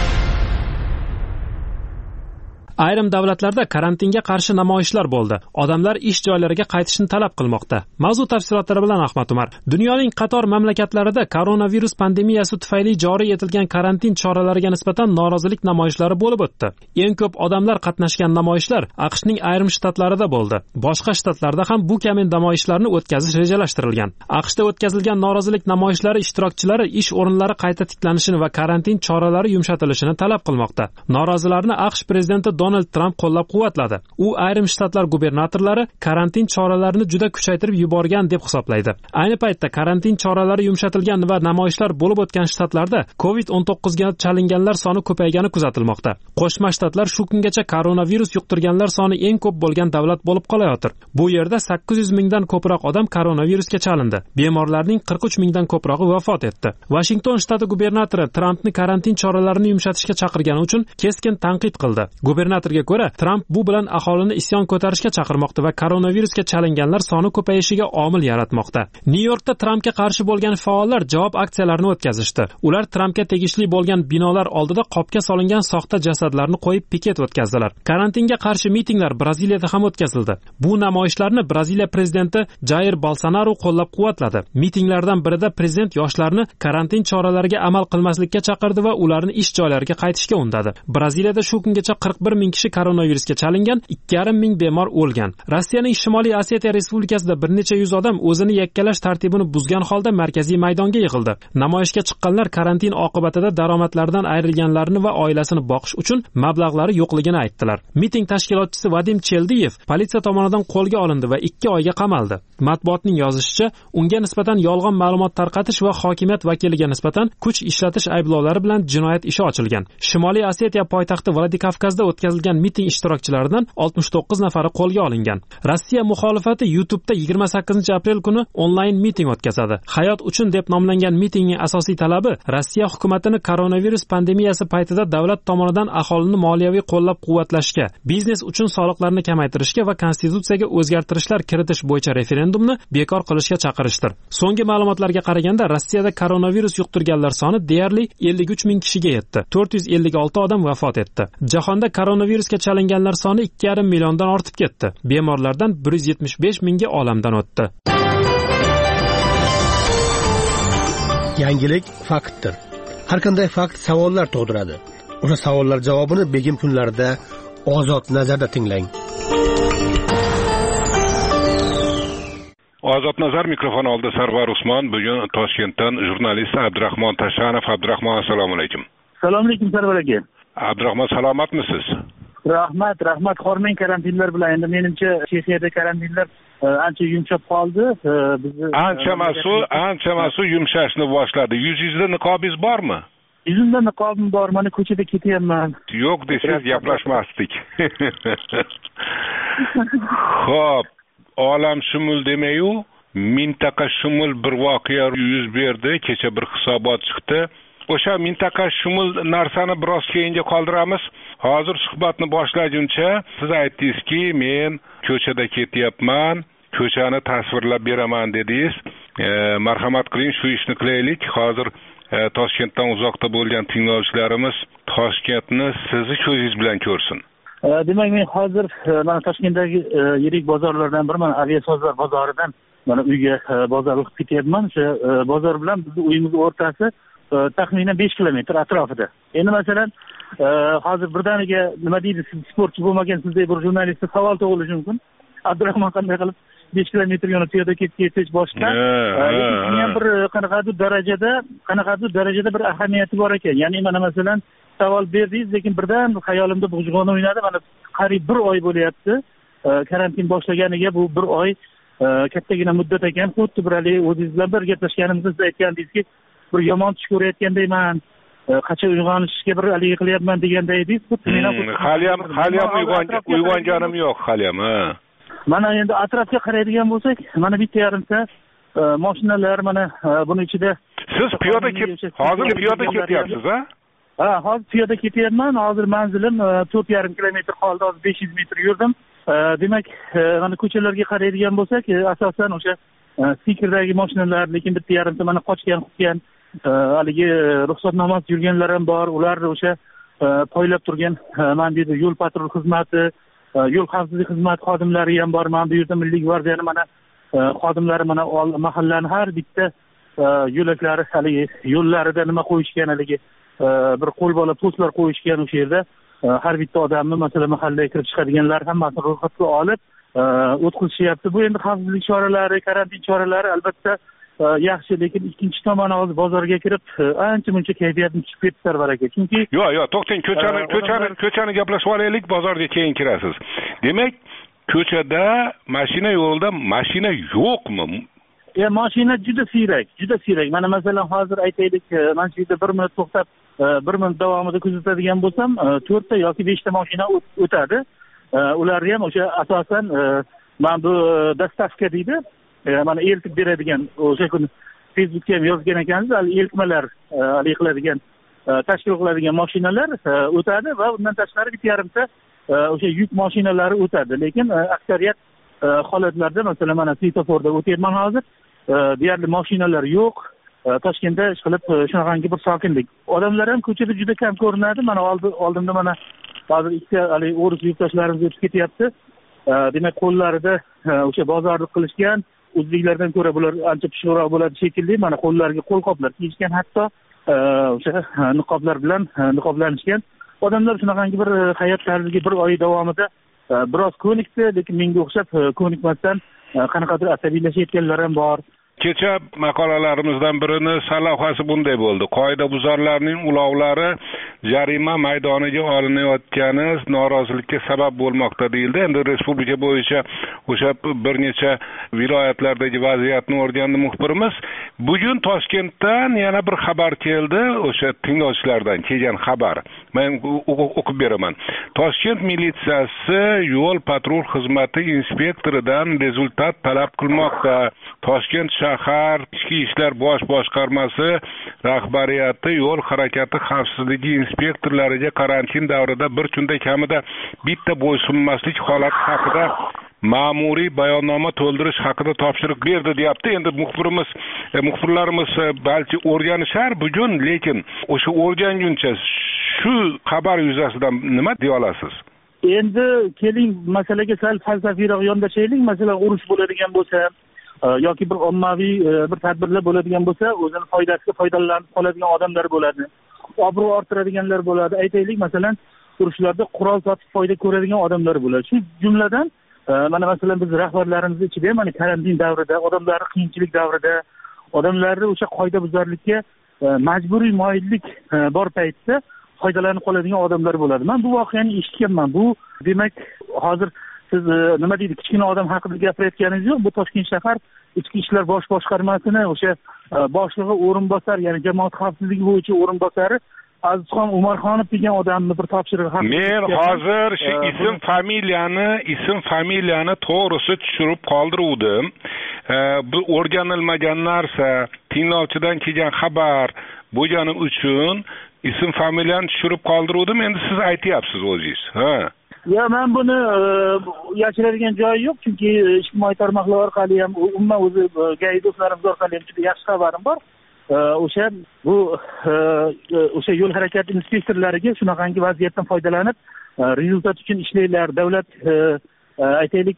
Ayrim davlatlarda karantinga qarshi namoyishlar bo'ldi. Odamlar ish joylariga qaytishni talab qilmoqda. Mavzu tafsilotlari bilan Ahmad Umar. Dunyoning qator mamlakatlarida koronavirus pandemiyasi tufayli joriy etilgan karantin choralariga nisbatan norozilik namoyishlari bo'lib o'tdi. Eng ko'p odamlar qatnashgan namoyishlar AQShning ayrim shtatlarida bo'ldi. Boshqa shtatlarda ham bu kabi namoyishlarni o'tkazish rejalashtirilgan. AQShda o'tkazilgan norozilik namoyishlari ishtirokchilari ish o'rinlari qayta tiklanishini va karantin choralari yumshatilishini talab qilmoqda. Norozilarni AQSh prezidenti Donald Trump qo'llab-quvvatladi. U ayrim shtatlar gubernatorlari karantin choralarini juda kuchaytirib yuborgan deb hisoblaydi. Ayni paytda karantin choralari yumshatilgan va namoyishlar bo'lib o'tgan shtatlarda covid o'n to'qqiz ga chalinganlar soni ko'paygani kuzatilmoqda. Qo'shma shtatlar shu kungacha koronavirus yuqtirganlar soni eng ko'p bo'lgan davlat bo'lib qolayotir. Bu yerda sakkiz yuz mingdan ko'proq odam koronavirusga chalindi. Bemorlarning qirq uch mingdan ko'prog'i vafot etdi. Washington shtati gubernatori Trumpni karantin choralarini yumshatishga chaqirgani uchun keskin tanqid qildi. Gubernator senatorga ko'ra, Tramp bu bilan aholini isyon ko'tarishga chaqirmoqda va koronavirusga chalinganlar soni ko'payishiga omil yaratmoqda. Nyu-Yorkda Trampga qarshi bo'lgan faollar javob aksiyalarini o'tkazishdi. Ular Trampga tegishli bo'lgan binolar oldida qopga solingan soxta jasadlarni qo'yib piket o'tkazdilar. Karantinga qarshi mitinglar Braziliyada ham o'tkazildi. Bu namoyishlarni Braziliya prezidenti Jair Bolsonaro qo'llab-quvvatladi. Mitinglardan birida prezident yoshlarni karantin choralariga amal qilmaslikka chaqirdi va ularni ish joylariga qaytishga undadi. Braziliyada shu kungacha qirq bir ming kishi koronavirusga chalingan, ikki yarim ming bemor o'lgan. Rossiyaning Shimoliy Osetiya respublikasida bir necha yuz odam o'zini yakkalash tartibini buzgan holda markaziy maydonga yig'ildi. Namoyishga chiqqanlar karantin oqibatida daromadlaridan ayrilganlarini va oilasini boqish uchun mablag'lari yo'qligini aytdilar. Miting tashkilotchisi Vadim Cheldiyev politsiya tomonidan qo'lga olindi va ikki oyga qamaldi. Matbuotning yozishicha, unga nisbatan yolg'on ma'lumot tarqatish va hokimiyat vakiliga nisbatan kuch ishlatish ayblovlari bilan jinoyat ishi ochilgan. Shimoliy Osetiya poytaxti Vladikavkazda o'tkazilgan miting ishtirokchilaridan oltmish to'qqiz nafari qo'lga olingan. Rossiya muxolifati YouTube'da yigirma sakkizinchi aprel kuni onlayn miting o'tkazadi. Hayot uchun deb nomlangan mitingning asosiy talabi Rossiya hukumatini koronavirus pandemiyasi paytida davlat tomonidan aholini moliyaviy qo'llab-quvvatlashga, biznes uchun soliqlarni kamaytirishga va konstitutsiyaga o'zgartirishlar kiritish bo'yicha referendumni bekor qilishga chaqirishdir. So'nggi ma'lumotlarga qaraganda Rossiyada koronavirus yuqtirganlar soni deyarli ellik uch ming kishiga yetdi. to'rt yuz ellik olti odam vafot etdi. Jahonda koronavirusga chalinganlar soni ikki yarim milliondan ortib ketdi. Bemorlardan bir yuz yetmish besh mingga olamdan o'tdi. Yangilik faktdir. Har qanday fakt savollar tug'diradi. O'sha savollar javobini begim kunlarida Ozod nazarda tinglang. Ozod nazar mikrofon oldi Sarvar Usmon. Bugun Toshkentdan jurnalist Abdurahmon Tashanov. Abdurahmon, assalomu alaykum. Assalomu alaykum Sarvar aka. Abdurahmon, salomatmisiz? Rahmat, rahmat. Hormang karantinlar bilan endi menimcha Chexiyada karantinlar ancha yumshab qoldi. Bizni ancha masu, ancha masu yumshashni boshladi. Yuzingizda niqobingiz bormi? Yuzimda niqobim bor, mana ko'chada ketyapman. Yo'q desangiz gaplashmasdik. Xo'p, olam shumul demayu, mintaqa shumul bir voqea yuz berdi. Kecha bir hisobot chiqdi. O'sha mintaqa shumul narsani biroz keyinga qoldiramiz. Hozir suhbatni boshlaguncha siz aytdingizki, men ko'chada ketyapman, ko'chani tasvirlab beraman dedingiz. E, marhamat qiling, shu ishni qilaylik. Hozir e, Toshkentdan uzoqda bo'lgan tinglovchilarimiz Toshkentni sizni ko'zingiz bilan ko'rsin. E, demak, men hozir mana Toshkentdagi e, yirik bozorlardan biri, mana Aviasozlar bozoridan mana uyga e, bozor qilib ketyapman. O'sha e, bozor bilan bizning uyimiz o'rtasi taxminan besh kilometr atrofida. Endi masalan, hozir birdaniga nima deydi, siz sportchi bo'lmagan sizdek bir jurnalistga savol tug'ilishi mumkin. Abdurahmon qanday qilib besh kilometr yo'lni piyoda ketib ketish boshqa. Lekin ham bir qanaqadir darajada, qanaqadir darajada bir ahamiyati bor ekan. Ya'ni mana masalan savol berdingiz, lekin birdan xayolimda bug'jig'on o'ynadi. Mana qariyb bir oy bo'lyapti. Karantin boshlaganiga bu bir oy kattagina muddat ekan. Xuddi bir hali o'zingiz bilan bir gaplashganimizda siz aytgandingizki, bir yomon tush ko'rayotgandayman, qachon uyg'onishga bir hali qilyapman deganday edingiz. Men ham hali ham hali ham uyg'onganim yo'q, hali ham. Mana endi atrofga qaraydigan bo'lsak, mana bitta yarimta mashinalar, mana buning ichida siz piyoda hozir piyoda ketyapsiz, ha? Ha, hozir piyoda ketyapman. Hozir manzilim to'rt yarim kilometr qoldi. Hozir besh yuz metr yurdim. Demak, mana ko'chalarga qaraydigan bo'lsak, asosan o'sha Sikrdagi mashinalar, lekin bitta yarimta mana qochgan, qutgan, haligi ruxsatnomasiz yurganlar ham bor. Ularni o'sha poylab turgan mana bu yerda yo'l patrul xizmati, yo'l xavfsizlik xizmati xodimlari ham bor. Mana bu yerda Milliy gvardiyani mana xodimlari mana mahallaning har bitta yo'laklari, haligi yo'llarida nima qo'yishgan, haligi bir qo'lbola postlar qo'yishgan o'sha yerda. Har bitta odamni masalan mahallaga kirib chiqadiganlar hammasini ro'yxatga olib o'tkazishyapti. Bu endi xavfsizlik choralari, karantin choralari albatta yaxshi, lekin ikkinchi tomoni hozir bozorga kirib ancha muncha kayfiyatni tushib ketdi Sarvar aka. Chunki yo'q, yo'q, to'xtang, ko'chani, ko'chani, ko'chani gaplashib olaylik, bozorga keyin kirasiz. Demak, ko'chada, mashina yo'lida mashina yo'qmi? Ya, mashina juda siyrak, juda siyrak. Mana masalan hozir aytaylik, mana shu yerda bir minut to'xtab, bir minut davomida kuzatadigan bo'lsam, to'rtta yoki beshta mashina o'tadi. Ular ham o'sha asosan mana bu dastavka deydi. Mana eltib beradigan, o'sha kun Facebookda ham yozgan ekansiz, hali eltmalar hali qiladigan, tashkil qiladigan mashinalar o'tadi va undan tashqari bitta yarimta o'sha yuk mashinalari o'tadi, lekin aksariyat holatlarda masalan mana svetoforda o'tyapman hozir, deyarli mashinalar yo'q. Toshkentda ishqilib shunaqangi bir sokinlik. Odamlar ham ko'chada juda kam ko'rinadi. Mana oldimda mana hozir ikkita hali o'ris yurtdoshlarimiz o'tib ketyapti. Demak, qo'llarida o'sha bozorlik qilishgan, o'zbeklardan ko'ra bular ancha pishiqroq bo'ladi shekilli. Mana qo'llariga qo'lqoplar kiyishgan, hatto o'sha niqoblar bilan niqoblanishgan. Odamlar shunaqangi bir hayot tarziga bir oy davomida biroz ko'nikdi, lekin menga o'xshab ko'nikmasdan qanaqadir asabiylashayotganlar ham bor. Kecha maqolalarimizdan birini salohasi bunday bo'ldi. Qoidabuzarlarning ulovlari jarima maydoniga olinayotgani norozilikka sabab bo'lmoqda deyildi. Endi respublika bo'yicha o'sha bir necha viloyatlardagi vaziyatni o'rgandi muxbirimiz. Bugun Toshkentdan yana bir xabar keldi, o'sha tinglovchilardan kelgan xabar. Men o'qib beraman. Toshkent militsiyasi yo'l patrul xizmati inspektoridan rezultat talab qilmoqda. Toshkent shahar ichki ishlar bosh boshqarmasi rahbariyati yo'l harakati xavfsizligi inspektorlariga karantin davrida bir kunda kamida bitta bo'ysunmaslik holati haqida ma'muriy bayonnoma to'ldirish haqida topshiriq berdi deyapti. Endi muxbirimiz muxbirlarimiz balki o'rganishar bugun, lekin o'sha o'rganguncha shu xabar yuzasidan nima deya olasiz? Endi keling masalaga sal falsafiyroq yondashaylik. Masalan, urush bo'ladigan bo'lsa yoki bir ommaviy bir tadbirlar bo'ladigan bo'lsa, o'zini foydasiga foydalanib qoladigan odamlar bo'ladi. Obro' orttiradiganlar bo'ladi. Aytaylik, masalan, urushlarda qurol sotib foyda ko'radigan odamlar bo'ladi. Shu jumladan mana masalan biz rahbarlarimiz ichida mana karantin davrida, odamlar qiyinchilik davrida, odamlarni o'sha qoidabuzarlikka majburiy moyillik bor paytda foydalanib qoladigan odamlar bo'ladi. Men bu voqeani eshitganman. Bu demak, hozir siz nima deydi, kichkina odam haqida gapirayotganingiz yo'q. Bu Toshkent shahar ichki ishlar bosh boshqarmasini o'sha boshlig'i o'rinbosar, ya'ni jamoat xavfsizligi bo'yicha o'rinbosari Azizxon Umarxonov degan odamni bir topshirig'i haqida. Men hozir shu ism familiyani, ism familiyani to'g'risi tushirib qoldiruvdim. Bu o'rganilmagan narsa, tinglovchidan kelgan xabar bo'lgani uchun ism familiyani tushirib qoldiruvdim. Endi siz aytyapsiz o'zingiz. Ha. Ya, men buni yashiradigan joyi yo'q, chunki ijtimoiy tarmoqlar orqali ham, umuman o'zi gay do'stlarimiz orqali ham juda yaxshi xabarim bor. O'sha bu o'sha yo'l harakati inspektorlariga shunaqangi vaziyatdan foydalanib rezultat uchun ishlanglar, davlat aytaylik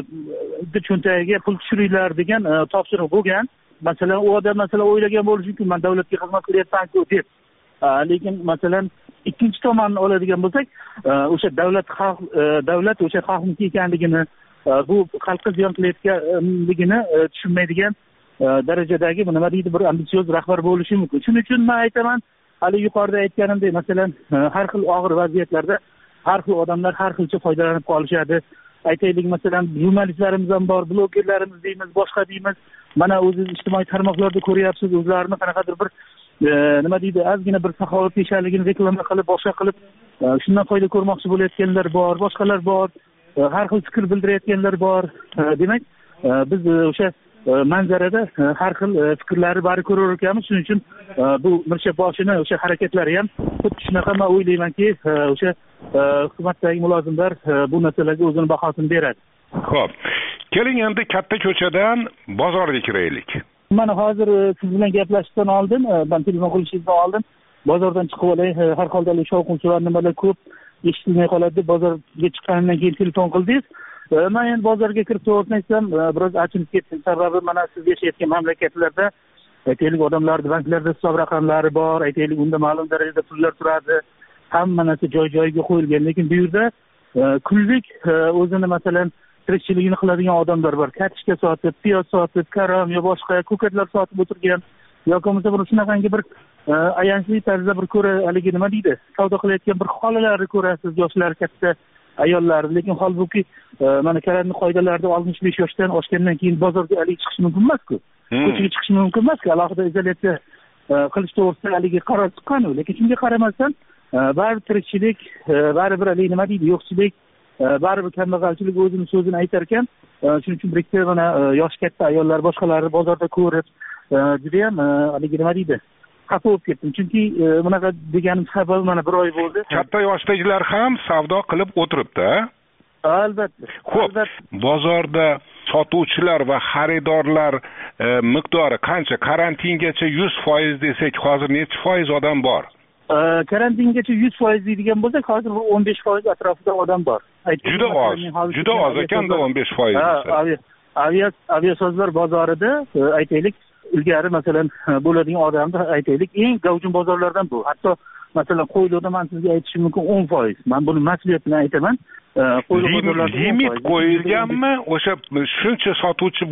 cho'ntagiga pul tushiringlar degan topshiriq bo'lgan. Masalan, u odam masalan o'ylagan bo'lishi mumkin, men davlatga xizmat qilyapman-ku deb. Lekin masalan ikkinchi tomonni oladigan bo'lsak, o'sha davlat xalq davlat o'sha xalqniki ekanligini, bu xalqqa ziyon qilayotganligini tushunmaydigan darajadagi nima deydi, bir ambitsioz rahbar bo'lishi mumkin. Shuning uchun men aytaman, hali yuqorida aytganimdek, masalan, har xil og'ir vaziyatlarda har xil odamlar har xilcha foydalanib qolishadi. Aytaylik, masalan, jurnalistlarimiz ham bor, blogerlarimiz deymiz, boshqa deymiz. Mana o'zingiz ijtimoiy tarmoqlarda ko'ryapsiz, o'zlarini qanaqadir bir nima deydi, ozgina bir saxovat peshaligini reklama qilib, boshqa qilib shundan foyda ko'rmoqchi bo'layotganlar bor, boshqalar bor, har xil fikr bildirayotganlar bor. Demak, biz o'sha manzarada har xil fikrlari bari ko'rar ekanmiz. Shuning uchun bu mirsha boshini o'sha harakatlari ham xuddi shunaqa, men o'ylaymanki, o'sha hukumatdagi mulozimlar bu narsalarga o'zini bahosini beradi. Xo'p, keling endi katta ko'chadan bozorga kiraylik. Mana hozir siz bilan gaplashishdan oldin, men telefon qilishingizdan oldin bozordan chiqib olay, har holda shovqin-suron nimalar ko'p eshitilmay qoladi deb bozorga chiqqanimdan keyin telefon qildingiz. Men endi bozorga kirib to'g'risini aytsam, biroz achinib ketdim. Sababi mana siz yashayotgan mamlakatlarda aytaylik, odamlarning banklarda hisob raqamlari bor, aytaylik, unda ma'lum darajada pullar turadi, hamma narsa joy-joyiga qo'yilgan. Lekin bu yerda kunlik o'zini masalan tirikchiligini qiladigan odamlar bor. Kartoshka sotib, piyoz sotib, karam yo boshqa ko'katlar sotib o'tirgan, yoki bo'lmasa bir shunaqangi bir ayanchli tarzda bir ko'ra, haligi nima deydi, savdo qilayotgan bir xolalarni ko'rasiz, yoshlar, katta ayollar. Lekin holbuki mana karantin qoidalarida oltmish besh yoshdan oshgandan keyin bozorga haligi chiqish mumkin emas-ku. Ko'chaga chiqish mumkin emas-ku. Alohida izolyatsiya qilish to'g'risida haligi qaror chiqqan-ku. Lekin shunga qaramasdan baribir tirikchilik, baribir haligi nima deydi, yo'qchilik, baribir kambag'alchilik o'zini so'zini aytar ekan. Shuning uchun bir ikkita mana yosh katta ayollar boshqalarni bozorda ko'rib, juda ham haligi nima deydi, xafa bo'lib ketdim, chunki bunaqa deganim sababi mana bir oy bo'ldi. Katta yoshdagilar ham savdo qilib o'tiribdi. Albatta. Xo'p, bozorda sotuvchilar va xaridorlar miqdori qancha? Karantingacha yuz foiz desak, hozir necha foiz odam bor? Karantingacha yuz foiz deydigan bo'lsak, hozir o'n besh foiz atrofida odam bor. Juda oz. Juda oz ekan-da o'n besh foiz. Aviya aviasozlar bozorida aytaylik, ilgari masalan bo'ladigan odamni aytaylik, eng gavjum bozorlardan bu. Hatto masalan Qo'yliqda men sizga aytishim mumkin o'n foiz. Men buni mas'uliyat bilan aytaman. Limit qo'yilganmi? O'sha shuncha sotuvchi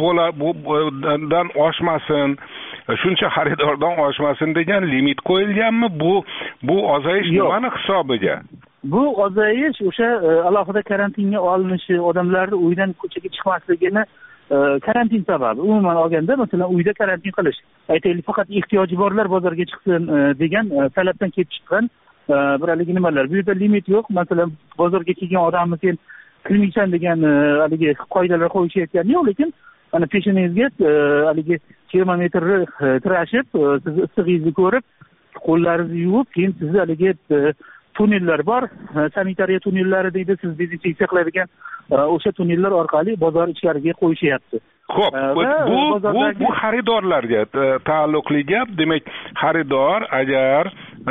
bo'ladan oshmasin, shuncha xaridordan oshmasin degan limit qo'yilganmi? Bu bu ozayish nimani hisobiga? Bu ozayish o'sha alohida karantinga olinishi, odamlarning uydan ko'chaga chiqmasligini karantin sababi. Umuman olganda masalan uyda karantin qilish, aytaylik faqat ehtiyoji borlar bozorga chiqsin degan talabdan kelib chiqqan bir haligi nimalar. Bu yerda limit yo'q. Masalan bozorga kelgan odamni sen qilmaysan degan haligi qoidalar qo'yishayotgani yo'q, lekin mana peshinangizga haligi termometrni tirashib, siz issig'ingizni ko'rib, qo'llaringizni yuvib, keyin sizni haligi tunnellar bor, sanitariya tunnellari deydi, siz dezinfeksiya qiladigan o'sha tunnellar orqali bozor ichkariga qo'yishyapti. Xo'p, bu bu bu xaridorlarga taalluqli gap. Demak, xaridor agar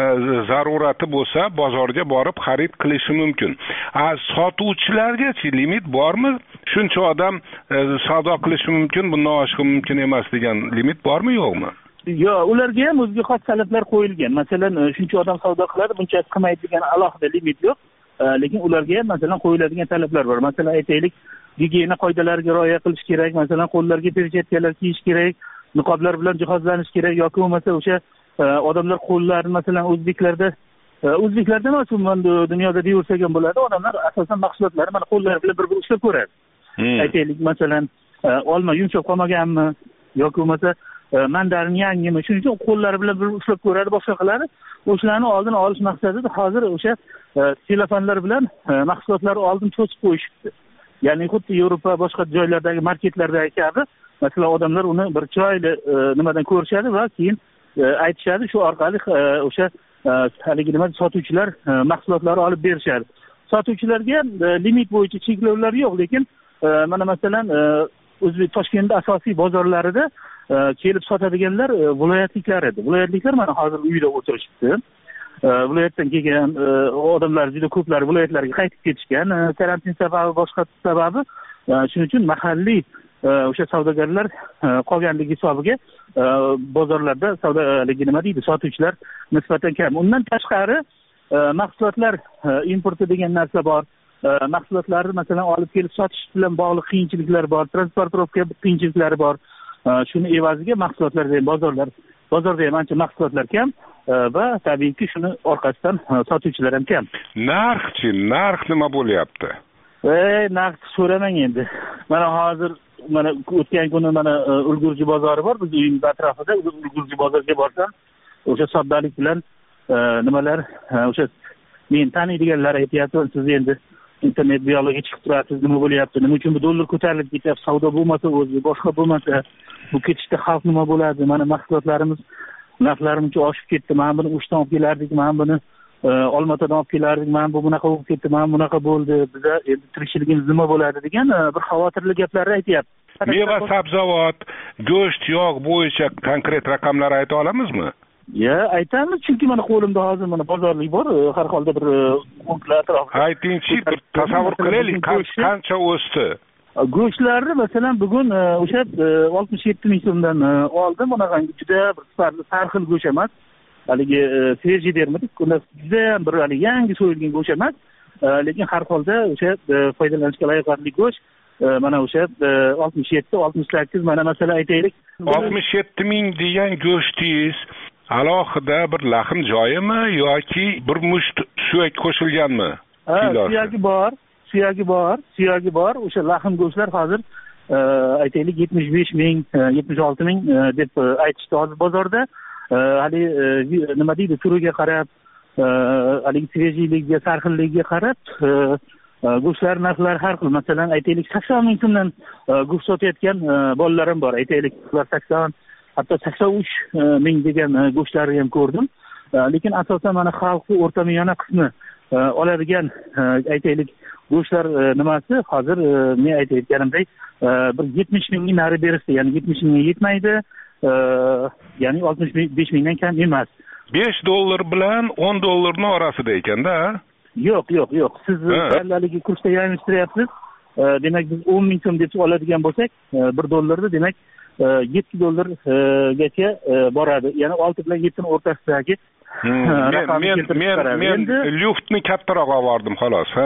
zarurati bo'lsa, bozorga borib xarid qilishi mumkin. A sotuvchilarga-chi limit bormi? Shuncha odam savdo qilishi mumkin, bundan oshiq mumkin emas degan limit bormi, yo'qmi? Yo'q, ularga ham o'ziga xos talablar qo'yilgan. Masalan, shuncha odam savdo qiladi, bunchasi qilmaydi degan alohida limit yo'q. Lekin ularga ham masalan qo'yiladigan talablar bor. Masalan, aytaylik, gigiyena qoidalariga rioya qilish kerak, masalan, qo'llarga perchetkalar kiyish kerak, niqoblar bilan jihozlanish kerak yoki bo'lmasa o'sha odamlar qo'llarini masalan o'zbeklarda o'zbeklarda emas, umuman dunyoda deyaversak ham bo'ladi, odamlar asosan mahsulotlarni mana qo'llari bilan bir-bir ushlab ko'radi. Aytaylik, masalan, olma yumshoq qolmaganmi yoki bo'lmasa mandarin yangimi, shuning uchun qo'llari bilan bir ushlab ko'radi, boshqa qiladi. O'shalarni oldini olish maqsadida hozir o'sha telefonlar bilan mahsulotlarni oldin to'sib qo'yishibdi. Ya'ni xuddi Yevropa boshqa joylardagi marketlardagi kabi, masalan, odamlar uni bir chiroyli nimadan ko'rishadi va keyin aytishadi, shu orqali o'sha haligi nima sotuvchilar mahsulotlarni olib berishadi. Sotuvchilarga limit bo'yicha cheklovlar yo'q, lekin mana masalan O'zbek Toshkentda asosiy bozorlarida kelib sotadiganlar viloyatliklar edi. Viloyatliklar mana hozir uyda o'tirishibdi. Viloyatdan kelgan odamlar juda ko'plari viloyatlarga qaytib ketishgan, karantin sababi, boshqa sababi. Shuning uchun mahalliy o'sha savdogarlar qolganligi hisobiga bozorlarda savdoligi nima deydi, sotuvchilar nisbatan kam. Undan tashqari mahsulotlar importi degan narsa bor. Mahsulotlarni masalan olib kelib sotish bilan bog'liq qiyinchiliklar bor, transportovka qiyinchiliklari bor. Shuni evaziga mahsulotlarda ham bozorlar, bozorda ham ancha mahsulotlar kam va tabiiyki shuni orqasidan sotuvchilar ham kam. Narxchi, narx nima bo'lyapti? Ey, narx so'ramang endi. Mana hozir mana o'tgan kuni mana Ulgurji bozori bor, biz uyimiz atrofida. Ulgurji bozoriga borsam, o'sha soddalik bilan nimalar, o'sha men taniydiganlar aytyapti, siz endi internet biologiya chiqib turasiz, nima bo'lyapti, nima uchun bu dollar ko'tarilib ketyapti, savdo bo'lmasa o'zi, boshqa bo'lmasa bu ketishda xavf nima bo'ladi, mana mahsulotlarimiz narxlari buncha oshib ketdi, mana buni O'shdan olib kelardik, mana buni Olmaotadan olib kelardik, mana bu bunaqa bo'lib ketdi, mana bunaqa bo'ldi, biza endi tirikchiligimiz nima bo'ladi degan bir xavotirli gaplarni aytyapti. Meva, sabzavot, go'sht, yog' bo'yicha konkret raqamlar ayta olamizmi? Ya, aytamiz, chunki mana qo'limda hozir mana bozorlik bor, har holda bir punktlar atrofida. Aytingchi, bir tasavvur qilaylik, qancha o'sdi? Go'shtlarni masalan bugun o'sha oltmish yetti ming so'mdan oldim, bunaqangi juda bir sifatli sarxil go'sht emas. Haligi svejiy dermidik, unda juda bir haligi yangi so'yilgan go'sht emas, lekin har holda o'sha foydalanishga layoqli go'sht. Mana o'sha oltmish yetti oltmish sakkiz, mana masalan aytaylik, oltmish yetti ming degan go'shtingiz alohida bir lahm joyimi yoki bir musht suyak qo'shilganmi? Suyagi bor, suyagi bor, suyagi bor. O'sha lahm go'shtlar hozir aytaylik yetmish besh ming, yetmish olti ming deb aytishdi hozir bozorda. Hali nima deydi, turiga qarab, haligi svejiyligiga, sarxilligiga qarab go'shtlar narxlari har xil. Masalan aytaylik sakson ming so'mdan go'sht sotayotgan bolalarim bor. Aytaylik ular sakson hatto sakson uch ming degan go'shtlarni ham ko'rdim. Lekin asosan mana xalqni o'rta miyona qismi oladigan aytaylik go'shtlar nimasi hozir men aytayotganimdek bir yetmish mingga nari berishdi, ya'ni yetmish mingga yetmaydi, ya'ni oltmish besh mingdan kam emas. besh dollar bilan o'n dollarning orasida ekanda? Yo'q, yo'q, yo'q. Siz dallaligi kursda yayishtiryapsiz. Demak biz o'n ming so'm deb oladigan bo'lsak, bir dollarda demak yetti dollargacha boradi. Ya'ni olti bilan yetti o'rtasidagi raqamni keltirib chiqaradi. Men men lyuftni kattaroq oldim xolos, ha.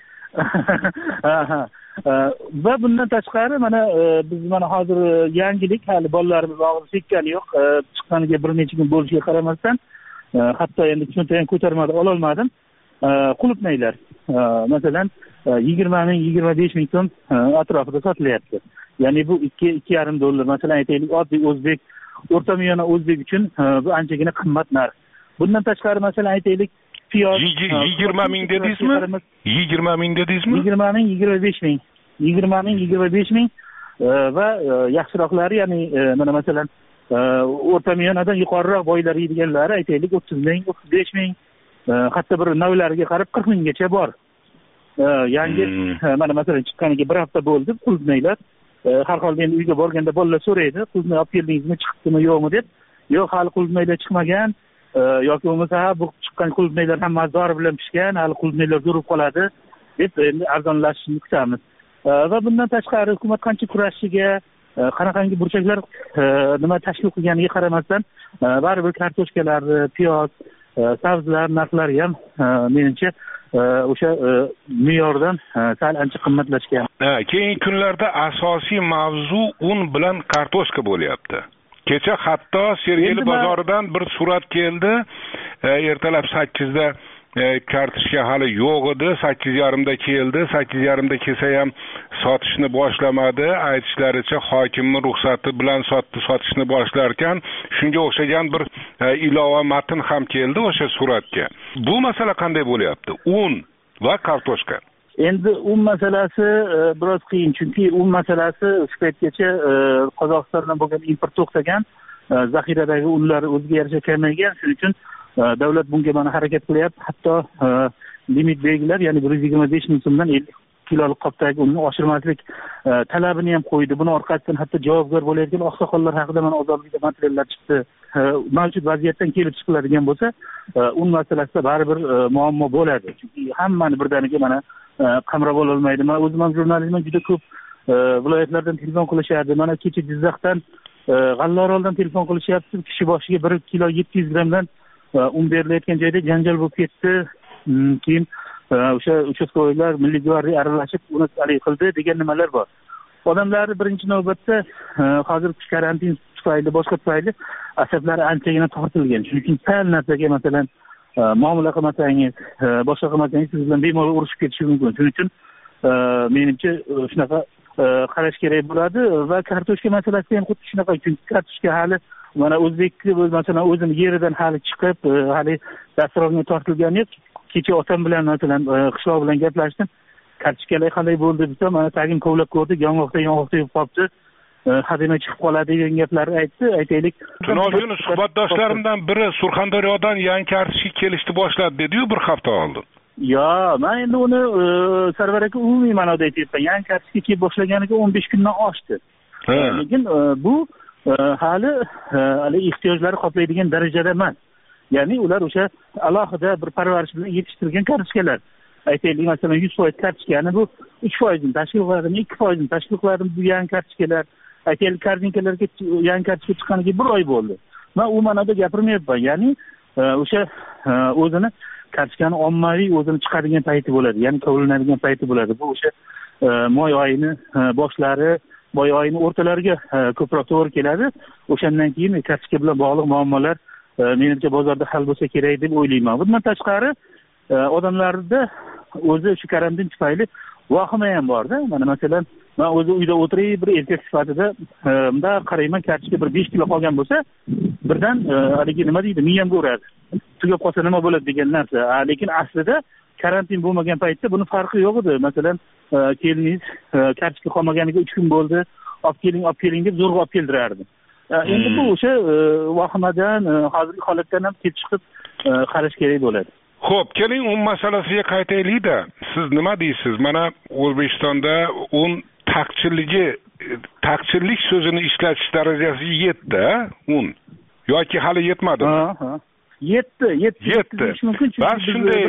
Va bundan tashqari mana biz mana hozir yangilik, hali bolalarimiz og'ir chekkani yo'q. Chiqqaniga bir necha kun bo'lishiga qaramasdan, hatto endi cho'ntag ham ko'tarmadi, ola olmadim. Qulupnaylar masalan yigirma ming yigirma besh ming so'm atrofida sotilyapti. Ya'ni bu ikki ikki yarim dollar. Masalan aytaylik, oddiy o'zbek, o'rta miyona o'zbek uchun bu anchagina qimmat narx. Bundan tashqari masalan aytaylik, piyoz yigirma ming dedingizmi? yigirma ming dedingizmi? yigirma ming yigirma besh ming. yigirma ming yigirma besh ming va yaxshiroqlari, ya'ni mana masalan o'rta miyonadan yuqoriroq boylar yeydiganlari aytaylik o'ttiz ming, o'ttiz besh ming, hatto bir navlariga qarab qirq minggacha bor. Yangi mana masalan chiqqaniga bir hafta bo'ldi qulupnaylar. Har holda endi uyga borganda bolalar so'raydi, qulupnay olib keldingizmi, chiqdimi yo'qmi deb. Yo'q, hali qulupnaylar chiqmagan yoki bo'lmasa bu chiqqan qulupnaylar ham mazdori bilan pishgan, hali qulupnaylar zo'rib qoladi deb endi arzonlashishini kutamiz. Va bundan tashqari hukumat qancha kurashishiga, qanaqangi burchaklar nima tashkil qilganiga qaramasdan baribir kartoshkalar, piyoz, sabzilar narxlari ham menimcha o'sha me'yordan sal ancha qimmatlashgan. Ha, keyingi kunlarda asosiy mavzu un bilan kartoshka bo'lyapti. Kecha hatto Sergeli bozoridan bir surat keldi. Ertalab sakkizda kartoshka hali yo'q edi, sakkiz yarim da keldi. sakkiz yarim da kelsa ham sotishni boshlamadi. Aytishlaricha hokimning ruxsati bilan sotdi, sotishni boshlarkan, shunga o'xshagan bir ilova matn ham keldi o'sha suratga. Bu masala qanday bo'lyapti? Un va kartoshka. Endi un masalasi biroz qiyin, chunki un masalasi shu paytgacha Qozog'istondan bo'lgan import to'xtagan, zaxiradagi unlar o'ziga yarasha kamaygan, shuning uchun davlat bunga mana harakat qilyapti. Hatto limit belgilab, ya'ni bir yuz yigirma besh ming so'mdan ellik kilolik qopdagi unni oshirmaslik talabini ham qo'ydi. Buni orqasidan hatto javobgar bo'layotgan oqsoqollar haqida mana ozodlikda materiallar chiqdi. Mavjud vaziyatdan kelib chiqiladigan bo'lsa, un masalasida baribir muammo bo'ladi. Chunki hammani birdaniga mana qamrab ololmaydi. Men o'zim ham jurnalistman, juda ko'p viloyatlardan telefon qilishadi. Mana kecha Jizzaxdan, G'allaoroldan telefon qilishyapti. Kishi boshiga bir kilo yetti yuz grammdan un berilayotgan joyda janjal bo'lib ketdi. Keyin o'sha uchastkovoylar, Milliy gvardiya aralashib uni talab qildi degan nimalar bor. Odamlar birinchi navbatda hozir karantin tufayli, boshqa tufayli asablari anchagina tortilgan. Shuning uchun sal narsaga masalan muomala qilmasangiz, boshqa qilmasangiz siz bilan bemalol urushib ketishi mumkin. Shuning uchun menimcha shunaqa qarash kerak bo'ladi va kartoshka masalasi ham xuddi shunaqa. Chunki kartoshka hali mana o'zbekni masalan o'zim yeridan hali chiqib, hali dasturxonga tortilgani yo'q. Kecha otam bilan masalan qishloq bilan gaplashdim. Kartoshkalar qanday bo'ldi desam, mana tagin kovlab ko'rdik, yong'oqda yong'oqda yeb qolibdi. Hadema chiqib qoladi degan gaplarni aytdi. Aytaylik, tunov suhbatdoshlarimdan biri Surxondaryodan yangi kartoshka kelishni boshladi dedi-yu bir hafta oldin. Yo, men endi uni Sarvar aka umumiy ma'noda aytyapman. Yangi kartoshka kelib boshlaganiga o'n besh kundan oshdi. Lekin bu hali hali ehtiyojlari qoplaydigan darajada emas. Ya'ni ular o'sha alohida bir parvarish bilan yetishtirilgan kartoshkalar. Aytaylik, masalan yuz foiz kartoshkani bu uch foiz ni tashkil qiladi, ikki foiz ni tashkil qiladi bu yangi kartoshkalar. Aytaylik, kartinkalarga yangi kartoshka chiqqaniga bir oy bo'ldi. Men u ma'noda gapirmayapman. Ya'ni o'sha o'zini kartoshkani ommaviy o'zini chiqadigan payti bo'ladi. Ya'ni kovlanadigan payti bo'ladi. Bu o'sha moy oyini boshlari, moy oyini o'rtalariga ko'proq to'g'ri keladi. O'shandan keyin kartoshka bilan bog'liq muammolar menimcha bozorda hal bo'lsa kerak deb o'ylayman. Bundan tashqari odamlarda o'zi shu karantin tufayli vahima ham borda. Mana masalan, men o'zi uyda o'tiray, bir erkak sifatida bunda qarayman, kartoshka bir besh kilo qolgan bo'lsa, birdan haligi nima deydi, miyamga uradi. Tugab qolsa nima bo'ladi degan narsa. Lekin aslida karantin bo'lmagan paytda buni farqi yo'q edi. Masalan, keliningiz kartoshka qolmaganiga uch kun bo'ldi, olib keling, olib keling deb zo'rg'a olib keldirardi. endi bu o'sha vahimadan hozirgi holatdan ham kelib chiqib qarash kerak bo'ladi. Xo'p, keling un masalasiga qaytaylik-da. Siz nima deysiz? Mana O'zbekistonda un taqchilligi, taqchillik so'zini ishlatish darajasiga yetdi, un. Yoki hali yetmadimi? Ha, ha. Yetdi, yetdi. Yetdi. Bas shunday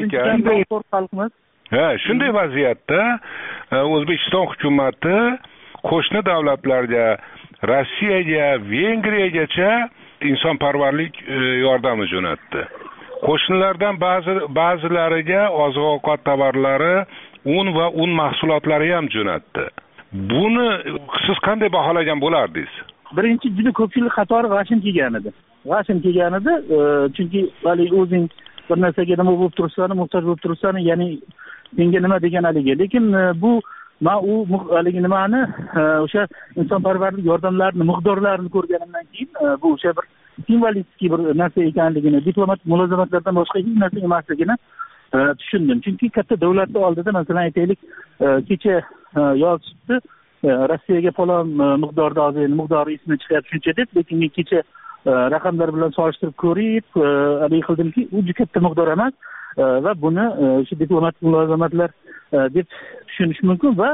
ekan. Ha, shunday vaziyatda O'zbekiston hukumatati qo'shni davlatlarga, Rossiyaga, Vengriyagacha insonparvarlik yordami jo'natdi. Qo'shnilardan ba'zi ba'zilariga oziq-ovqat tovarlari, un va un mahsulotlari ham jo'natdi. Buni siz qanday baholagan bo'lardingiz? Birinchi juda ko'pchilik qatori g'ashin kelgan edi. G'ashin kelgan edi, chunki hali o'zing bir narsaga nima bo'lib tursan, muhtoj bo'lib tursan, ya'ni menga nima degan haligi. Lekin bu men u haligi nimani o'sha insonparvarlik yordamlarining miqdorlarini ko'rganimdan keyin bu o'sha bir simvolik bir narsa ekanligini, diplomat mulozamatlardan boshqa hech narsa emasligini tushundim. Chunki katta davlatlar oldida, masalan aytaylik, kecha yozishdi, Rossiyaga falon miqdorda hozir miqdori ismi chiqyapti shuncha deb, lekin men kecha raqamlar bilan solishtirib ko'rib, hali qildimki, u juda katta miqdor emas va buni o'sha diplomatik mulozamatlar deb tushunish mumkin va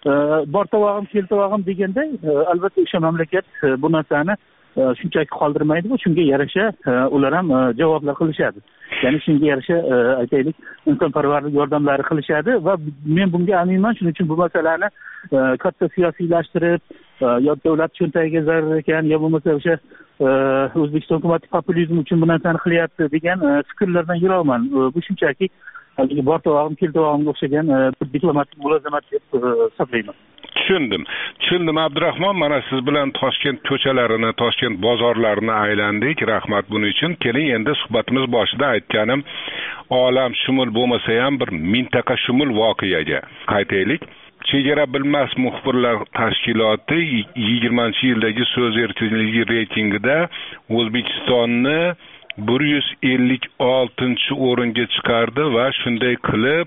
bor tovog'im, kel tovog'im deganday, albatta o'sha mamlakat bu narsani shunchaki qoldirmaydi, bu shunga yarasha ular ham javoblar qilishadi. Ya'ni shunga yarasha aytaylik, insonparvarlik yordamlari qilishadi va men bunga aminman. Shuning uchun bu masalani katta siyosiylashtirib, yo davlat cho'ntagiga zarar ekan, yo bo'lmasa o'sha O'zbekiston hukumati populizm uchun bu narsani qilyapti degan fikrlardan yiroqman. Bu shunchaki haligi bor tovog'im, kel tovog'imga o'xshagan bir diplomatik mulozamat deb hisoblayman. Tushundim. Tushundim Abdurahmon, mana siz bilan Toshkent ko'chalarini, Toshkent bozorlarini aylandik. Rahmat buning uchun. Keling endi suhbatimiz boshida aytganim olam shumul bo'lmasa ham bir mintaqa shumul voqeaga qaytaylik. Chegara bilmas muxbirlar tashkiloti yigirmanchi yildagi so'z erkinligi reytingida O'zbekistonni bir yuz ellik oltinchi o'ringa chiqardi va shunday qilib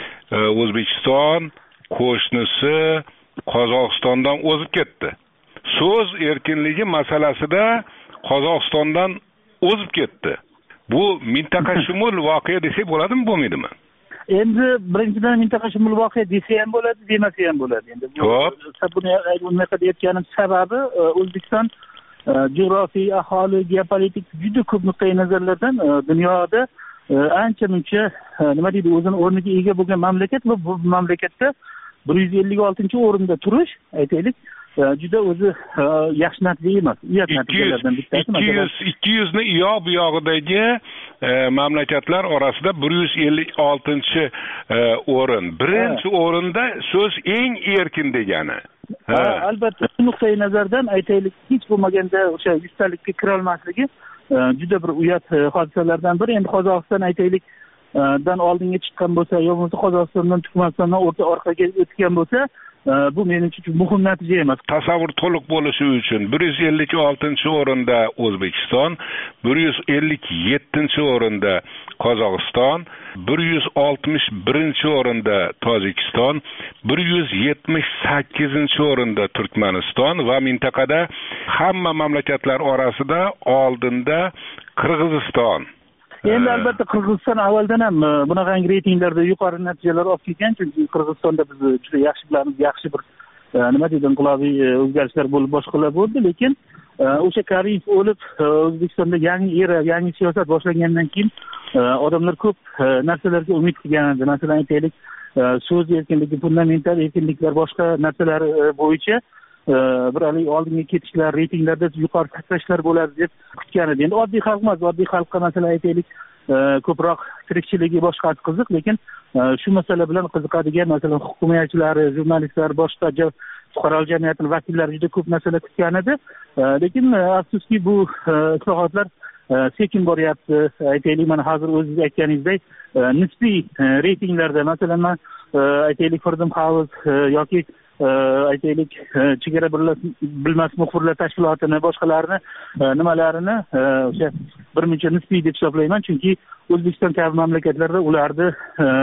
O'zbekiston qo'shnisi Qozog'istondan o'zib ketdi. So'z erkinligi masalasida Qozog'istondan o'zib ketdi. Bu mintaqa shumul voqea desak bo'ladimi, bo'lmaydimi? Endi birinchidan mintaqa shumul voqea desa ham bo'ladi, demasa ham bo'ladi. Endi buni unaqa deyotganim sababi O'zbekiston jug'rofiy, aholi, geopolitik juda ko'p nuqtai nazarlardan dunyoda ancha muncha nima deydi, o'zini o'rniga ega bo'lgan mamlakat va bu mamlakatda bir yuz ellik oltinchi o'rinda turish, aytaylik, juda o'zi yaxshi natija emas. Uyat natijalardan bittasi. ikki yuz ni iyoq bu yog'idagi mamlakatlar orasida bir yuz ellik oltinchi o'rin. Birinchi o'rinda so'z eng erkin degani. Albatta, nuqtai nazardan aytaylik, hech bo'lmaganda o'sha yuztalikka kira olmasligi juda bir uyat hodisalardan biri. Endi Qozog'iston aytaylik dan oldinga chiqqan bo'lsa, yo bo'lmasa Qozog'istondan Turkmanistondan o'rta orqaga o'tgan bo'lsa, bu men uchun muhim natija emas. Tasavvur to'liq bo'lishi uchun bir yuz ellik oltinchi o'rinda O'zbekiston, bir yuz ellik yettinchi o'rinda Qozog'iston, bir yuz oltmish birinchi o'rinda Tojikiston, bir yuz yetmish sakkizinchi o'rinda Turkmaniston va mintaqada hamma mamlakatlar orasida oldinda Qirg'iziston. Endi albatta Qirg'iziston avvaldan ham bunaqa reytinglarda yuqori natijalar olib kelgan, chunki Qirg'izistonda biz juda yaxshi bilamiz, yaxshi bir nima deydi, inqilobiy o'zgarishlar bo'lib boshqalar bo'ldi, lekin o'sha Karimov o'lib O'zbekistonda yangi era, yangi siyosat boshlangandan keyin odamlar ko'p narsalarga umid qilgan edi. Masalan aytaylik, so'z erkinligi, fundamental erkinliklar, boshqa narsalar bo'yicha bir hali oldinga ketishlar, reytinglarda yuqori sakrashlar bo'ladi deb kutgan edi. Endi oddiy xalq emas, oddiy xalqqa masalan aytaylik, ko'proq tirikchiligi boshqasi qiziq, lekin shu masala bilan qiziqadigan masalan hukumatchilar, jurnalistlar, boshqa fuqarolik jamiyatining vakillari juda ko'p narsalar kutgan edi. Lekin afsuski bu islohotlar sekin boryapti. Aytaylik, mana hozir o'zingiz aytganingizdek, nisbiy reytinglarda masalan men aytaylik Freedom House yoki aytaylik chegara bilmas muxbirlar tashkilotini, boshqalarini nimalarini o'sha birmuncha nisbiy deb hisoblayman, chunki O'zbekiston kabi mamlakatlarda ularni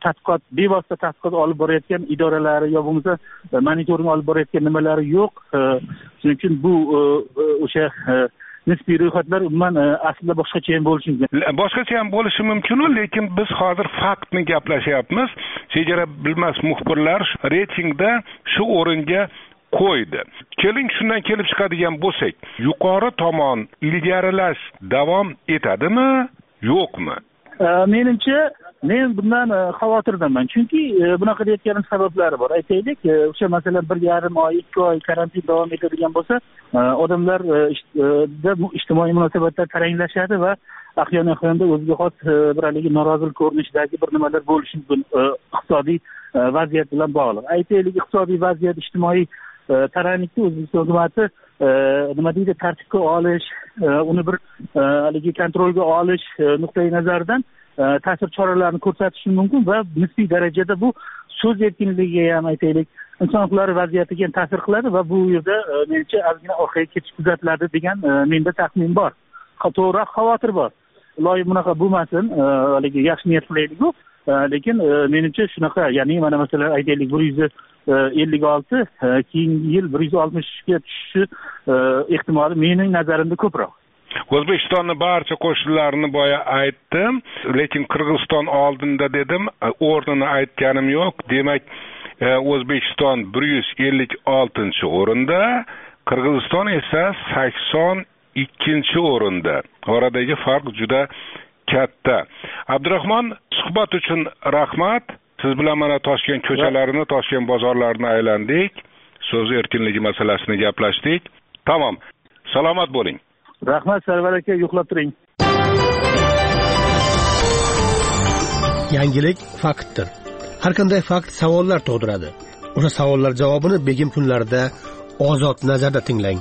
tadqiqot bevosita tadqiqot olib borayotgan idoralari yo bo'lmasa monitoring olib borayotgan nimalari yo'q. Shuning uchun bu o'sha nisbiy ro'yxatlar umuman aslida boshqacha ham bo'lishi mumkin. Boshqacha ham bo'lishi mumkin, lekin biz hozir faktni gaplashyapmiz. Chegara bilmas muxbirlar reytingda shu o'ringa qo'ydi. Keling shundan kelib chiqadigan bo'lsak, yuqori tomon ilgarilash davom etadimi, yo'qmi? Menimcha men bundan xavotirdaman. Chunki bunaqa deyotganim sabablari bor. Aytaylik, o'sha masalan bir yarim oy, ikki oy karantin davom etadigan bo'lsa, odamlar ijtimoiy munosabatlar taranglashadi va ahyon-ahyonda o'ziga xos bir haligi norozilik ko'rinishidagi bir nimalar bo'lishi mumkin iqtisodiy vaziyat bilan bog'liq. Aytaylik, iqtisodiy vaziyat, ijtimoiy taranglikni O'zbekiston hukumati nima deydi, tartibga olish, uni bir haligi kontrolga olish nuqtai nazaridan ta'sir choralarini ko'rsatishi mumkin va nisbiy darajada bu so'z erkinligiga ham aytaylik, inson huquqlari vaziyatiga ham ta'sir qiladi va bu yerda menimcha ozgina orqaga ketish kuzatiladi degan menda taxmin bor. To'g'ri, xavotir bor. Iloyim bunaqa bo'lmasin, haligi yaxshi niyat qilaylik-ku, lekin menimcha shunaqa, ya'ni mana masalan aytaylik bir yuz ellik olti keyingi yil bir yuz oltmishga tushishi ehtimoli mening nazarimda ko'proq. O'zbekistonning barcha qo'shinlarini boya aytdim, lekin Qirg'iziston oldinda dedim, o'rnini aytganim yo'q. Demak, O'zbekiston bir yuz ellik oltinchi o'rinda, Qirg'iziston esa sakson ikkinchi o'rinda. Oradagi farq juda katta. Abdurahmon, suhbat uchun rahmat. Siz bilan mana Toshkent ko'chalarini, Toshkent bozorlarini aylandik. So'z erkinligi masalasini gaplashdik. Tamom. Salomat bo'ling. Rahmat, Sarvar aka, yo'qlab turing. Yangilik faktdir. Har qanday fakt savollar tug'diradi. O'sha savollar javobini Begim kunlarida Ozod nazarda tinglang.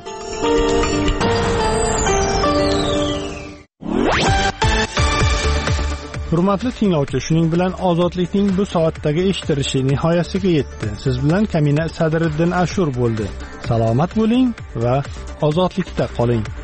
Hurmatli tinglovchi, shuning bilan Ozodlikning bu soatdagi eshittirishi nihoyasiga yetdi. Siz bilan Kamina Sadriddin Ashur bo'ldi. Salomat bo'ling va ozodlikda qoling.